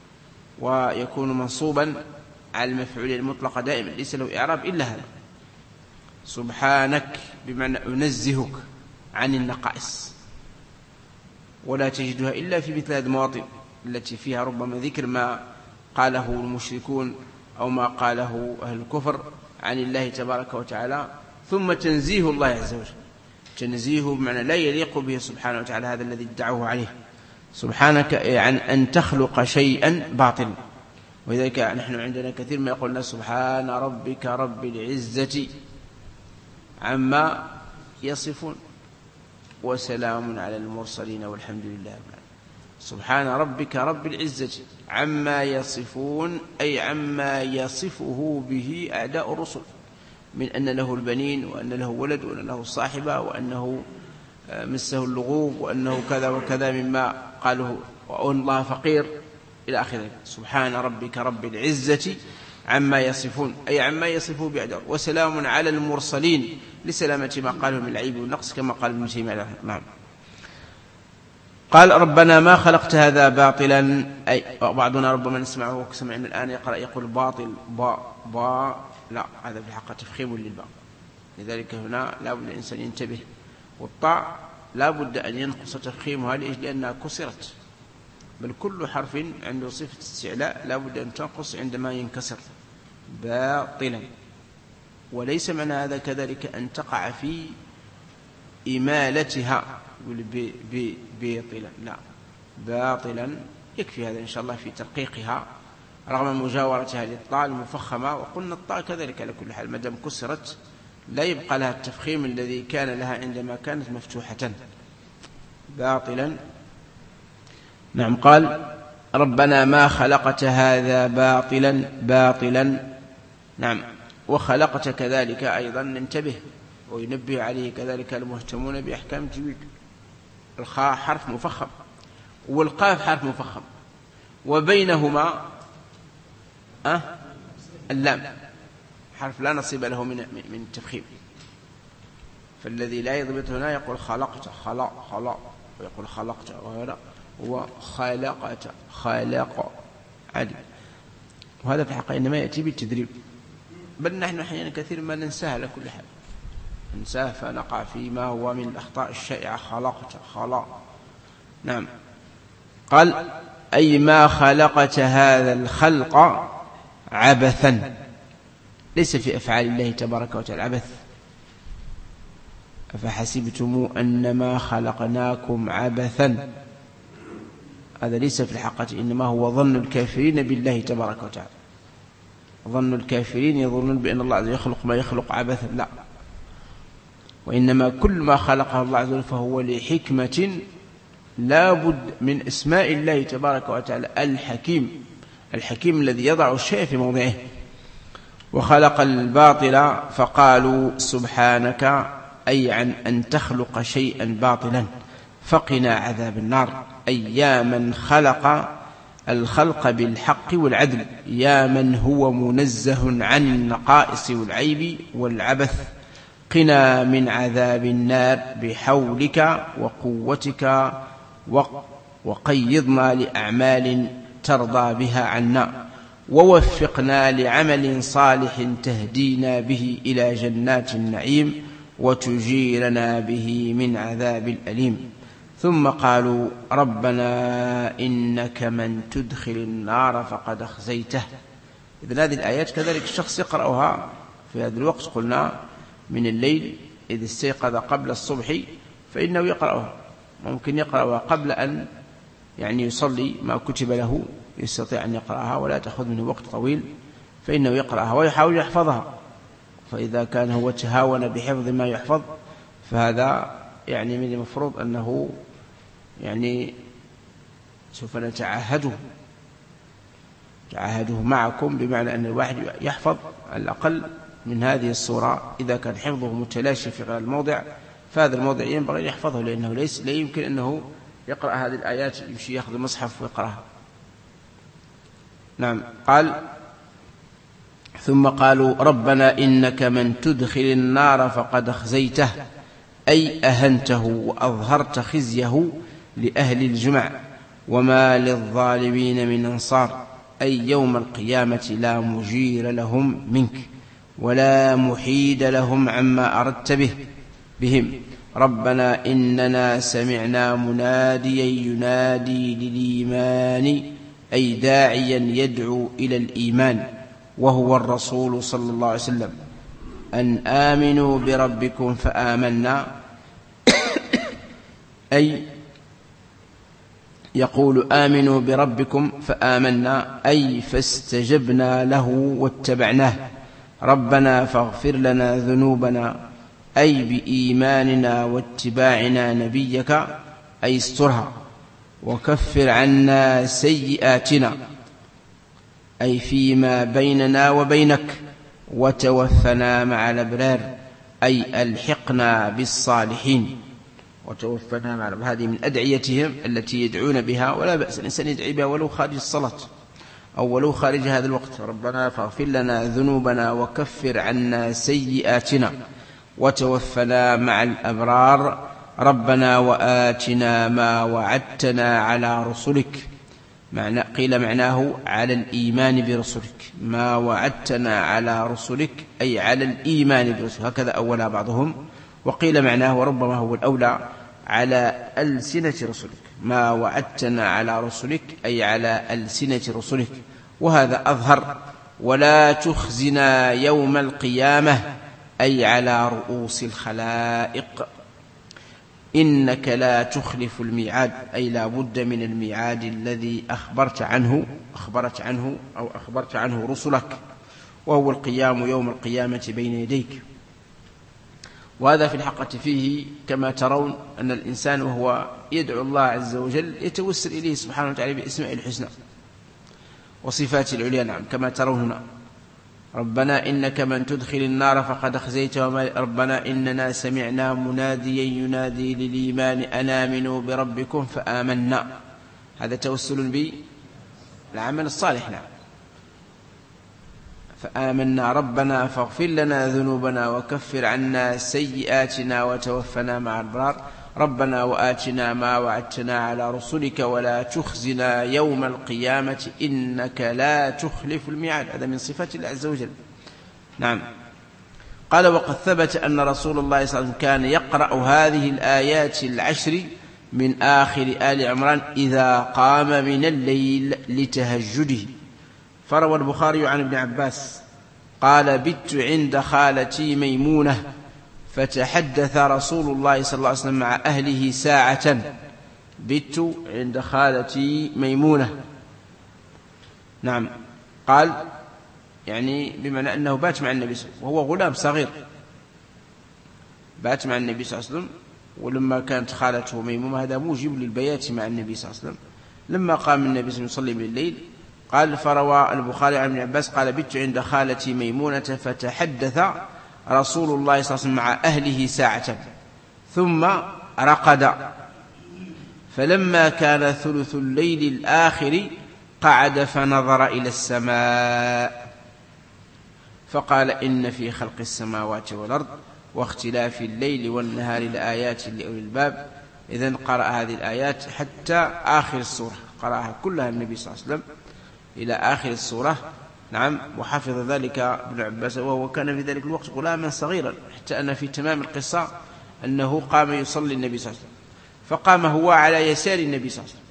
ويكون منصوبا على المفعول المطلق دائما، ليس له إعراب إلا هذا. سبحانك بمعنى أنزهك عن النقائص، ولا تجدها إلا في مثل هذه المواطن التي فيها ربما ذكر ما قاله المشركون أو ما قاله أهل الكفر عن الله تبارك وتعالى، ثم تنزيه الله عز وجل، تنزيه بمعنى لا يليق به سبحانه وتعالى هذا الذي ادعوه عليه. سبحانك عن أن تخلق شيئا باطلا. ولذلك نحن عندنا كثير ما يقولنا سبحان ربك رب العزة عما يصفون وسلام على المرسلين والحمد لله. سبحان ربك رب العزة عما يصفون أي عما يصفه به أعداء الرسل من أن له البنين وأن له ولد وأن له صاحبة وأنه مسه اللغوب وأنه كذا وكذا مما قالوا وأن الله فقير إلى آخره. سبحان ربك رب العزة عما يصفون أي عما يصفه بأعداء، وسلام على المرسلين لسلامة ما قالوا من العيب والنقص كما قال ابن تيمية. نعم. قال ربنا ما خلقت هذا باطلا، أي بعضنا ربما نسمعه كسمعنا الآن يقرأ يقول باطل باء باء، لا، هذا في الحقيقة تفخيم للباء، لذلك هنا لا بد الإنسان ينتبه. والطاء لا بد أن ينقص تفخيمها لأنها كسرت، بل كل حرف عنده صفة استعلاء لا بد أن تنقص عندما ينكسر، باطلا. وليس معنى هذا كذلك أن تقع في إمالتها باطلا، لا، باطلا يكفي هذا إن شاء الله في ترقيقها رغم مجاورتها للطاء المفخمة. وقلنا الطاء كذلك على كل حال مدام كسرت لا يبقى لها التفخيم الذي كان لها عندما كانت مفتوحة، باطلا. نعم. قال ربنا ما خلقت هذا باطلا باطلا، نعم. وخلقت كذلك أيضا ننتبه وينبه عليه كذلك المهتمون بأحكام التجويد. الخاء حرف مفخم والقاف حرف مفخم، وبينهما أه اللام حرف لا نصيب له من من التفخيم، فالذي لا يضبط هنا يقول خلقت خلق خلق، ويقول خلقت وهذا هو خلقت خلق عادي. وهذا في الحقيقة إنما يأتي بالتدريب، بل نحن أحيانا كثير ما ننساه على كل حال، ننساه فنقع فيما هو من الأخطاء الشائعة، خلقت خلق. نعم. قال أي ما خلقت هذا الخلق عبثا، ليس في أفعال الله تبارك وتعالى عبث. أفحسبتم أنما خلقناكم عبثا، هذا ليس في الحقيقة، إنما هو ظن الكافرين بالله تبارك وتعالى. ظن الكافرين يظنون بأن الله عز وجل يخلق ما يخلق عبثا، لا، وإنما كل ما خلقه الله عز وجل فهو لحكمة لا بد من اسماء الله تبارك وتعالى الحكيم، الحكيم الذي يضع الشيء في موضعه. وخلق الباطل فقالوا سبحانك، أي عن أن تخلق شيئا باطلا فقنا عذاب النار، أي يا من خلق الخلق بالحق والعدل، يا من هو منزه عن النقائص والعيب والعبث، قنا من عذاب النار بحولك وقوتك، وقيضنا لأعمال ترضى بها عنا، ووفقنا لعمل صالح تهدينا به إلى جنات النعيم وتجيرنا به من عذاب الأليم. ثم قالوا ربنا إنك من تدخل النار فقد أخزيته. إذن هذه الآيات كذلك الشخص يقرأها في هذا الوقت، قلنا من الليل إذ استيقظ قبل الصبح فإنه يقرأها، ممكن يقرأها قبل أن يعني يصلي ما كتب له، يستطيع أن يقرأها ولا تأخذ منه وقت طويل، فإنه يقرأها ويحاول يحفظها. فإذا كان هو تهاون بحفظ ما يحفظ فهذا يعني من المفروض أنه يعني سوف نتعهده تعهده معكم، بمعنى أن الواحد يحفظ على الأقل من هذه الصورة. إذا كان حفظه متلاشي في غير الموضع فهذا الموضع ينبغي أن يحفظه، لأنه ليس لا يمكن أنه يقرأ هذه الآيات يمشي يأخذ المصحف ويقرأها. نعم. قال ثم قالوا ربنا إنك من تدخل النار فقد أخزيته، أي أهنته وأظهرت خزيه لأهل الجمع، وما للظالمين من أنصار، أي يوم القيامة لا مجير لهم منك ولا محيد لهم عما أردت به بهم. ربنا إننا سمعنا مناديا ينادي للإيمان، أي داعيا يدعو إلى الإيمان، وهو الرسول صلى الله عليه وسلم، أن آمنوا بربكم فآمنا، أي يقول آمنوا بربكم فآمنا، أي فاستجبنا له واتبعناه. ربنا فاغفر لنا ذنوبنا، أي بإيماننا واتباعنا نبيك، أي استرها، وكفر عنا سيئاتنا، أي فيما بيننا وبينك، وتوفنا مع الأبرار، أي ألحقنا بالصالحين، وتوفنا مع الأبرار. هذه من أدعيتهم التي يدعون بها، ولا بأس الإنسان يدعي بها ولو خارج الصلاة أو ولو خارج هذا الوقت. ربنا فاغفر لنا ذنوبنا وكفر عنا سيئاتنا وتوفنا مع الأبرار، ربنا وآتنا ما وعدتنا على رسلك. معنى قيل معناه على الإيمان برسلك، ما وعدتنا على رسلك أي على الإيمان برسلك، هكذا أولها بعضهم. وقيل معناه وربما هو الأولى على ألسنة رسلك، ما وعدتنا على رسلك أي على ألسنة رسلك، وهذا أظهر. ولا تخزنا يوم القيامة أي على رؤوس الخلائق، إنك لا تخلف الميعاد أي لا بد من الميعاد الذي أخبرت عنه أخبرت عنه أو أخبرت عنه رسلك، وهو القيام يوم القيامة بين يديك. وهذا في الحقيقة فيه كما ترون أن الإنسان وهو يدعو الله عز وجل يتوسل إليه سبحانه وتعالى بأسماء الحسنى وصفات العليا، نعم كما ترون هنا: ربنا إنك من تدخل النار فقد أخزيته، ربنا إننا سمعنا مناديا ينادي للإيمان أن آمنوا بربكم فآمنا. هذا توسل بالعمل الصالح، نعم. فآمنا ربنا فاغفر لنا ذنوبنا وكفر عنا سيئاتنا وتوفنا مع الأبرار، ربنا وآتنا ما وعدتنا على رسلك ولا تخزنا يوم القيامة إنك لا تخلف الميعاد. هذا من صفات الله عز وجل، نعم. قال: وقد ثبت أن رسول الله صلى الله عليه وسلم كان يقرأ هذه الآيات العشر من آخر آل عمران إذا قام من الليل لتهجده. فروى البخاري عن ابن عباس قال: بت عند خالتي ميمونة فتحدث رسول الله صلى الله عليه وسلم مع أهله ساعة. بت عند خالتي ميمونة، نعم. قال يعني بمعنى أنه بات مع النبي صلى الله عليه وسلم وهو غلام صغير، بات مع النبي صلى الله عليه وسلم. ولما كانت خالته ميمونة هذا موجب للبيات مع النبي صلى الله عليه وسلم. لما قام النبي صلى الله عليه وسلم يصلي بالليل قال، فروى البخاري عن ابن عباس قال: بت عند خالتي ميمونة فتحدث رسول الله صلى الله عليه وسلم مع أهله ساعة ثم رقد، فلما كان ثلث الليل الآخر قعد فنظر إلى السماء فقال: إن في خلق السماوات والأرض واختلاف الليل والنهار لآيات لأولي الباب. إذن قرأ هذه الآيات حتى آخر السورة، قرأها كلها النبي صلى الله عليه وسلم إلى آخر السورة، نعم. وحفظ ذلك ابن عباس وهو كان في ذلك الوقت غلاما صغيرا، حتى أن في تمام القصة أنه قام يصلي النبي صلى الله عليه وسلم، فقام هو على يسار النبي صلى الله عليه وسلم،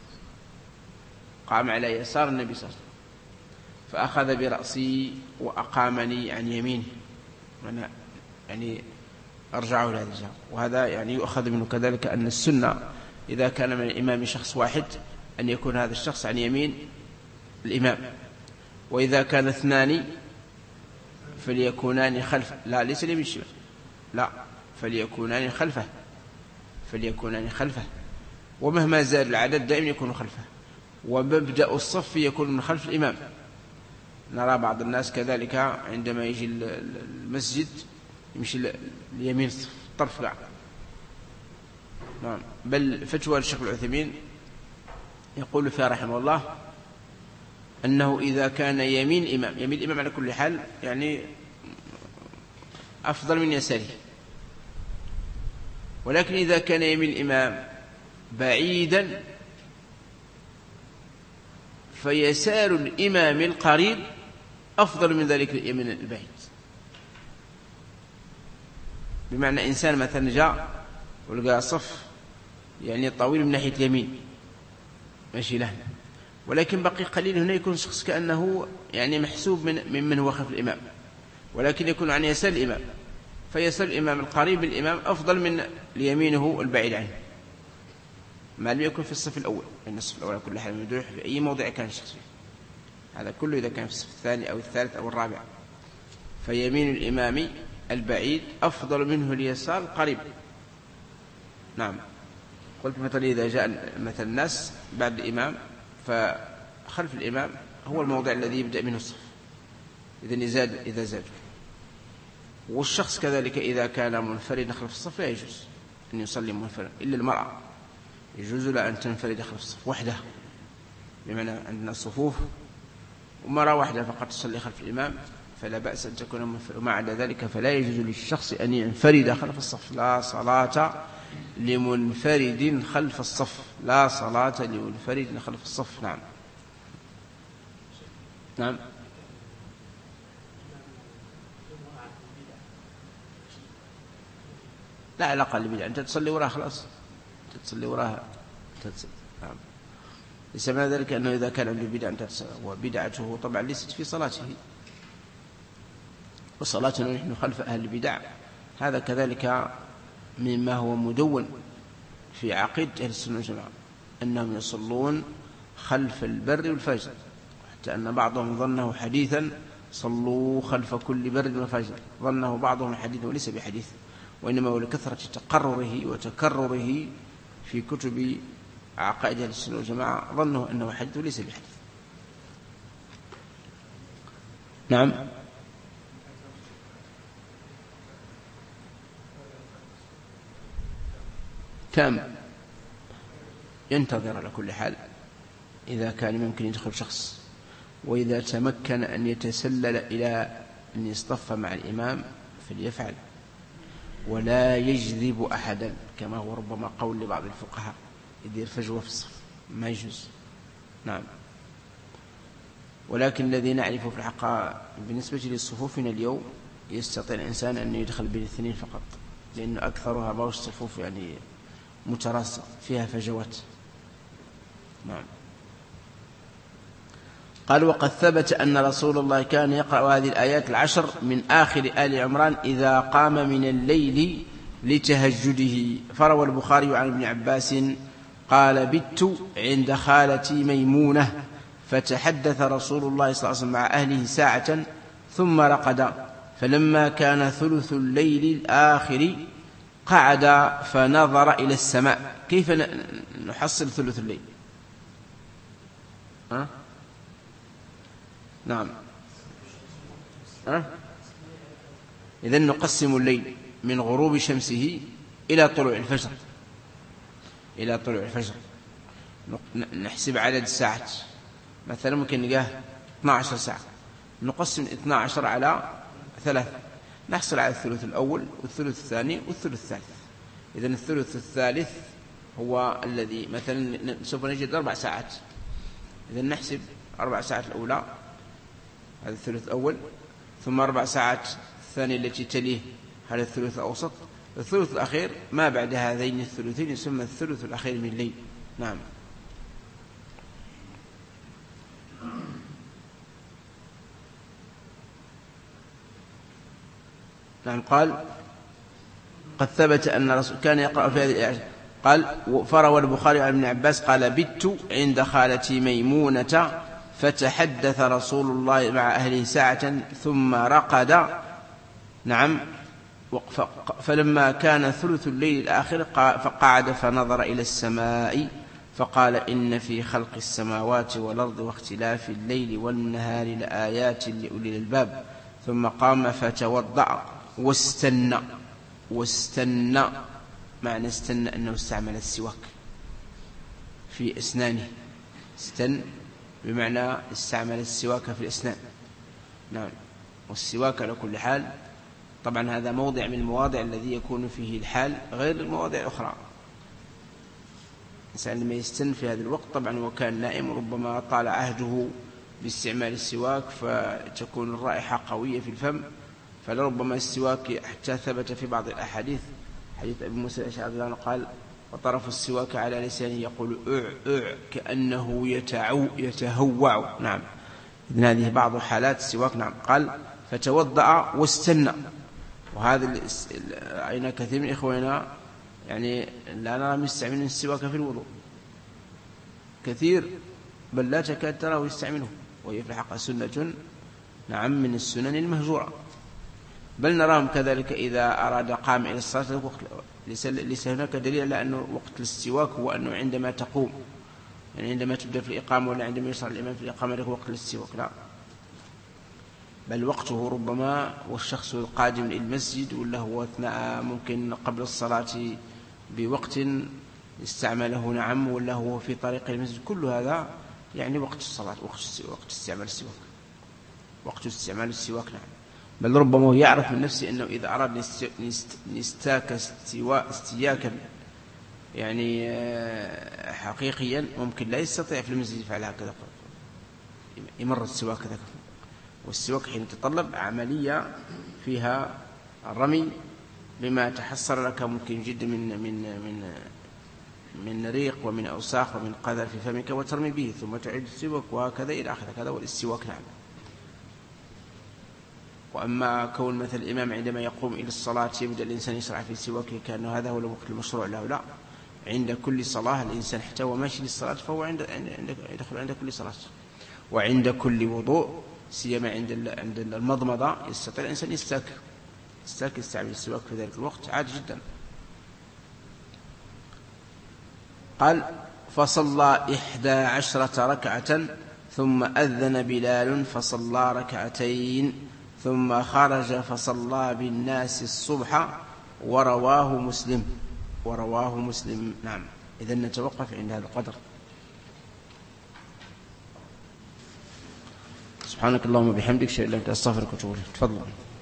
قام على يسار النبي صلى الله عليه وسلم، فأخذ برأسي وأقامني عن يمينه، يعني أرجعه إلى هذا الجهة. وهذا يعني يؤخذ منه كذلك أن السنة إذا كان من الإمام شخص واحد أن يكون هذا الشخص عن يمين الإمام، وإذا كان اثنان فليكونان خلفه، لا ليس اليمين الشمال، لا فليكونان خلفه، فليكونان خلفه، ومهما زاد العدد دائما يكون خلفه، ومبدأ الصف يكون من خلف الإمام. نرى بعض الناس كذلك عندما يجي المسجد يمشي اليمين طرف، لا، نعم. بل فتوى الشيخ العثيمين يقول فيها رحمه الله أنه إذا كان يمين الإمام، يمين الإمام على كل حال يعني أفضل من يساره، ولكن إذا كان يمين الإمام بعيدا فيسار الإمام القريب أفضل من ذلك اليمين البعيد. بمعنى إنسان مثلا جاء ولقى صف يعني طويل من ناحية اليمين ماشي له، ولكن بقي قليل، هنا يكون شخص كأنه يعني محسوب من ممن هو خلف الإمام، ولكن يكون عن يسار الإمام، فيسار الإمام القريب من الإمام أفضل من اليمينه البعيد عنه، ما لم يكن في الصف الأول. إن الصف الأول كل حال مدوح في أي موضع كان الشخص فيه، هذا كله إذا كان في الصف الثاني أو الثالث أو الرابع، فيمين الإمام البعيد أفضل منه اليسار القريب، نعم. قلت مثلا إذا جاء مثل الناس بعد الإمام فخلف الإمام هو الموضع الذي يبدأ منه الصف، إذن زاد إذا زاد. والشخص كذلك إذا كان منفردا خلف الصف لا يجوز أن يصلي منفردا، إلا المرأة يجوز لها أن تنفرد خلف الصف وحدها، بمعنى عندنا الصفوف ومرأة واحدة فقط تصلي خلف الإمام فلا بأس أن تكون منفردا، وما عدا ذلك فلا يجوز للشخص أن ينفرد خلف الصف، لا صلاة لمنفرد خلف الصف، لا صلاة لمنفرد خلف الصف. نعم نعم لا علاقة بالبدعة، أنت تصلي وراها خلاص، أنت تصلي وراها تتصل. نعم. ليس معنى ذلك أنه إذا كان عنده بدعة وبدعته طبعا ليست في صلاته، وصلاتنا نحن خلف أهل البدع هذا كذلك مما هو مدون في عقيدة أهل السنة والجماعة أنهم يصلون خلف البر والفجر، حتى أن بعضهم ظنه حديثا صلوا خلف كل بر وفجر، ظنه بعضهم حديثا وليس بحديث، وإنما هو لكثرة تقرره وتكرره في كتب عقائد أهل السنة والجماعة ظنه أنه حديث وليس بحديث. نعم كم ينتظر على كل حال إذا كان ممكن يدخل شخص، وإذا تمكن أن يتسلل إلى أن يصطف مع الإمام فليفعل، ولا يجذب أحدا كما هو ربما قول لبعض الفقهاء يدير فجوة في الصف، ما يجوز. نعم. ولكن الذي نعرفه في الحقيقة بالنسبة للصفوفنا اليوم يستطيع الإنسان أن يدخل بالاثنين فقط، لأن أكثرها بعض الصفوف يعني متراصة فيها فجوات. نعم. قال وقد ثبت أن رسول الله كان يقرأ هذه الآيات العشر من آخر آل عمران إذا قام من الليل لتهجده. فروى البخاري عن ابن عباس قال بت عند خالتي ميمونة فتحدث رسول الله صلى الله عليه وسلم مع أهله ساعة ثم رقد، فلما كان ثلث الليل الآخر قعد فنظر إلى السماء. كيف نحصل ثلث الليل؟ ها؟ نعم. ها؟ إذن نقسم الليل من غروب شمسه إلى طلوع الفجر، إلى طلوع الفجر نحسب عدد الساعات، مثلا ممكن نلقاه اثنتا عشرة ساعة، نقسم اثنتا عشرة على ثلاثة نحصل على الثلث الأول والثلث الثاني والثلث الثالث. إذن الثلث الثالث هو الذي مثلا سوف نجد أربع ساعات، إذن نحسب أربع ساعات الأولى هذا الثلث الأول، ثم أربع ساعات الثانية التي تليه هذا الثلث الأوسط، الثلث الأخير ما بعد هذين الثلثين يسمى الثلث الأخير من الليل. نعم. نعم. قال قد ثبت أن الرسول كان يقرأ في هذه الآية. قال فروى البخاري عن ابن عباس قال بت عند خالتي ميمونة فتحدث رسول الله مع أهله ساعة ثم رقد. نعم. فلما كان ثلث الليل الآخر فقعد فنظر إلى السماء فقال إن في خلق السماوات والأرض واختلاف الليل والنهار لآيات لأولي الألباب. ثم قام فتوضأ واستنى. واستنى معنى استنى أنه استعمل السواك في أسنانه، استن بمعنى استعمل السواك في الأسنان. نعم. والسواك على كل حال طبعا هذا موضع من المواضع الذي يكون فيه الحال غير المواضع الأخرى. الإنسان لما يستن في هذا الوقت طبعا وكان نائم ربما طال عهده باستعمال السواك فتكون الرائحة قوية في الفم، فلربما السواك حتى ثبت في بعض الأحاديث حديث أبي موسى الأشعري قال وطرف السواك على لسانه يقول أع أع كأنه يتعو يتهوع. نعم. إذن هذه بعض حالات السواك. نعم. قال فتوضأ واستنى، وهذا رأينا كثير من إخواننا يعني لا نرى مستعملين السواك في الوضوء كثير، بل لا تكاد تراه يستعمله، وهي في الحقيقة سنة نعم من السنن المهجورة. بل نراهم كذلك إذا أراد قام إلى الصلاة ليس هناك دليل على أنه وقت الاستواك هو أنه عندما تقوم، يعني عندما تبدأ في الإقامة ولا عندما يصل الإمام في الإقامة له وقت الاستواك، لا، بل وقته ربما والشخص القادم إلى المسجد ولا هو أثناء ممكن قبل الصلاة بوقت استعمله نعم، ولا هو في طريق المسجد، كل هذا يعني وقت الصلاة، وقت استعمال السواك، وقت استعمال السواك. نعم. بل ربما يعرف من نفسه أنه إذا أراد يستاك استياكا يعني حقيقيا ممكن لا يستطيع في المسجد يفعل هكذا، يمر السواك كذا، والسواك حين يتطلب عملية فيها الرمي بما تحصل لك ممكن جدا من من من من ريق ومن أوساخ ومن قذر في فمك وترمي به ثم تعيد السواك وهكذا إلى آخره. هذا هو الاستواك. نعم. وأما كون مثل الإمام عندما يقوم إلى الصلاة يبدأ الإنسان يشرع في سواكه كأنه هذا هو الوقت المشروع له، لا، عند كل صلاة الإنسان حتى هو ماشي للصلاة فهو عند يدخل عند كل صلاة، وعند كل وضوء سيما عند عند المضمضة يستطيع الإنسان يستاك يستاك يستعمل السواك في ذلك الوقت عادي جدا. قال فصلى إحدى عشرة ركعة ثم أذن بلال فصلى ركعتين ثم خرج فصلى بالناس الصبح ورواه مسلم ورواه مسلم. نعم. إذن نتوقف عند هذا القدر. سبحانك اللهم وبحمدك، أشهد أن لا إله إلا أنت، أستغفرك وأتوب إليك. تفضل.